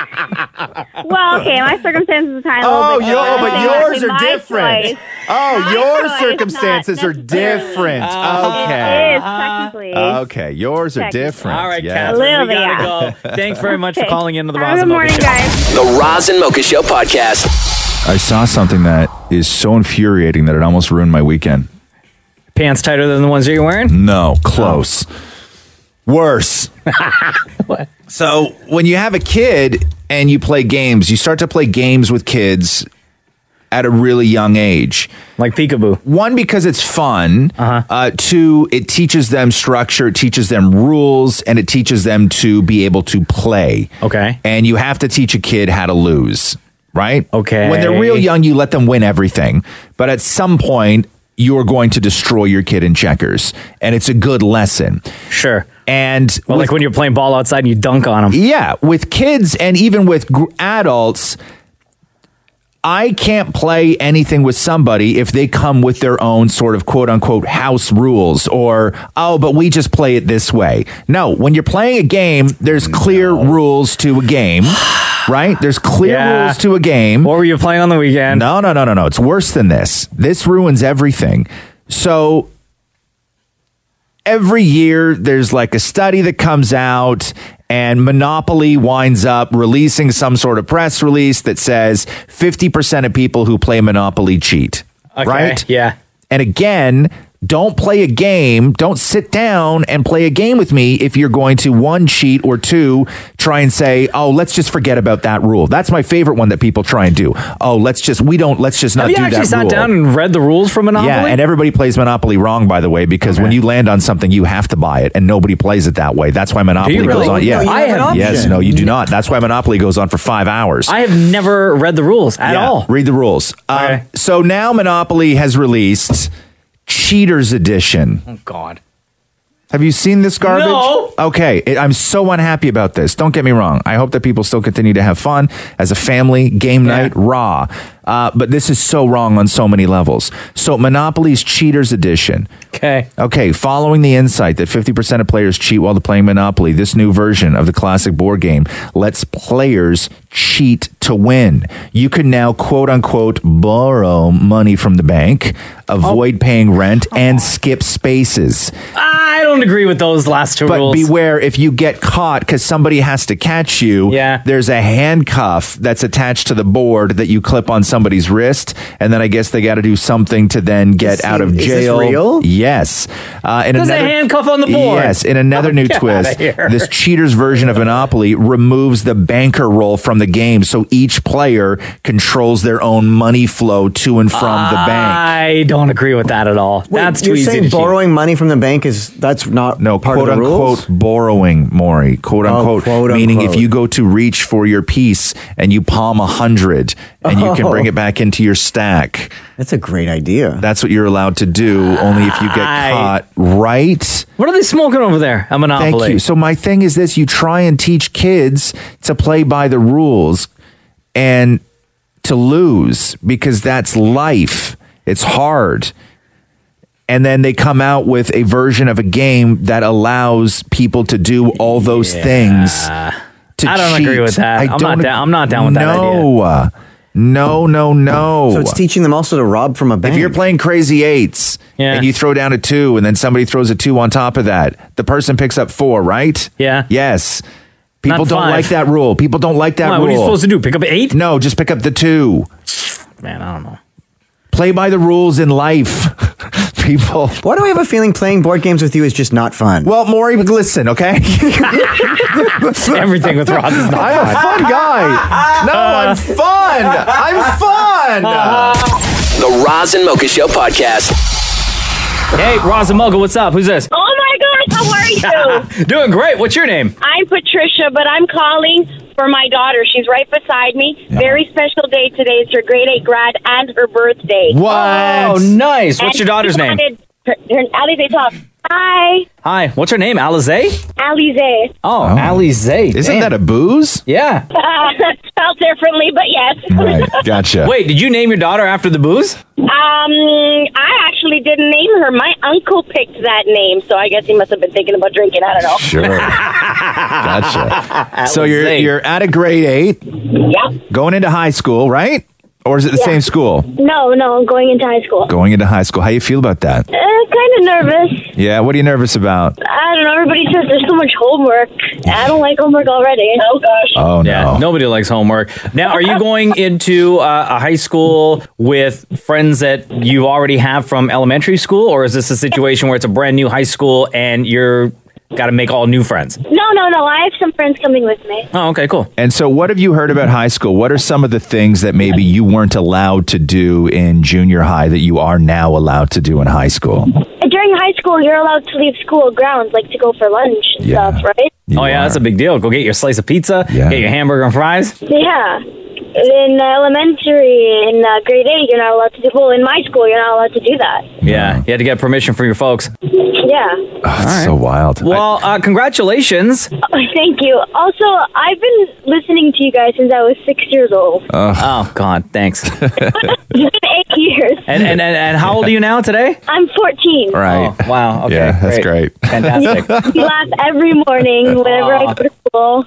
Well, okay, my circumstances are kind of a Oh, little bit yo, different. but I yours think are my different. choice- Oh, my your choice, circumstances not are different. Okay. It is, technically. Okay, yours are Technically. different. All right, Yeah. Catherine, we little bit, gotta go. Thanks very much for Okay. calling into the Have Roz a and good Mocha morning, Show. guys. The Roz and Mocha Show podcast. I saw something that is so infuriating that it almost ruined my weekend. Pants tighter than the ones that you're wearing? No, close. Worse. What? So when you have a kid and you play games, you start to play games with kids at a really young age. Like peekaboo. One, because it's fun. Uh-huh. Uh, two, it teaches them structure, it teaches them rules, and it teaches them to be able to play. Okay. And you have to teach a kid how to lose, right? Okay. When they're real young, you let them win everything. But at some point, you're going to destroy your kid in checkers. And it's a good lesson. Sure. And Well, with- like when you're playing ball outside and you dunk on them. yeah, with kids and even with gr- adults, I can't play anything with somebody if they come with their own sort of quote unquote house rules or, oh, but we just play it this way. No, when you're playing a game, there's clear rules to a game, right? There's clear Yeah. rules to a game. What were you playing on the weekend? No, no, no, no, no. It's worse than this. This ruins everything. So every year there's like a study that comes out and Monopoly winds up releasing some sort of press release that says fifty percent of people who play Monopoly cheat. Okay, Right? yeah. And again, don't play a game. Don't sit down and play a game with me if you're going to, one, cheat, or two, try and say, oh, let's just forget about that rule. That's my favorite one that people try and do. Oh, let's just, we don't, let's just not Have you do actually that sat rule. down and read the rules for Monopoly? Yeah, and everybody plays Monopoly wrong, by the way, because when you land on something, you have to buy it, and nobody plays it that way. That's why Monopoly really? goes on. Yeah, No, you have an option. yes, no, you do not. That's why Monopoly goes on for five hours. I have never read the rules at Yeah, all. Read the rules. Um, Okay. so now Monopoly has released Cheaters Edition. Oh, God. Have you seen this garbage? No. Okay, it, I'm so unhappy about this. Don't get me wrong. I hope that people still continue to have fun as a family, game night, raw. Uh, but this is so wrong on so many levels. So Monopoly's Cheaters Edition. Okay. Okay, following the insight that fifty percent of players cheat while playing Monopoly, this new version of the classic board game lets players cheat to win. You can now, quote unquote, borrow money from the bank, avoid Oh. paying rent, and skip spaces. I don't agree with those last two But rules. beware, if you get caught because somebody has to catch you, Yeah. there's a handcuff that's attached to the board that you clip on somebody's wrist, and then I guess they got to do something to then get Is- out of is this jail. real? Yes. Uh, in There's a another, handcuff on the board. Yes. In another new Get outta twist, here. this cheaters version of Monopoly removes the banker role from the game, so each player controls their own money flow to and from the bank. I don't agree with that at all. Wait, That's too you're easy saying to cheat. borrowing money from the bank is that's not No, part quote of the rules? unquote borrowing, Maury. Quote Oh, unquote. quote, meaning unquote. if you go to reach for your piece and you palm a hundred and you can Oh. bring it back into your stack. That's a great idea. That's what you're allowed to do, only if you get I- caught, right? What are they smoking over there? A Monopoly. Thank you. So my thing is this, you try and teach kids to play by the rules and to lose because that's life. It's hard. And then they come out with a version of a game that allows people to do all those Yeah. things. To I don't cheat. agree with that. I I'm not don't- down- I'm not down with that no. idea. No, no, no. So it's teaching them also to rob from a bank. If you're playing crazy eights Yeah. and you throw down a two and then somebody throws a two on top of that, the person picks up four, right? Yeah. Yes. People Not don't five. like that rule. People don't like that Why, rule. what are you supposed to do? Pick up eight? No, just pick up the two. Man, I don't know. Play by the rules in life. People. Why do I have a feeling playing board games with you is just not fun? Well, Maury, listen, okay? Everything with Ross is not I'm a fun guy. No, I'm fun. I'm fun. The Roz and Mocha Show podcast. Hey, Roz and Mocha, what's up? Who's this? Oh my gosh, how are you? Doing great. What's your name? I'm Patricia, but I'm calling for my daughter. She's right beside me. Very special day today. It's her grade eight grad and her birthday. What? Oh, nice. What's And your daughter's she name? wanted Her, her, Alize talk. Hi, Hi. What's her name? Alize? Alize. Oh, Alize. Isn't Damn. that a booze? Yeah. Uh, spelled differently, but yes. Right. Gotcha. Wait, did you name your daughter after the booze? Um, I actually didn't name her. My uncle picked that name, so I guess he must have been thinking about drinking. I don't know. Sure. Gotcha. So you're Alize. you're at a grade eight, Yep. going into high school, right? Or is it the Yeah. same school? No, no, I'm going into high school. Going into high school. How you feel about that? Uh, kind of nervous. Yeah, what are you nervous about? I don't know. Everybody says there's so much homework. I don't like homework already. Oh, gosh. Oh, no. Yeah, nobody likes homework. Now, are you going into uh, a high school with friends that you already have from elementary school, or is this a situation where it's a brand new high school and you're got to make all new friends? No, no, no. I have some friends coming with me. Oh, okay, cool. And so what have you heard about high school? What are some of the things that maybe you weren't allowed to do in junior high that you are now allowed to do in high school? During high school, you're allowed to leave school grounds, like to go for lunch and Yeah. stuff, right? oh, yeah, that's a big deal. Go get your slice of pizza, Yeah. get your hamburger and fries. Yeah. In elementary, in uh, grade eight, you're not allowed to do. Well, in my school, you're not allowed to do that. Yeah, you had to get permission from your folks. Yeah. Oh, it's so wild. Well, uh, congratulations. Oh, thank you. Also, I've been listening to you guys since I was six years old. Oh, God, thanks. It's been eight years. and, and, and, and how old are you now today? I'm fourteen. Right. Oh, wow. Okay, Yeah, that's great. Fantastic. You laugh every morning whenever I go to school.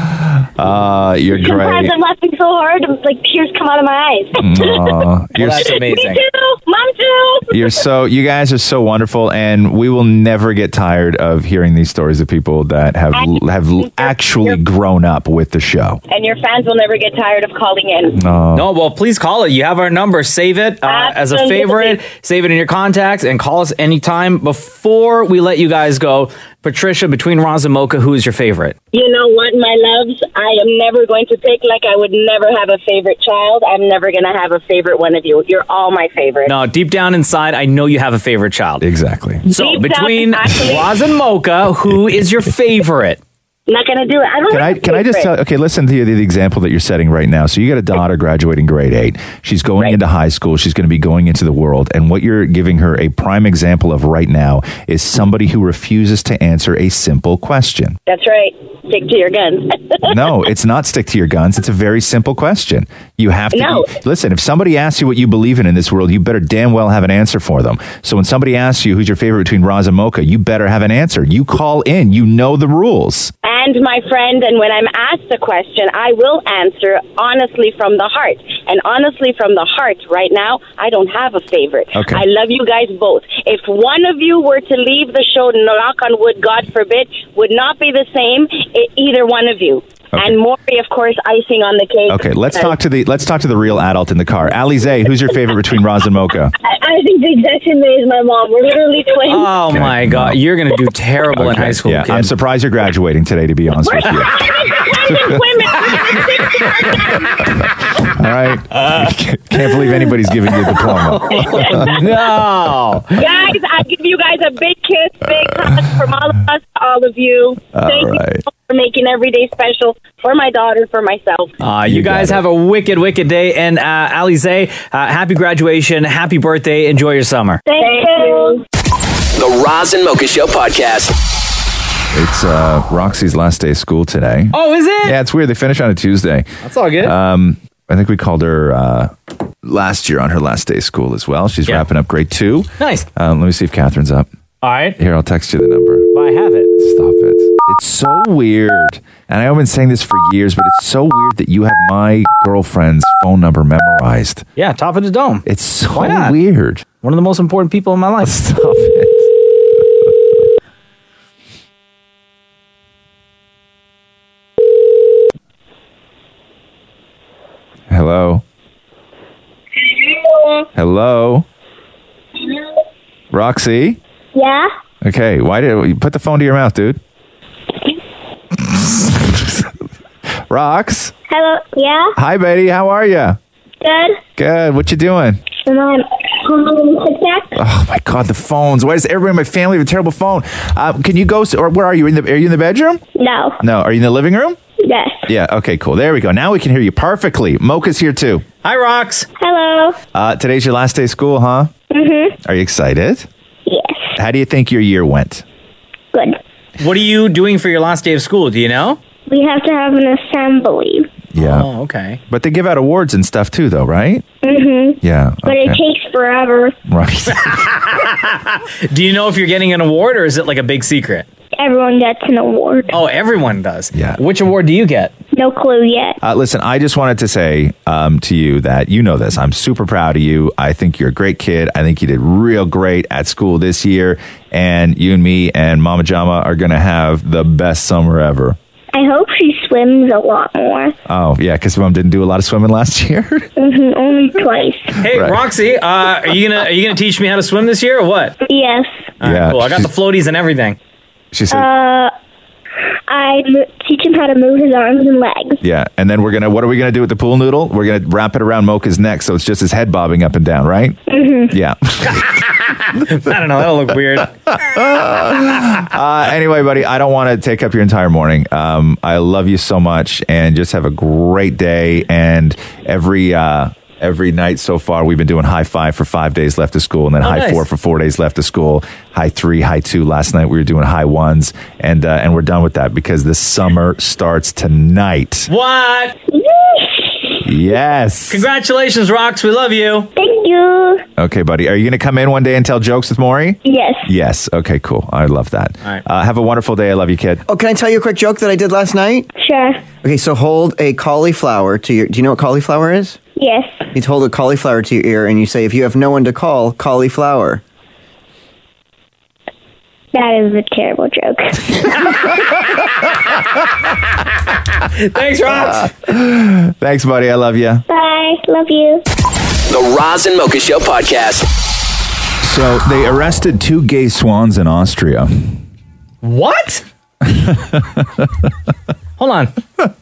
Uh, you're Sometimes great. I'm laughing so hard, like tears come out of my eyes. Aw, you're, Well, that's Me amazing. too. Mom too. you're so, you guys are so wonderful, and we will never get tired of hearing these stories of people that have have actually grown up with the show. And your fans will never get tired of calling in. Oh. No, well, please call it. You have our number. Save it uh, as a Absolutely. favorite. Save it in your contacts and call us anytime. Before we let you guys go, Patricia, between Roz and Mocha, who is your favorite? You know what, my loves? I am never going to pick like I would never have a favorite child. I'm never going to have a favorite one of you. You're all my favorite. No, deep down inside, I know you have a favorite child. Exactly. So Deep down, between actually- Roz and Mocha, who is your favorite? Not going to do it. I don't Can have I a can I just favorite. tell? Okay, listen to the, the example that you're setting right now. So you got a daughter graduating grade eight. She's going into high school. She's going to be going into the world. And what you're giving her a prime example of right now is somebody who refuses to answer a simple question. That's right. Stick to your guns. No, it's not stick to your guns. It's a very simple question. You have to No. listen. If somebody asks you what you believe in in this world, you better damn well have an answer for them. So when somebody asks you who's your favorite between Roz and Mocha, you better have an answer. You call in. You know the rules. And my friend, and when I'm asked a question, I will answer honestly from the heart. And honestly from the heart, right now, I don't have a favorite. Okay. I love you guys both. If one of you were to leave the show, knock on wood, God forbid, would not be the same, e- either one of you. Okay. And Maury, of course, icing on the cake. Okay, let's talk to the let's talk to the real adult in the car. Alize, who's your favorite between Roz and Mocha? I, I think the exact same way as my mom. We're literally twins. Oh my God, you're gonna do terrible in Okay, high school. Yeah, kid. I'm surprised you're graduating today. To be honest with you. All right. Can't believe anybody's giving you a diploma. No. Guys, I give you guys a big kiss, big hug from all of us, all of you. All Thank right. you for making every day special for my daughter, for myself. Uh, you, You got guys it. have a wicked, wicked day. And uh, Alize, uh, happy graduation, happy birthday, enjoy your summer. Thank you. The Roz and Mocha Show podcast. It's uh, Roxy's last day of school today. Oh, is it? Yeah, it's weird. They finish on a Tuesday. That's all good. Um, I think we called her uh, last year on her last day of school as well. She's Yeah. wrapping up grade two. Nice. Um, let me see if Catherine's up. All right. Here, I'll text you the number. I have it. Stop it. It's so weird. And I've been saying this for years, but it's so weird that you have my girlfriend's phone number memorized. Yeah, top of the dome. It's so Why not? weird. One of the most important people in my life. Stop it. Hello? Hello? Roxy? Yeah? Okay, why did you put the phone to your mouth, dude? Rox? Hello? Yeah? Hi, Betty. How are you? Good? Good. What you doing? Am I home on Tic Tac? Oh my God, the phones! Why does everybody in my family have a terrible phone? Uh, can you go? Or where are you? In the? Are you in the bedroom? No. No. Are you in the living room? Yes. Yeah. Okay. Cool. There we go. Now we can hear you perfectly. Mocha's here too. Hi, Rox. Hello? Uh, today's your last day of school, huh? Mm-hmm. Are you excited? Yes. How do you think your year went? Good. What are you doing for your last day of school? Do you know? We have to have an assembly. Yeah. Oh, okay. But they give out awards and stuff too, though, right? Mm-hmm. Yeah. But okay. it takes forever. Right. Do you know if you're getting an award or is it like a big secret? Everyone gets an award. Oh, everyone does. Yeah. Which award do you get? No clue yet. Uh, listen, I just wanted to say um, to you that you know this. I'm super proud of you. I think you're a great kid. I think you did real great at school this year. And you and me and Mama Jama are going to have the best summer ever. I hope she swims a lot more. Oh, yeah, because Mom didn't do a lot of swimming last year. Mm-hmm. Only twice. Hey, Right. Roxy, uh, are you gonna are you gonna teach me how to swim this year or what? Yes. All right, Yeah, cool. I got the floaties and everything. She said, Uh, I m- teach him how to move his arms and legs. yeah. And then we're going to, what are we going to do with the pool noodle? We're going to wrap it around Mocha's neck so it's just his head bobbing up and down, right? Mm-hmm. Yeah. I don't know. That'll look weird. Uh, anyway, buddy, I don't want to take up your entire morning. Um, I love you so much, and just have a great day. And every uh, every night so far, we've been doing high five for five days left of school, and then Oh, high nice. four for four days left of school. High three, high two. Last night we were doing high ones, and uh, and we're done with that because the summer starts tonight. What? Yes. Congratulations, Rox. We love you. Thank you. Okay, buddy. Are you going to come in one day and tell jokes with Maury? Yes. Yes. Okay, cool. I love that. All right. Uh, have a wonderful day. I love you, kid. Oh, can I tell you a quick joke that I did last night? Sure. Okay, so hold a cauliflower to your. Do you know what cauliflower is? Yes. You hold a cauliflower to your ear and you say, if you have no one to call, cauliflower. That is a terrible joke. Thanks, Rox. Thanks, buddy. I love you. Bye. Love you. The Roz and Mocha Show podcast. So they arrested two gay swans in Austria. What? Hold on.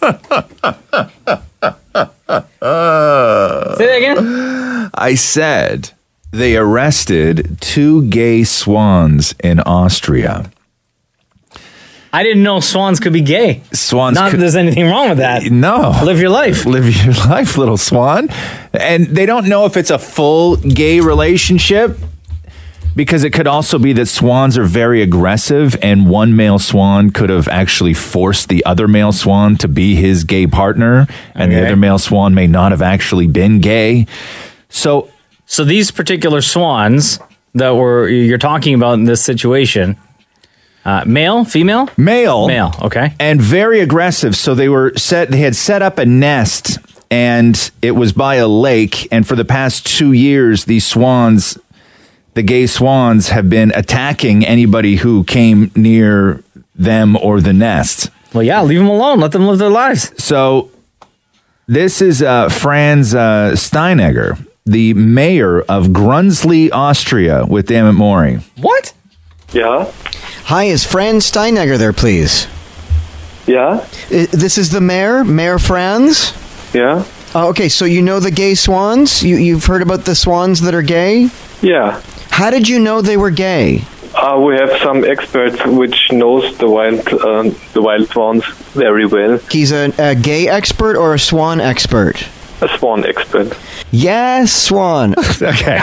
Say that again. I said they arrested two gay swans in Austria. I didn't know swans could be gay. Swans Not could- that there's anything wrong with that. No. Live your life. Live your life, little swan. And they don't know if it's a full gay relationship because it could also be that swans are very aggressive and one male swan could have actually forced the other male swan to be his gay partner and the Okay. other male swan may not have actually been gay. So So these particular swans that were you're talking about in this situation, uh, male, female? Male. Male, okay. And very aggressive. So they were set, they had set up a nest and it was by a lake. And for the past two years, these swans, the gay swans, have been attacking anybody who came near them or the nest. Well, yeah, leave them alone. Let them live their lives. So this is uh, Franz uh, Steinegger, the mayor of Grunsley, Austria, with Dammit Maury. What? Yeah. Hi, is Franz Steinegger there, please? Yeah. I, this is the mayor, Mayor Franz? Yeah. Oh, okay, so you know the gay swans? You, you've heard about the swans that are gay? Yeah. How did you know they were gay? Uh, we have some experts which knows the wild um, the wild swans very well. He's a, a gay expert or a swan expert? A swan expert. Yes, swan. Okay.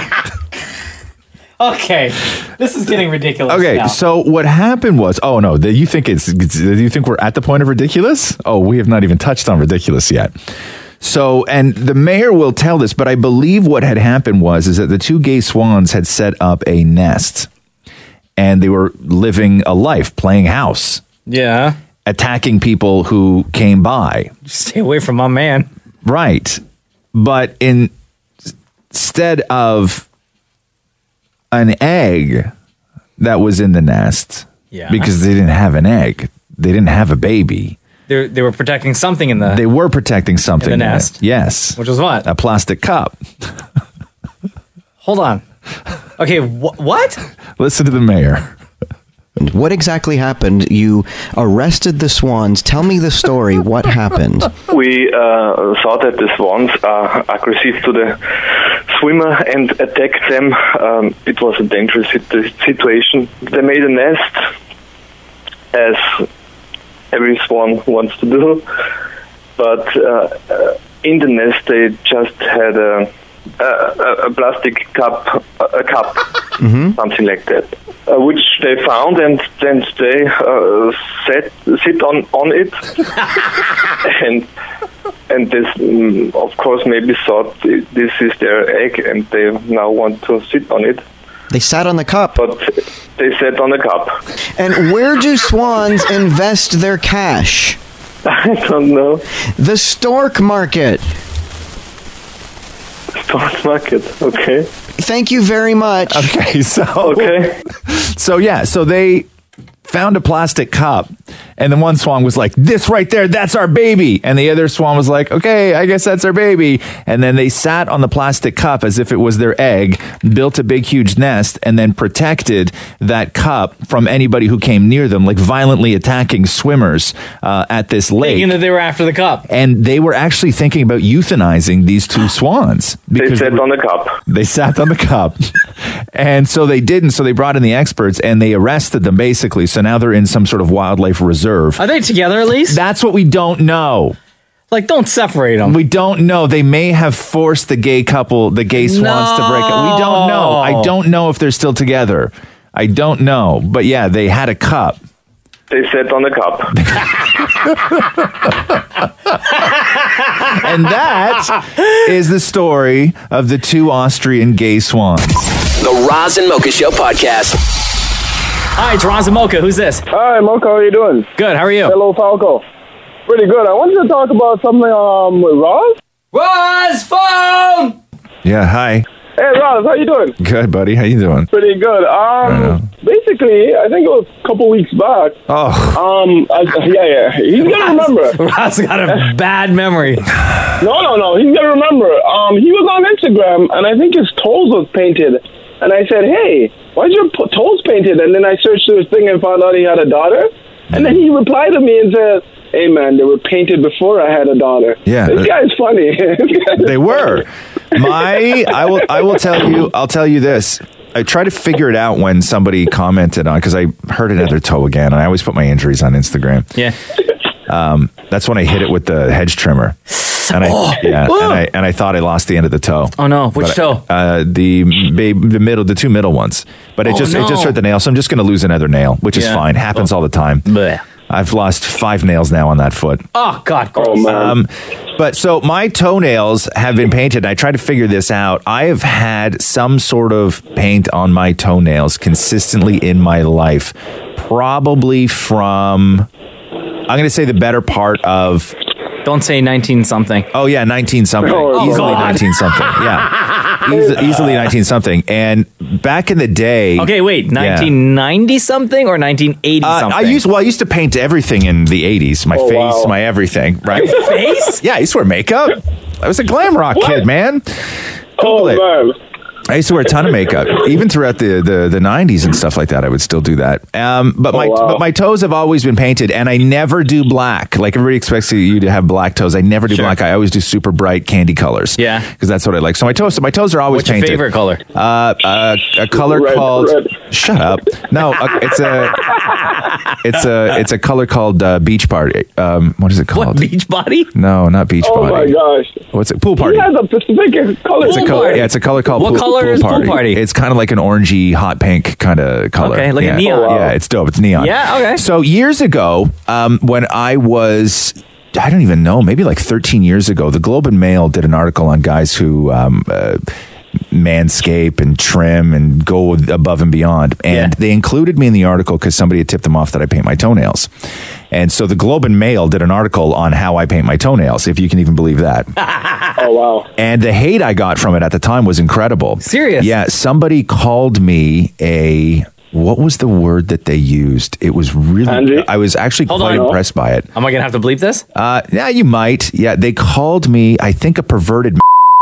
Okay. This is getting ridiculous. Okay, now. so what happened was, oh no, the, you think it's, it's, do you think we're at the point of ridiculous? Oh, we have not even touched on ridiculous yet. So, and the mayor will tell this, but I believe what had happened was, is that the two gay swans had set up a nest and they were living a life, playing house. Yeah. Attacking people who came by. Stay away from my man. Right. But in, instead of an egg that was in the nest, Yeah. because they didn't have an egg, they didn't have a baby. They they were protecting something in the They were protecting something in the it. nest. Yes. Which was what? A plastic cup. Hold on. Okay, wh- what? Listen to the mayor. What exactly happened? You arrested the swans. Tell me the story. What happened? We uh, thought that the swans are aggressive to the swimmer and attacked them. Um, it was a dangerous sit- situation. They made a nest, as every swan wants to do, but uh, uh, in the nest they just had a, a, a plastic cup, a cup, mm-hmm. something like that, uh, which they found, and then they uh, sat, sit on on it, and and this, um, of course, maybe thought this is their egg, and they now want to sit on it. They sat on the cup. But they sat on the cup. And where do swans invest their cash? I don't know. The stork market. Stork market, okay. Thank you very much. Okay, so okay. So yeah, so they found a plastic cup, and the one swan was like, "This right there, that's our baby," and the other swan was like, "Okay, I guess that's our baby." And then they sat on the plastic cup as if it was their egg, built a big huge nest, and then protected that cup from anybody who came near them, like violently attacking swimmers uh, at this lake. Thinking that they were after the cup. And they were actually thinking about euthanizing these two swans. They sat were- on the cup. They sat on the cup. And so they didn't. So they brought in the experts and they arrested them, basically. So now they're in some sort of wildlife reserve. Are they together at least? That's what we don't know. Like, don't separate them. We don't know. They may have forced the gay couple, the gay swans, to break up. We don't know. I don't know if they're still together. I don't know. But yeah, they had a cup. They sat on the cup. And that is the story of the two Austrian gay swans. The Roz and Mocha Show podcast. Hi, it's Roz and Mocha. Who's this? Hi, Mocha. How are you doing? Good. How are you? Hello, Falco. Pretty good. I wanted to talk about something um, with Roz. Roz, phone! Yeah, hi. Hey, Roz. How you doing? Good, buddy. How you doing? Pretty good. Um, basically, I think it was a couple weeks back. Oh. Um, I, yeah, yeah. He's gonna remember. Roz got a bad memory. No, no, no. He's gonna remember. Um, he was on Instagram, and I think his toes was painted. And I said, "Hey, why's your p- toes painted?" And then I searched through his thing and found out he had a daughter. And then he replied to me and said, "Hey, man, they were painted before I had a daughter." Yeah. This guy's funny. They were. My, I will, I will tell you, I'll tell you this. I try to figure it out when somebody commented on, because I hurt another toe again, and I always put my injuries on Instagram. Yeah. Um, that's when I hit it with the hedge trimmer. And I, Oh. yeah, and I and I thought I lost the end of the toe. Oh no! Which But, toe? Uh, the babe, the middle, the two middle ones. But it Oh, just it just no. hurt the nail, so I'm just going to lose another nail, which is Yeah. fine. Happens all the time. Blech. I've lost five nails now on that foot. Oh God! Gross. Um, but so my toenails have been painted. I tried to figure this out. I have had some sort of paint on my toenails consistently in my life, probably from, I'm going to say the better part of. Don't say nineteen something. Oh yeah, nineteen something. Oh, easily God. nineteen something. Yeah, Eas- easily nineteen something. And back in the day. Okay, wait, Yeah. nineteen ninety something or nineteen eighty Uh, something? I used well. I used to paint everything in the eighties. My Oh, face, wow. my everything. Right? Your face? Yeah, I used to wear makeup. I was a glam rock kid, man. Google it. I used to wear a ton of makeup, even throughout the, the, the nineties and stuff like that. I would still do that. Um, but my but my toes have always been painted, and I never do black. Like everybody expects you to have black toes. I never do black. I always do super bright candy colors. Yeah, because that's what I like. So my toes, so my toes are always What's your painted. favorite color? Uh, uh, a color Red, called. red. Shut up. No, uh, it's a it's a it's a color called uh, Beach Party. Um, what is it called? What, Beach Body? No, not Beach Oh Body. my gosh. What's it? Pool Party. He has a specific color. It's a color. Yeah, it's a color called What pool, color pool is Pool party. Party? It's kind of like an orangey, hot pink kind of color. Okay, like a yeah. neon. Oh, wow. Yeah, it's dope. It's neon. Yeah, okay. So years ago, um, when I was, I don't even know, maybe like thirteen years ago, the Globe and Mail did an article on guys who um, uh, manscape and trim and go above and beyond. And they included me in the article because somebody had tipped them off that I paint my toenails. And so the Globe and Mail did an article on how I paint my toenails, if you can even believe that. Oh, wow. And the hate I got from it at the time was incredible. Serious? Yeah. Somebody called me a, what was the word that they used? It was really, I was actually Hold quite on. impressed by it. Am I gonna have to bleep this? Uh, yeah, you might. Yeah. They called me, I think, a perverted.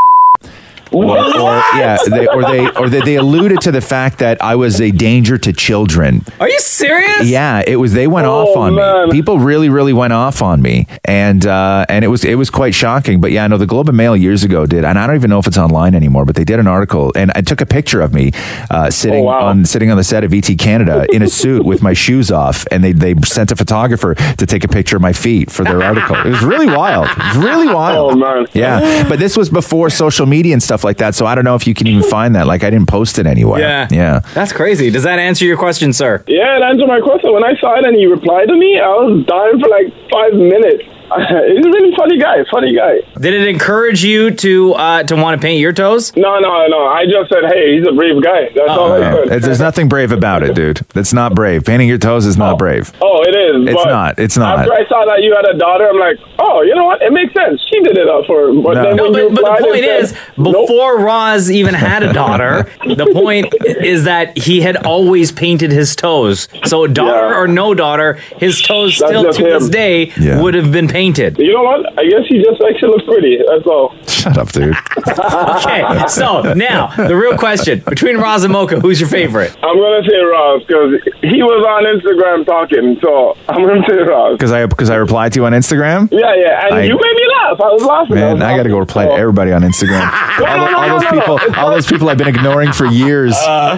Or, or yeah, they, or they or they, they alluded to the fact that I was a danger to children. Are you serious? Yeah, it was. They went Oh, off on man. me. People really, really went off on me, and uh, and it was it was quite shocking. But yeah, I know the Globe and Mail years ago did, and I don't even know if it's online anymore. But they did an article, and I took a picture of me uh, sitting Oh, wow. on sitting on the set of E T Canada in a suit with my shoes off, and they they sent a photographer to take a picture of my feet for their article. It was really wild, It was really wild. Oh, man. Yeah, but this was before social media and stuff like that, so I don't know if you can even find that. Like, I didn't post it anywhere. Yeah. Yeah. That's crazy. Does that answer your question, sir? Yeah, it answered my question. When I saw it and he replied to me, I was dying for like five minutes. He's a really funny guy. Funny guy. Did it encourage you to uh, to want to paint your toes? No, no, no. I just said, hey, he's a brave guy. That's all I No, said. there's nothing brave about it, dude. That's not brave. Painting your toes is not brave. Oh, it is. It's but not. It's not. After I saw that you had a daughter, I'm like, oh, you know what? It makes sense. She did it up for her. But No. then No, when you but, but replied the point and is, said, before Roz even had a daughter, the point is that he had always painted his toes. So daughter Yeah. or no daughter, his toes That's still just to this him. day Yeah. would have been painted. you know what? I guess he just likes to look pretty. That's all. Shut up, dude. Okay, so now the real question: between Roz and Mocha, who's your favorite? I'm going to say Ross because he was on Instagram talking. So I'm going to say Ross. Because I because I replied to you on Instagram. Yeah, yeah. And I- you made me laugh. I was laughing. Man, was I got to go laughing. reply to everybody on Instagram. No, all, no, no, all no, those no, people, no. It's all those people I've been ignoring for years.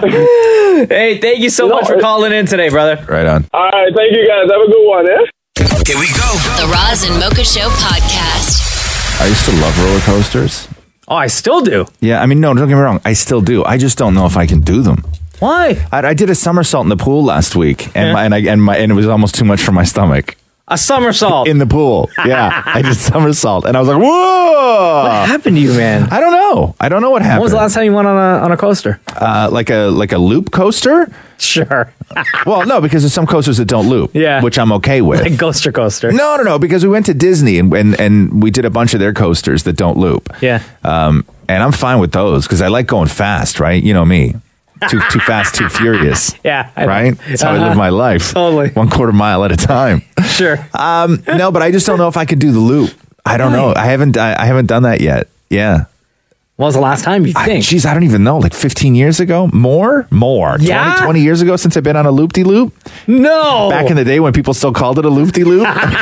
Hey, thank you so No, much for it- calling in today, brother. right on. All right. Thank you, guys. Have a good one, eh? Here we go. The Roz and Mocha Show podcast. I used to love roller coasters. Oh, I still do. Yeah, I mean, no, don't get me wrong. I still do. I just don't know if I can do them. Why? I, I did a somersault in the pool last week, and Yeah. my, and I and my and it was almost too much for my stomach. A somersault In the pool. Yeah, I did somersault, and I was like, "Whoa!" What happened to you, man? I don't know. I don't know what happened. When was the last time you went on a on a coaster? Uh, like a like a loop coaster? Sure. Well, no, because there's some coasters that don't loop. Yeah. which I'm okay with. Like Ghoster Coaster. No, no, no, because we went to Disney and, and and we did a bunch of their coasters that don't loop. Yeah. Um, and I'm fine with those because I like going fast, right? You know me. Too too fast, too furious. Yeah. I know. Right? That's how I Uh-huh. live my life. Totally. One quarter mile at a time. Sure. Um, no, but I just don't know if I could do the loop. I don't know. I haven't I, I haven't done that yet. Yeah. When was the last time you think? Jeez, I, I don't even know. Like fifteen years ago? More? More. Yeah? twenty, twenty years ago since I've been on a loop-de-loop? No. Back in the day when people still called it a loop-de-loop?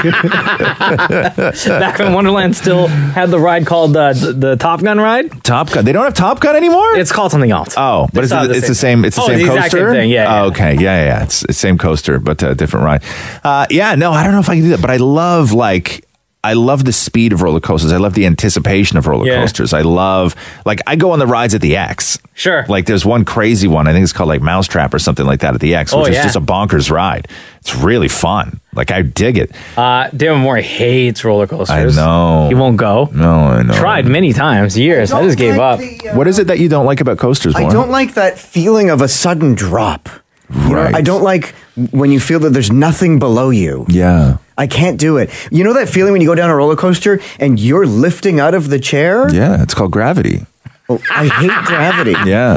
Back when Wonderland still had the ride called uh, the, the Top Gun ride? Top Gun. They don't have Top Gun anymore? It's called something else. Oh, but It's it's, not the, the it's same. the same. It's the Oh, same the exact coaster. same thing, yeah, yeah. Oh, okay. Yeah, yeah, yeah. It's the same coaster, but a different ride. Uh, yeah. No, I don't know if I can do that, but I love like. I love the speed of roller coasters. I love the anticipation of roller Yeah. coasters. I love, like, I go on the rides at the X. Sure. Like, there's one crazy one. I think it's called, like, Mousetrap or something like that at the X, Oh, which is yeah. just a bonkers ride. It's really fun. Like, I dig it. Uh, David Morey hates roller coasters. I know. He won't go. No, I know. Tried many times, years. I, just gave up. What is it that you don't like about coasters, I Warren? don't like that feeling of a sudden drop. You know, Right. I don't like when you feel that there's nothing below you. Yeah. I can't do it. You know that feeling when you go down a roller coaster and you're lifting out of the chair? Yeah, it's called gravity. Oh, I hate gravity. Yeah.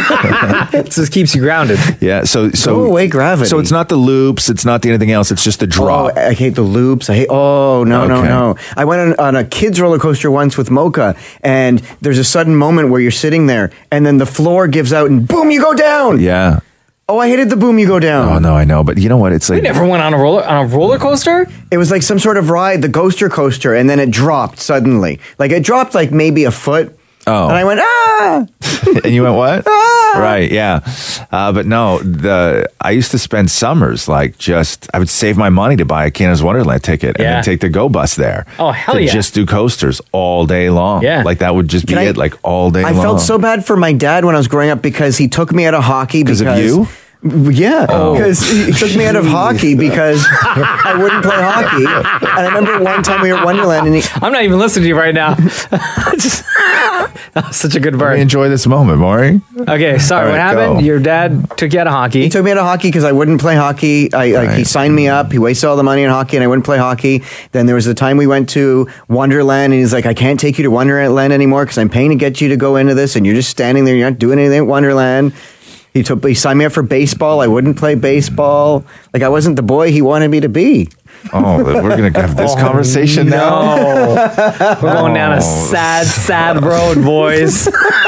It just keeps you grounded. Yeah, so so Go away, gravity. So it's not the loops, it's not the anything else, it's just the drop. Oh, I hate the loops. I hate. Oh no, no, Okay. no! I went on, on a kids roller coaster once with Mocha, and there's a sudden moment where you're sitting there, and then the floor gives out, and boom, you go down. Yeah. Oh, I hated the boom, you go down. Oh no, I know, but you know what? It's We like never went on a roller on a roller coaster. It was like some sort of ride, the Ghoster Coaster, and then it dropped suddenly. Like it dropped like maybe a foot. Oh. And I went, ah! and you went what? Ah! Right, yeah. Uh, but no, the I used to spend summers like just I would save my money to buy a Canada's Wonderland ticket and Yeah. then take the Go Bus there. Oh, hell to yeah. Just do coasters all day long. Yeah. Like that would just be Can I- it, like all day I long. felt so bad for my dad when I was growing up because he took me out of hockey because Because of you? Yeah, Oh. because he took me out of hockey because I wouldn't play hockey. And I remember one time we were at Wonderland and he, I'm not even listening to you right now. Just, that was such a good Let burn. me enjoy this moment, Maury. Okay, sorry. All what right, happened? go. Your dad took you out of hockey. he took me out of hockey because I wouldn't play hockey. I, like, he Right. signed me up. He wasted all the money on hockey and I wouldn't play hockey. Then there was a time we went to Wonderland and he's like, I can't take you to Wonderland anymore because I'm paying to get you to go into this and you're just standing there. You're not doing anything at Wonderland. He took. He signed me up for baseball. I wouldn't play baseball. Like I wasn't the boy he wanted me to be. Oh, we're gonna have this Oh, conversation now. No. We're going down Oh. a sad, sad road, boys.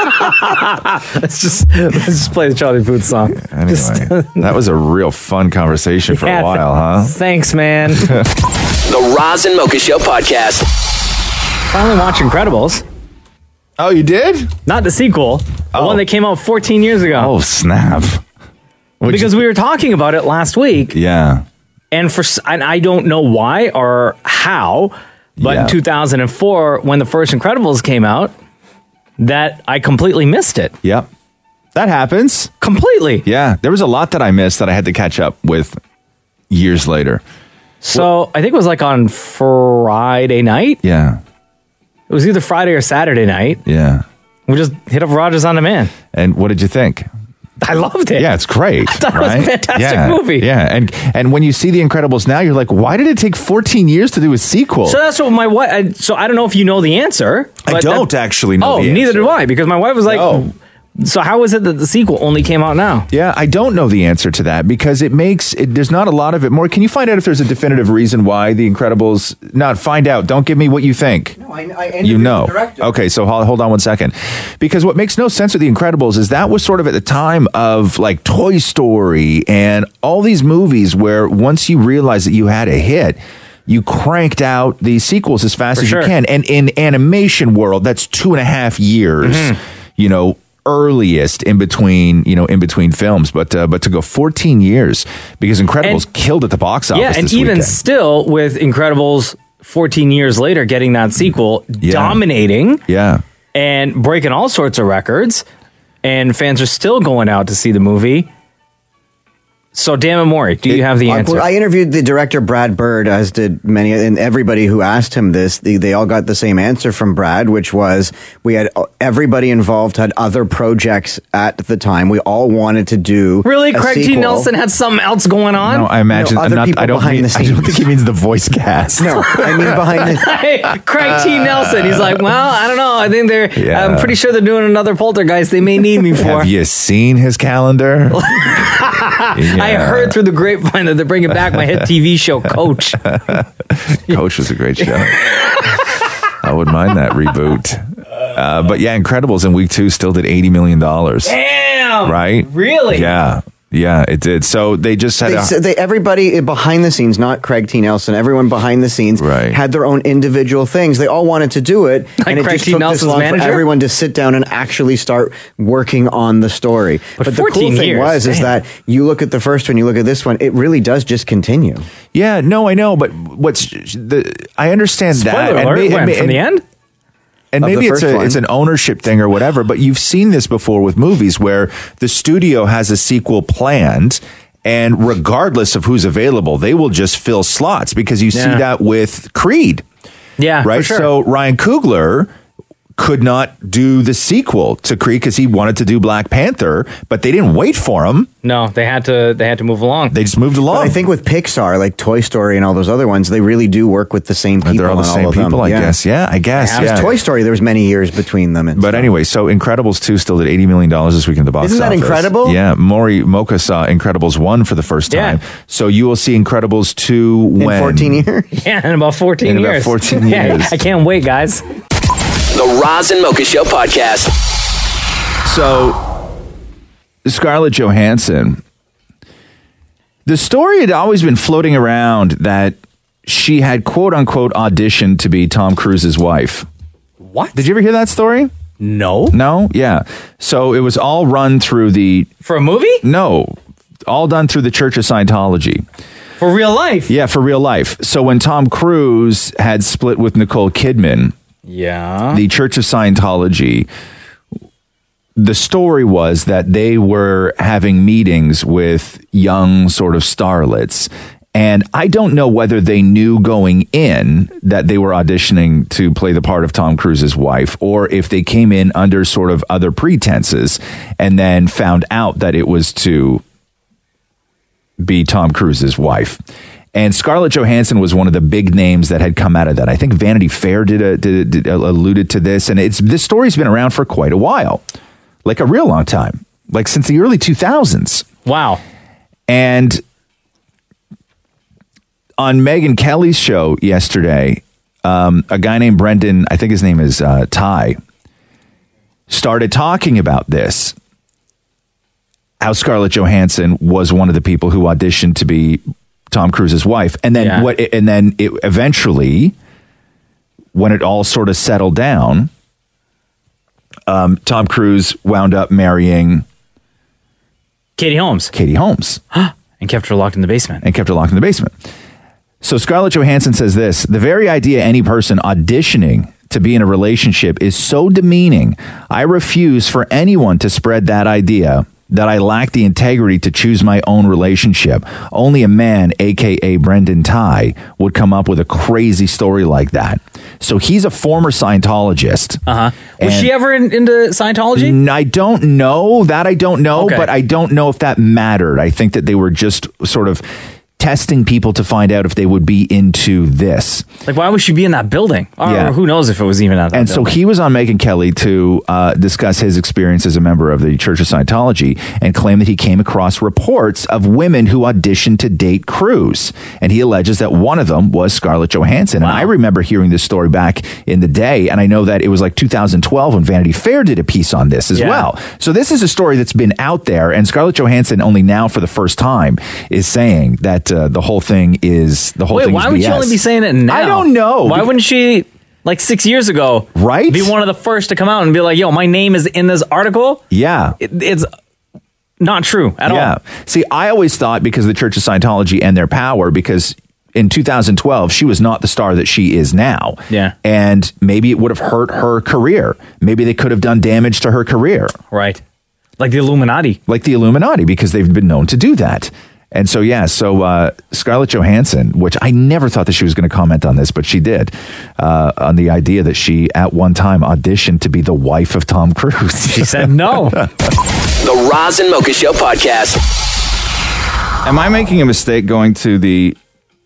let's just let's just play the Charlie Puth song. Anyway, that was a real fun conversation for Yeah, a while, huh? Thanks, man. The Roz and Mocha Show podcast. Finally watched Incredibles. Oh, you did? Not the sequel. The Oh. one that came out fourteen years ago. Oh, snap. What'd because you- we were talking about it last week. Yeah. And for s- and I don't know why or how, but Yeah. in two thousand four, when the first Incredibles came out, that I completely missed it. Yep. That happens. Completely. Yeah. There was a lot that I missed that I had to catch up with years later. So I think it was like on Friday night. Yeah. It was either Friday or Saturday night. Yeah. We just hit up Rogers on Demand. And what did you think? I loved it. Yeah, it's great. I thought it was a right? fantastic yeah. movie. Yeah, and and when you see The Incredibles now, you're like, why did it take fourteen years to do a sequel? So that's what my wife. So I don't know if you know the answer. I but don't that- actually know Oh, the neither answer. do I, because my wife was like, No. "So how is it that the sequel only came out now?" Yeah, I don't know the answer to that because it makes it, there's not a lot of it. More, can you find out if there's a definitive reason why The Incredibles? Not find out. Don't give me what you think. No, I, I You know. Okay, so hold, hold on one second. Because what makes no sense with The Incredibles is that was sort of at the time of like Toy Story and all these movies where once you realize that you had a hit, you cranked out the sequels as fast For as sure. you can. And in animation world, that's two and a half years, Mhm. you know, earliest in between, you know, in between films. But uh, but to go fourteen years because Incredibles And- killed at the box office Yeah, and this even weekend. still, with Incredibles fourteen years later, getting that sequel, Yeah. dominating Yeah. and breaking all sorts of records, and fans are still going out to see the movie. So, damn it, Maury, do you have the Uh, answer? well, I interviewed the director Brad Bird, as did many, and everybody who asked him this. They, they all got the same answer from Brad, which was we had everybody involved had other projects at the time. We all wanted to do Really, a Craig T. sequel. Nelson had something else going on. No, I imagine. No, other not, people I don't behind mean, the I don't scenes. think he means the voice cast. No, I mean behind the. Hey, Craig T. Nelson. He's like, well, I don't know. I think they're. Yeah. I'm pretty sure they're doing another Poltergeist. They may need me for. Have you seen his calendar? I heard through the grapevine that they're bringing back my hit T V show, Coach. Coach was a great show. I wouldn't mind that reboot. Uh, but yeah, Incredibles in week two still did eighty million dollars. Damn! Right? Really? Yeah. Yeah, it did. So they just had They, a, s- they, everybody behind the scenes, not Craig T. Nelson, everyone behind the scenes had their own individual things. They all wanted to do it. Like and it Craig just T. took Nelson's this long manager? for everyone to sit down and actually start working on the story. But But, the cool fourteen thing years, was is damn. that you look at the first one, you look at this one, it really does just continue. Yeah, no, I know, but what's the? I understand that. Spoiler and alert, may- and when, may- from and- the end? And Of the maybe it's first a one. it's an ownership thing or whatever, but you've seen this before with movies where the studio has a sequel planned, and regardless of who's available, they will just fill slots because you see Yeah. that with Creed. Yeah, for Right? sure. So Ryan Coogler could not do the sequel to Creed because he wanted to do Black Panther, but they didn't wait for him. No, they had to. They had to move along. They just moved But along. I think with Pixar, like Toy Story and all those other ones, they really do work with the same people. They're all the on same of them. people, I guess. Yeah, I guess. Because Yeah. Toy Story, there was many years between them. And But anyway, so Incredibles two still did eighty million dollars this week in the box Isn't that office. incredible? Yeah. Maury Mocha saw Incredibles one for the first time. So you will see Incredibles two when? fourteen years? Yeah, in about fourteen In about years. fourteen Yeah, years. I can't wait, guys. The Roz and Mocha Show podcast. So Scarlett Johansson, the story had always been floating around that she had quote unquote auditioned to be Tom Cruise's wife. What? Did you ever hear that story? No. No? Yeah. So it was all run through the... For a movie? No. All done through the Church of Scientology. For real life? Yeah, for real life. So when Tom Cruise had split with Nicole Kidman, Yeah. the Church of Scientology, the story was that they were having meetings with young sort of starlets. And I don't know whether they knew going in that they were auditioning to play the part of Tom Cruise's wife, or if they came in under sort of other pretenses and then found out that it was to be Tom Cruise's wife. And Scarlett Johansson was one of the big names that had come out of that. I think Vanity Fair did, a, did, did alluded to this, and it's this story's been around for quite a while, like a real long time, like since the early two thousands. Wow. And on Megyn Kelly's show yesterday, um, a guy named Brendan, I think his name is uh, Ty, started talking about this. How Scarlett Johansson was one of the people who auditioned to be Tom Cruise's wife, and then Yeah. what? And then it eventually, when it all sort of settled down, um, Tom Cruise wound up marrying Katie Holmes. Katie Holmes, and kept her locked in the basement. and kept her locked in the basement. So Scarlett Johansson says this: the very idea any person auditioning to be in a relationship is so demeaning. I refuse for anyone to spread that idea that I lack the integrity to choose my own relationship. Only a man, aka Brendan Ty, would come up with a crazy story like that. So he's a former Scientologist. Uh huh. Was And- she ever in, into Scientology? N- I don't know. That I don't know, Okay. but I don't know if that mattered. I think that they were just sort of testing people to find out if they would be into this. Like, why would she be in that building? Or Yeah. who knows if it was even at that And so building. he was on Megyn Kelly to uh, discuss his experience as a member of the Church of Scientology and claimed that he came across reports of women who auditioned to date Cruise. And he alleges that one of them was Scarlett Johansson. And I remember hearing this story back in the day. And I know that it was like two thousand twelve when Vanity Fair did a piece on this as Yeah. well. So this is a story that's been out there. And Scarlett Johansson only now for the first time is saying that uh, the whole thing is the whole Wait, thing why is would B S. she only be saying it now? I don't know. Why wouldn't she, like six years ago, right? be one of the first to come out and be like, yo, my name is in this article? Yeah. It, it's not true at all. Yeah. See, I always thought because of the Church of Scientology and their power, because in two thousand twelve, she was not the star that she is now. Yeah. And maybe it would have hurt her career. Maybe they could have done damage to her career. Right. Like the Illuminati. Like the Illuminati, because they've been known to do that. And so, yeah, so uh, Scarlett Johansson, which I never thought that she was going to comment on this, but she did, uh, on the idea that she at one time auditioned to be the wife of Tom Cruise. She said no. The Roz and Mocha Show podcast. Am I making a mistake going to the...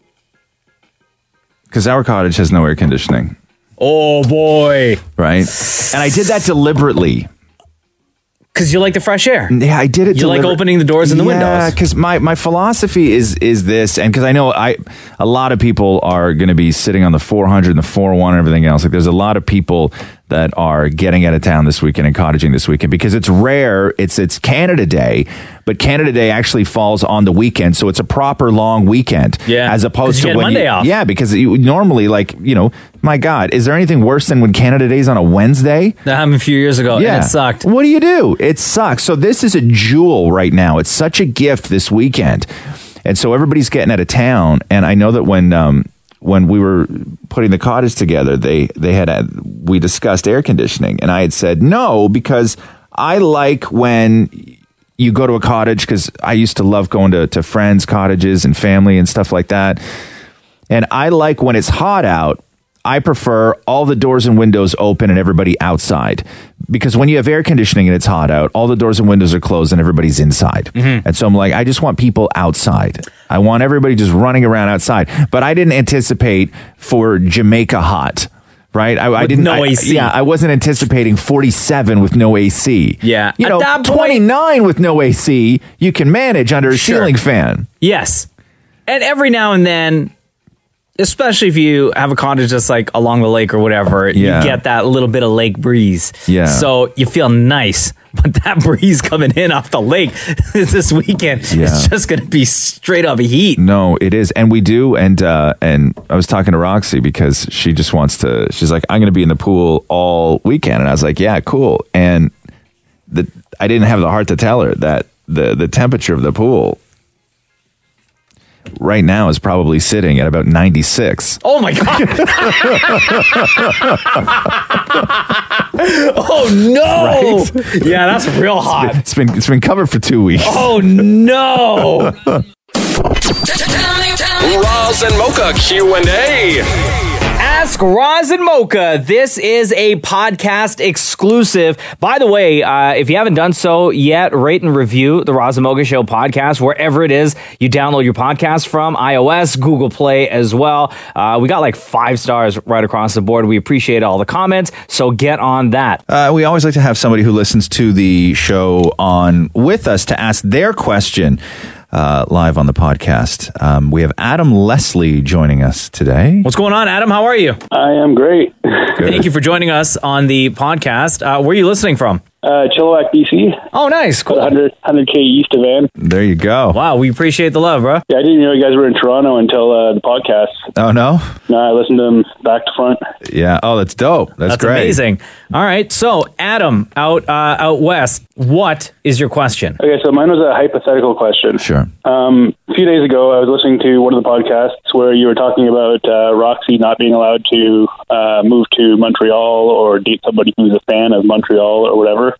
Because our cottage has no air conditioning. Oh, boy. Right? And I did that deliberately. Because you like the fresh air. Yeah, I did it. You like deliber- opening the doors and the yeah, windows. because my, my philosophy is is this, and because I know I a lot of people are going to be sitting on the four hundred and the four oh one and everything else. Like, there's a lot of people that are getting out of town this weekend and cottaging this weekend, because it's rare. It's it's Canada Day, but Canada Day actually falls on the weekend, so it's a proper long weekend. Yeah, as 'cause opposed you to get when Monday you, off. Yeah, because you, normally, like you know, my God, is there anything worse than when Canada Day is on a Wednesday? That happened a few years ago, Yeah, and it sucked. What do you do? It sucks. So this is a jewel right now. It's such a gift this weekend, and so everybody's getting out of town. And I know that when um, when we were putting the cottage together, they they had a, we discussed air conditioning, and I had said no because I like when you go to a cottage, because I used to love going to to friends' cottages and family and stuff like that, and I like when it's hot out. I prefer all the doors and windows open and everybody outside, because when you have air conditioning and it's hot out, all the doors and windows are closed and everybody's inside. Mm-hmm. And so I'm like, I just want people outside. I want everybody just running around outside. But I didn't anticipate for Jamaica hot, right? I, I With didn't. no I- A C. Yeah, I wasn't anticipating forty-seven with no A C. Yeah. You At know, that point- twenty-nine with no A C, you can manage under a Sure. ceiling fan. Yes. And every now and then, especially if you have a cottage that's like along the lake or whatever, Yeah. you get that little bit of lake breeze. Yeah. So you feel nice. But that breeze coming in off the lake this weekend Yeah. is just going to be straight up heat. No, it is, and we do. And uh, and I was talking to Roxy because she just wants to. She's like, I'm going to be in the pool all weekend, and I was like, yeah, cool. And the I didn't have the heart to tell her that the the temperature of the pool right now is probably sitting at about ninety-six. Oh my God. Oh no. Right? Yeah, that's real hot. It's been it's been covered for two weeks. Oh no. Roz and Mocha Q and A. Ask Roz and Mocha. This is a podcast exclusive. By the way, uh, if you haven't done so yet, rate and review the Roz and Mocha Show podcast wherever it is you download your podcast from, iOS, Google Play as well. Uh, we got like five stars right across the board. We appreciate all the comments, so get on that. Uh, we always like to have somebody who listens to the show on with us to ask their question uh, live on the podcast. Um, we have Adam Leslie joining us today. What's going on, Adam? How are you? I am great. Thank you for joining us on the podcast. Uh, where are you listening from? Uh, Chilliwack, B C. Oh, nice. Cool. one hundred, one hundred K east of Van. There you go. Wow, we appreciate the love, bro. Yeah, I didn't know you guys were in Toronto until uh, the podcast. Oh, no? No, I listened to them back to front. Yeah. Oh, that's dope. That's, That's great. amazing. All right. So, Adam, out uh, out west, what is your question? Okay, so mine was a hypothetical question. Sure. Um, a few days ago, I was listening to one of the podcasts where you were talking about uh, Roxy not being allowed to uh, move to Montreal or date somebody who's a fan of Montreal or whatever.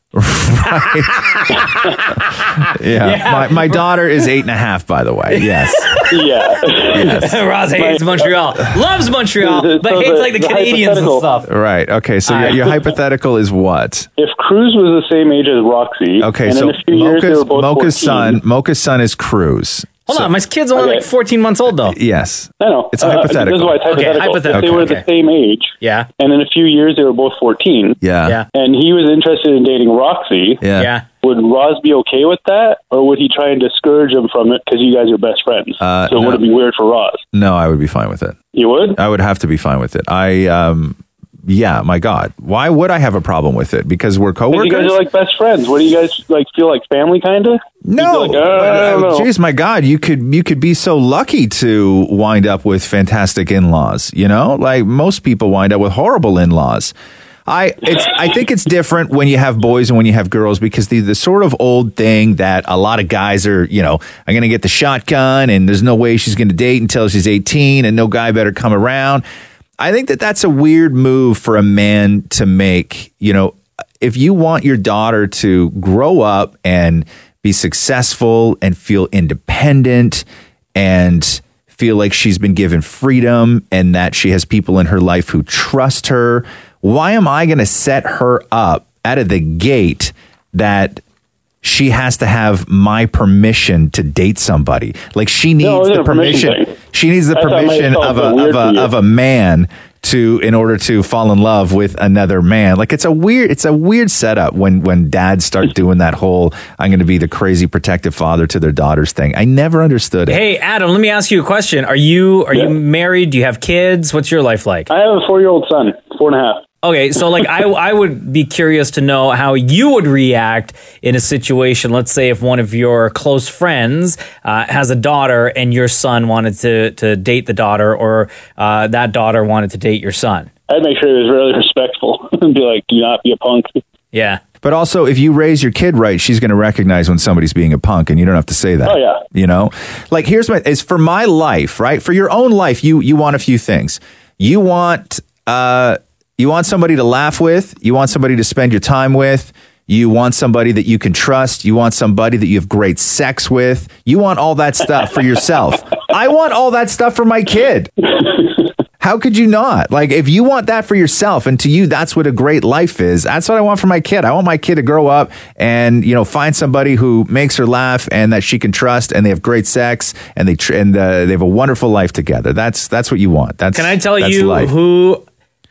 Yeah. Yeah. My, my daughter is eight and a half, by the way. Yes. Yeah. Yes. Roz hates Montreal, loves Montreal, but So hates the- like the, the Canadians and hypothetical- stuff. Right. Okay. So your, your hypothetical is what? If Cruz was the same age as Roxy, Okay. and So in a few years they Mocha's, were both Mocha's fourteen, son, Mocha's son is Cruz. Hold So- on, my kid's only Okay. like fourteen months old, though. Yes. I know. It's a Uh, hypothetical. This is why it's Okay, hypothetical. hypothetical. If they were Okay. the same age, Yeah. and in a few years they were both fourteen, Yeah. Yeah. and he was interested in dating Roxy, Yeah. Yeah. would Roz be okay with that, or would he try and discourage him from it because you guys are best friends? Uh, so no. would it be weird for Roz? No, I would be fine with it. You would? I would have to be fine with it. I, um, yeah, my God. Why would I have a problem with it? Because we're 'Cause you guys coworkers? are like best friends. What do you guys like? Feel like family, kind of? No, Like, uh, I don't know. Jeez, my God, you could you could be so lucky to wind up with fantastic in-laws. You know, like most people wind up with horrible in-laws. I it's I think it's different when you have boys and when you have girls, because the the sort of old thing that a lot of guys are, you know, I'm going to get the shotgun and there's no way she's going to date until she's eighteen and no guy better come around. I think that that's a weird move for a man to make. You know, if you want your daughter to grow up and be successful and feel independent and feel like she's been given freedom and that she has people in her life who trust her, why am I going to set her up out of the gate that she has to have my permission to date somebody? Like she needs No, it the isn't a permission permission. thing. She needs the I thought it might permission felt of a so weird of for a you. of a man to in order to fall in love with another man. Like it's a weird it's a weird setup when when dads start doing that whole I'm going to be the crazy protective father to their daughters thing. I never understood it. Hey, Adam, let me ask you a question. Are you are Yeah. you married? Do you have kids? What's your life like? I have a four-year-old son, four and a half. Okay, so like I I would be curious to know how you would react in a situation. Let's say if one of your close friends uh, has a daughter and your son wanted to to date the daughter, or uh, that daughter wanted to date your son. I'd make sure it was really respectful and be like, do not be a punk. Yeah. But also, if you raise your kid right, she's going to recognize when somebody's being a punk, and you don't have to say that. Oh, yeah. You know? Like, here's my, it's for my life, right? For your own life, you you want a few things. You want, uh, you want somebody to laugh with. You want somebody to spend your time with. You want somebody that you can trust. You want somebody that you have great sex with. You want all that stuff for yourself. I want all that stuff for my kid. How could you not? Like, if you want that for yourself, and to you, that's what a great life is. That's what I want for my kid. I want my kid to grow up and, you know, find somebody who makes her laugh and that she can trust, and they have great sex, and they tr- and uh, they have a wonderful life together. That's that's what you want. That's Can I tell that's you life. who,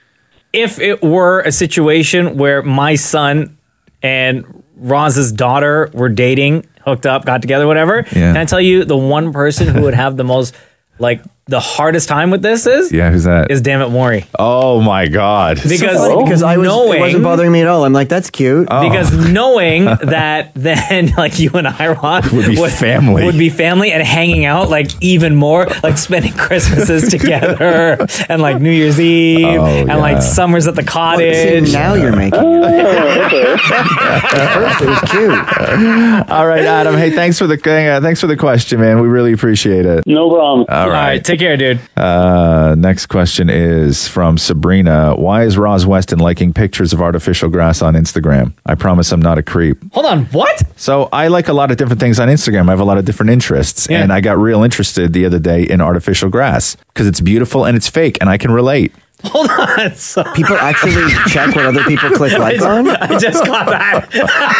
if it were a situation where my son and Roz's daughter were dating, hooked up, got together, whatever, Yeah. can I tell you the one person who would have the most, like, the hardest time with this is? Yeah, who's that? Is Dammit Maury. Oh my God! Because, because I was, knowing, it wasn't bothering me at all. I'm like, that's cute. Oh. Because knowing that then, like, you and I, Ron, Would be family. would be family and hanging out, like, even more, like spending Christmases together and like New Year's Eve Oh, and yeah. like summers at the cottage. See, now you're making it. At first, it was cute. All right, Adam. Hey, thanks for the uh, thanks for the question, man. We really appreciate it. No problem. All All right. right, take care, dude. Uh, next question is from Sabrina. Why is Roz Weston liking pictures of artificial grass on Instagram? I promise I'm not a creep. Hold on, what? So I like a lot of different things on Instagram. I have a lot of different interests. Yeah. And I got real interested the other day in artificial grass because it's beautiful and it's fake and I can relate. Hold on. So, People actually check what other people click like on? I just got that.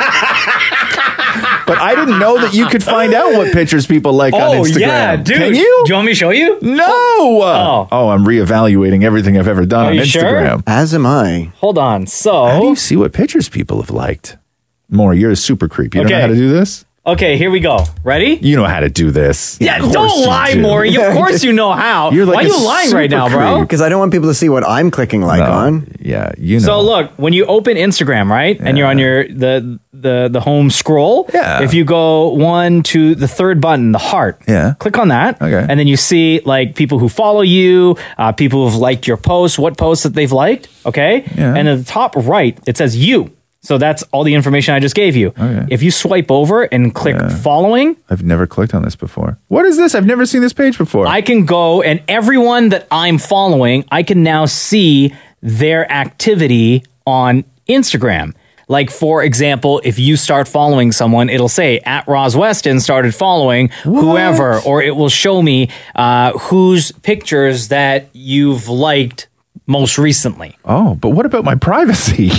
But I didn't know that you could find out what pictures people like on Oh, Instagram. yeah, dude. Can you? Do you want me to show you? No. Oh. Oh, I'm reevaluating everything I've ever done Are on you sure? Instagram. As am I. Hold on. So, How do you see what pictures people have liked? Maury, you're a super creep. You don't know Okay. how to do this? okay, here we go. Ready? You know how to do this. Yeah, Of course don't you lie, do. Maury. Of course you know how. You're like Why are a you lying right now, super bro? creep. Because I don't want people to see what I'm clicking like No. on. Yeah, you know. So look, when you open Instagram, right, and you're on your the the the home scroll, Yeah. if you go one to the third button, the heart, Yeah. click on that, Okay. and then you see like people who follow you, uh, people who've liked your posts, what posts that they've liked, okay, Yeah. and at the top right it says you. So that's all the information I just gave you. Okay. If you swipe over and click following, I've never clicked on this before. What is this? I've never seen this page before. I can go and everyone that I'm following, I can now see their activity on Instagram. Like, for example, if you start following someone, it'll say at Roz Weston started following whoever, or it will show me uh, whose pictures that you've liked most recently. Oh, but what about my privacy?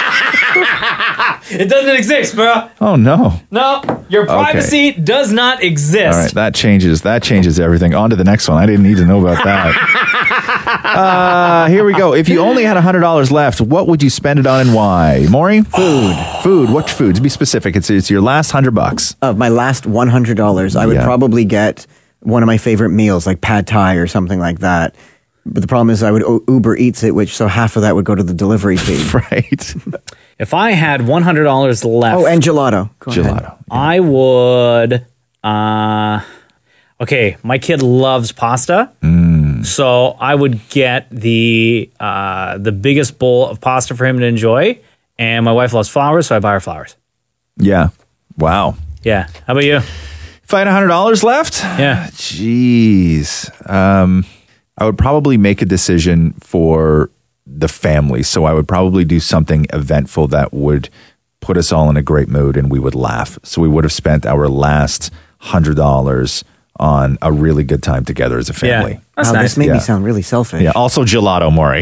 It doesn't exist, bro. Oh no. No, your privacy does not exist. All right, that changes. That changes everything. On to the next one. I didn't need to know about that. uh, here we go. If you only had one hundred dollars left, what would you spend it on and why? Maury? Food. Food. What foods? Be specific. It's, it's your last one hundred bucks. Of my last one hundred dollars, I would Yeah. probably get one of my favorite meals, like pad thai or something like that. But the problem is I would o- Uber Eats it, which so half of that would go to the delivery fee. Right. If I had one hundred dollars left. Oh, and gelato. Go ahead. Gelato. I would. Uh, okay, my kid loves pasta, Mm. so I would get the uh, the biggest bowl of pasta for him to enjoy. And my wife loves flowers, so I buy her flowers. Yeah. Wow. Yeah. How about you? If I had one hundred dollars left? Yeah. Jeez. Um, I would probably make a decision for the family. So I would probably do something eventful that would put us all in a great mood and we would laugh. So we would have spent our last one hundred dollars on a really good time together as a family. Yeah. That's Wow, nice. this made Yeah. me sound really selfish. Yeah. Also gelato, Maury.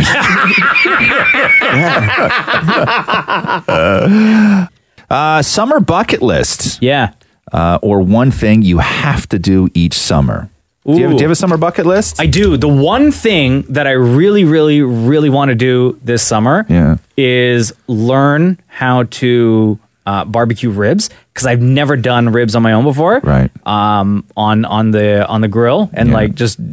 uh, summer bucket list. Yeah. Uh, or one thing you have to do each summer. Do you, have, do you have a summer bucket list? I do. The one thing that I really, really, really want to do this summer Yeah. is learn how to uh, barbecue ribs, because I've never done ribs on my own before. Right. Um, on on the on the grill and Yeah. like just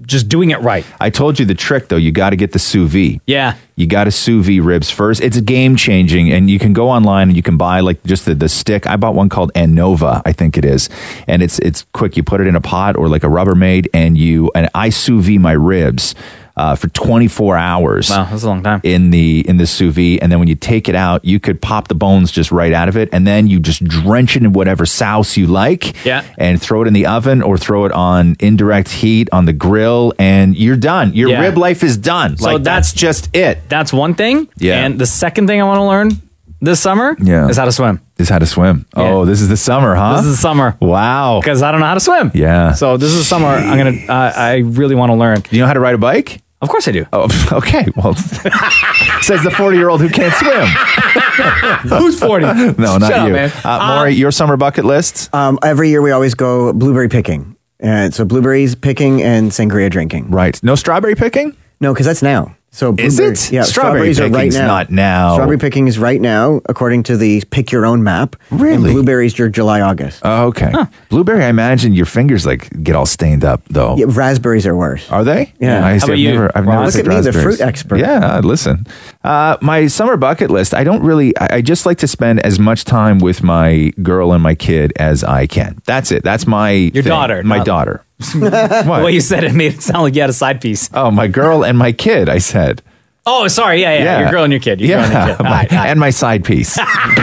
just doing it right. I told you the trick, though. You got to get the sous vide. Yeah. You got to sous vide ribs first. It's game changing, and you can go online and you can buy like just the, the stick. I bought one called Anova, I think it is, and it's it's quick. You put it in a pot or like a Rubbermaid, and you and I sous vide my ribs uh, for twenty-four hours. Wow, that's a long time in the in the sous vide. And then when you take it out, you could pop the bones just right out of it, and then you just drench it in whatever sauce you like. Yeah. And throw it in the oven or throw it on indirect heat on the grill, and you're done. Your Yeah. rib life is done. So like that's, just it. That's one thing. Yeah. And the second thing I want to learn this summer Yeah. is how to swim. Is how to swim. Oh, this is the summer, huh? This is the summer. Wow. Because I don't know how to swim. Yeah. So this is the summer. I'm gonna. Uh, I really want to learn. Do you know how to ride a bike? Of course I do. Oh, okay. Well, says the forty-year-old who can't swim. Who's forty? No, not Shut up, you. man. Uh, Maury, your summer bucket list? Um, every year we always go blueberry picking. And so blueberries picking and sangria drinking. Right. No strawberry picking? No, because that's now. So Is blueberry- it? Yeah, Strawberry strawberries are right picking's now. not now. Strawberry picking is right now, according to the pick your own map. Really? And blueberries are July, August. Oh, okay. Blueberry, I imagine your fingers like get all stained up, though. Yeah, raspberries are worse. Are they? Yeah. I How see, about I've you, never, I've Ron? never Look picked at me, the raspberries. fruit expert. Yeah, listen. Uh, my summer bucket list, I don't really, I, I just like to spend as much time with my girl and my kid as I can. That's it. That's my Your thing. daughter, My not- daughter. The way you said it made it sound like you had a side piece. Oh, my girl and my kid, I said. Oh, sorry. Yeah, yeah. Your girl and your kid. Your yeah, girl and your kid. All my- right, all right. and my side piece.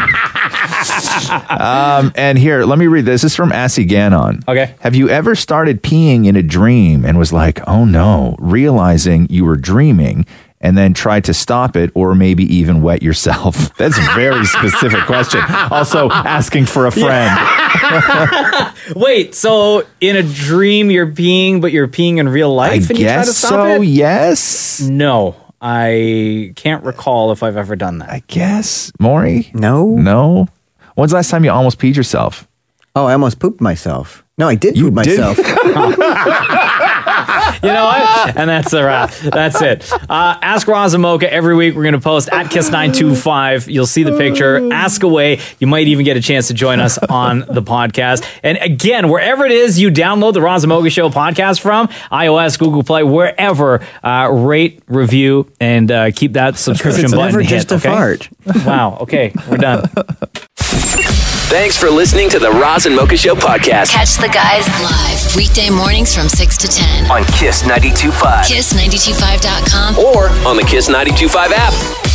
um, and here, let me read this. This is from Assy Gannon. Okay. Have you ever started peeing in a dream and was like, oh no, realizing you were dreaming and then tried to stop it or maybe even wet yourself? That's a very specific question. Also asking for a friend. Wait, so in a dream you're peeing, but you're peeing in real life I and you try to guess stop so, it? yes. No, I can't recall if I've ever done that. I guess. Maury? No. No? When's the last time you almost peed yourself? Oh, I almost pooped myself. No, I did You poop did? myself. You know what? And that's a wrap. That's it. Uh, Ask Roz and Mocha every week. We're going to post at Kiss nine two five. You'll see the picture. Ask away. You might even get a chance to join us on the podcast. And again, wherever it is you download the Roz and Mocha Show podcast from, iOS, Google Play, wherever, uh, rate, review, and uh, keep that subscription it's button never hit, just a okay? fart. Wow. Okay. We're done. Thanks for listening to the Roz and Mocha Show podcast Catch the guys live weekday mornings from six to ten. on Kiss ninety-two point five kiss nine two five dot com or on the Kiss ninety-two point five app.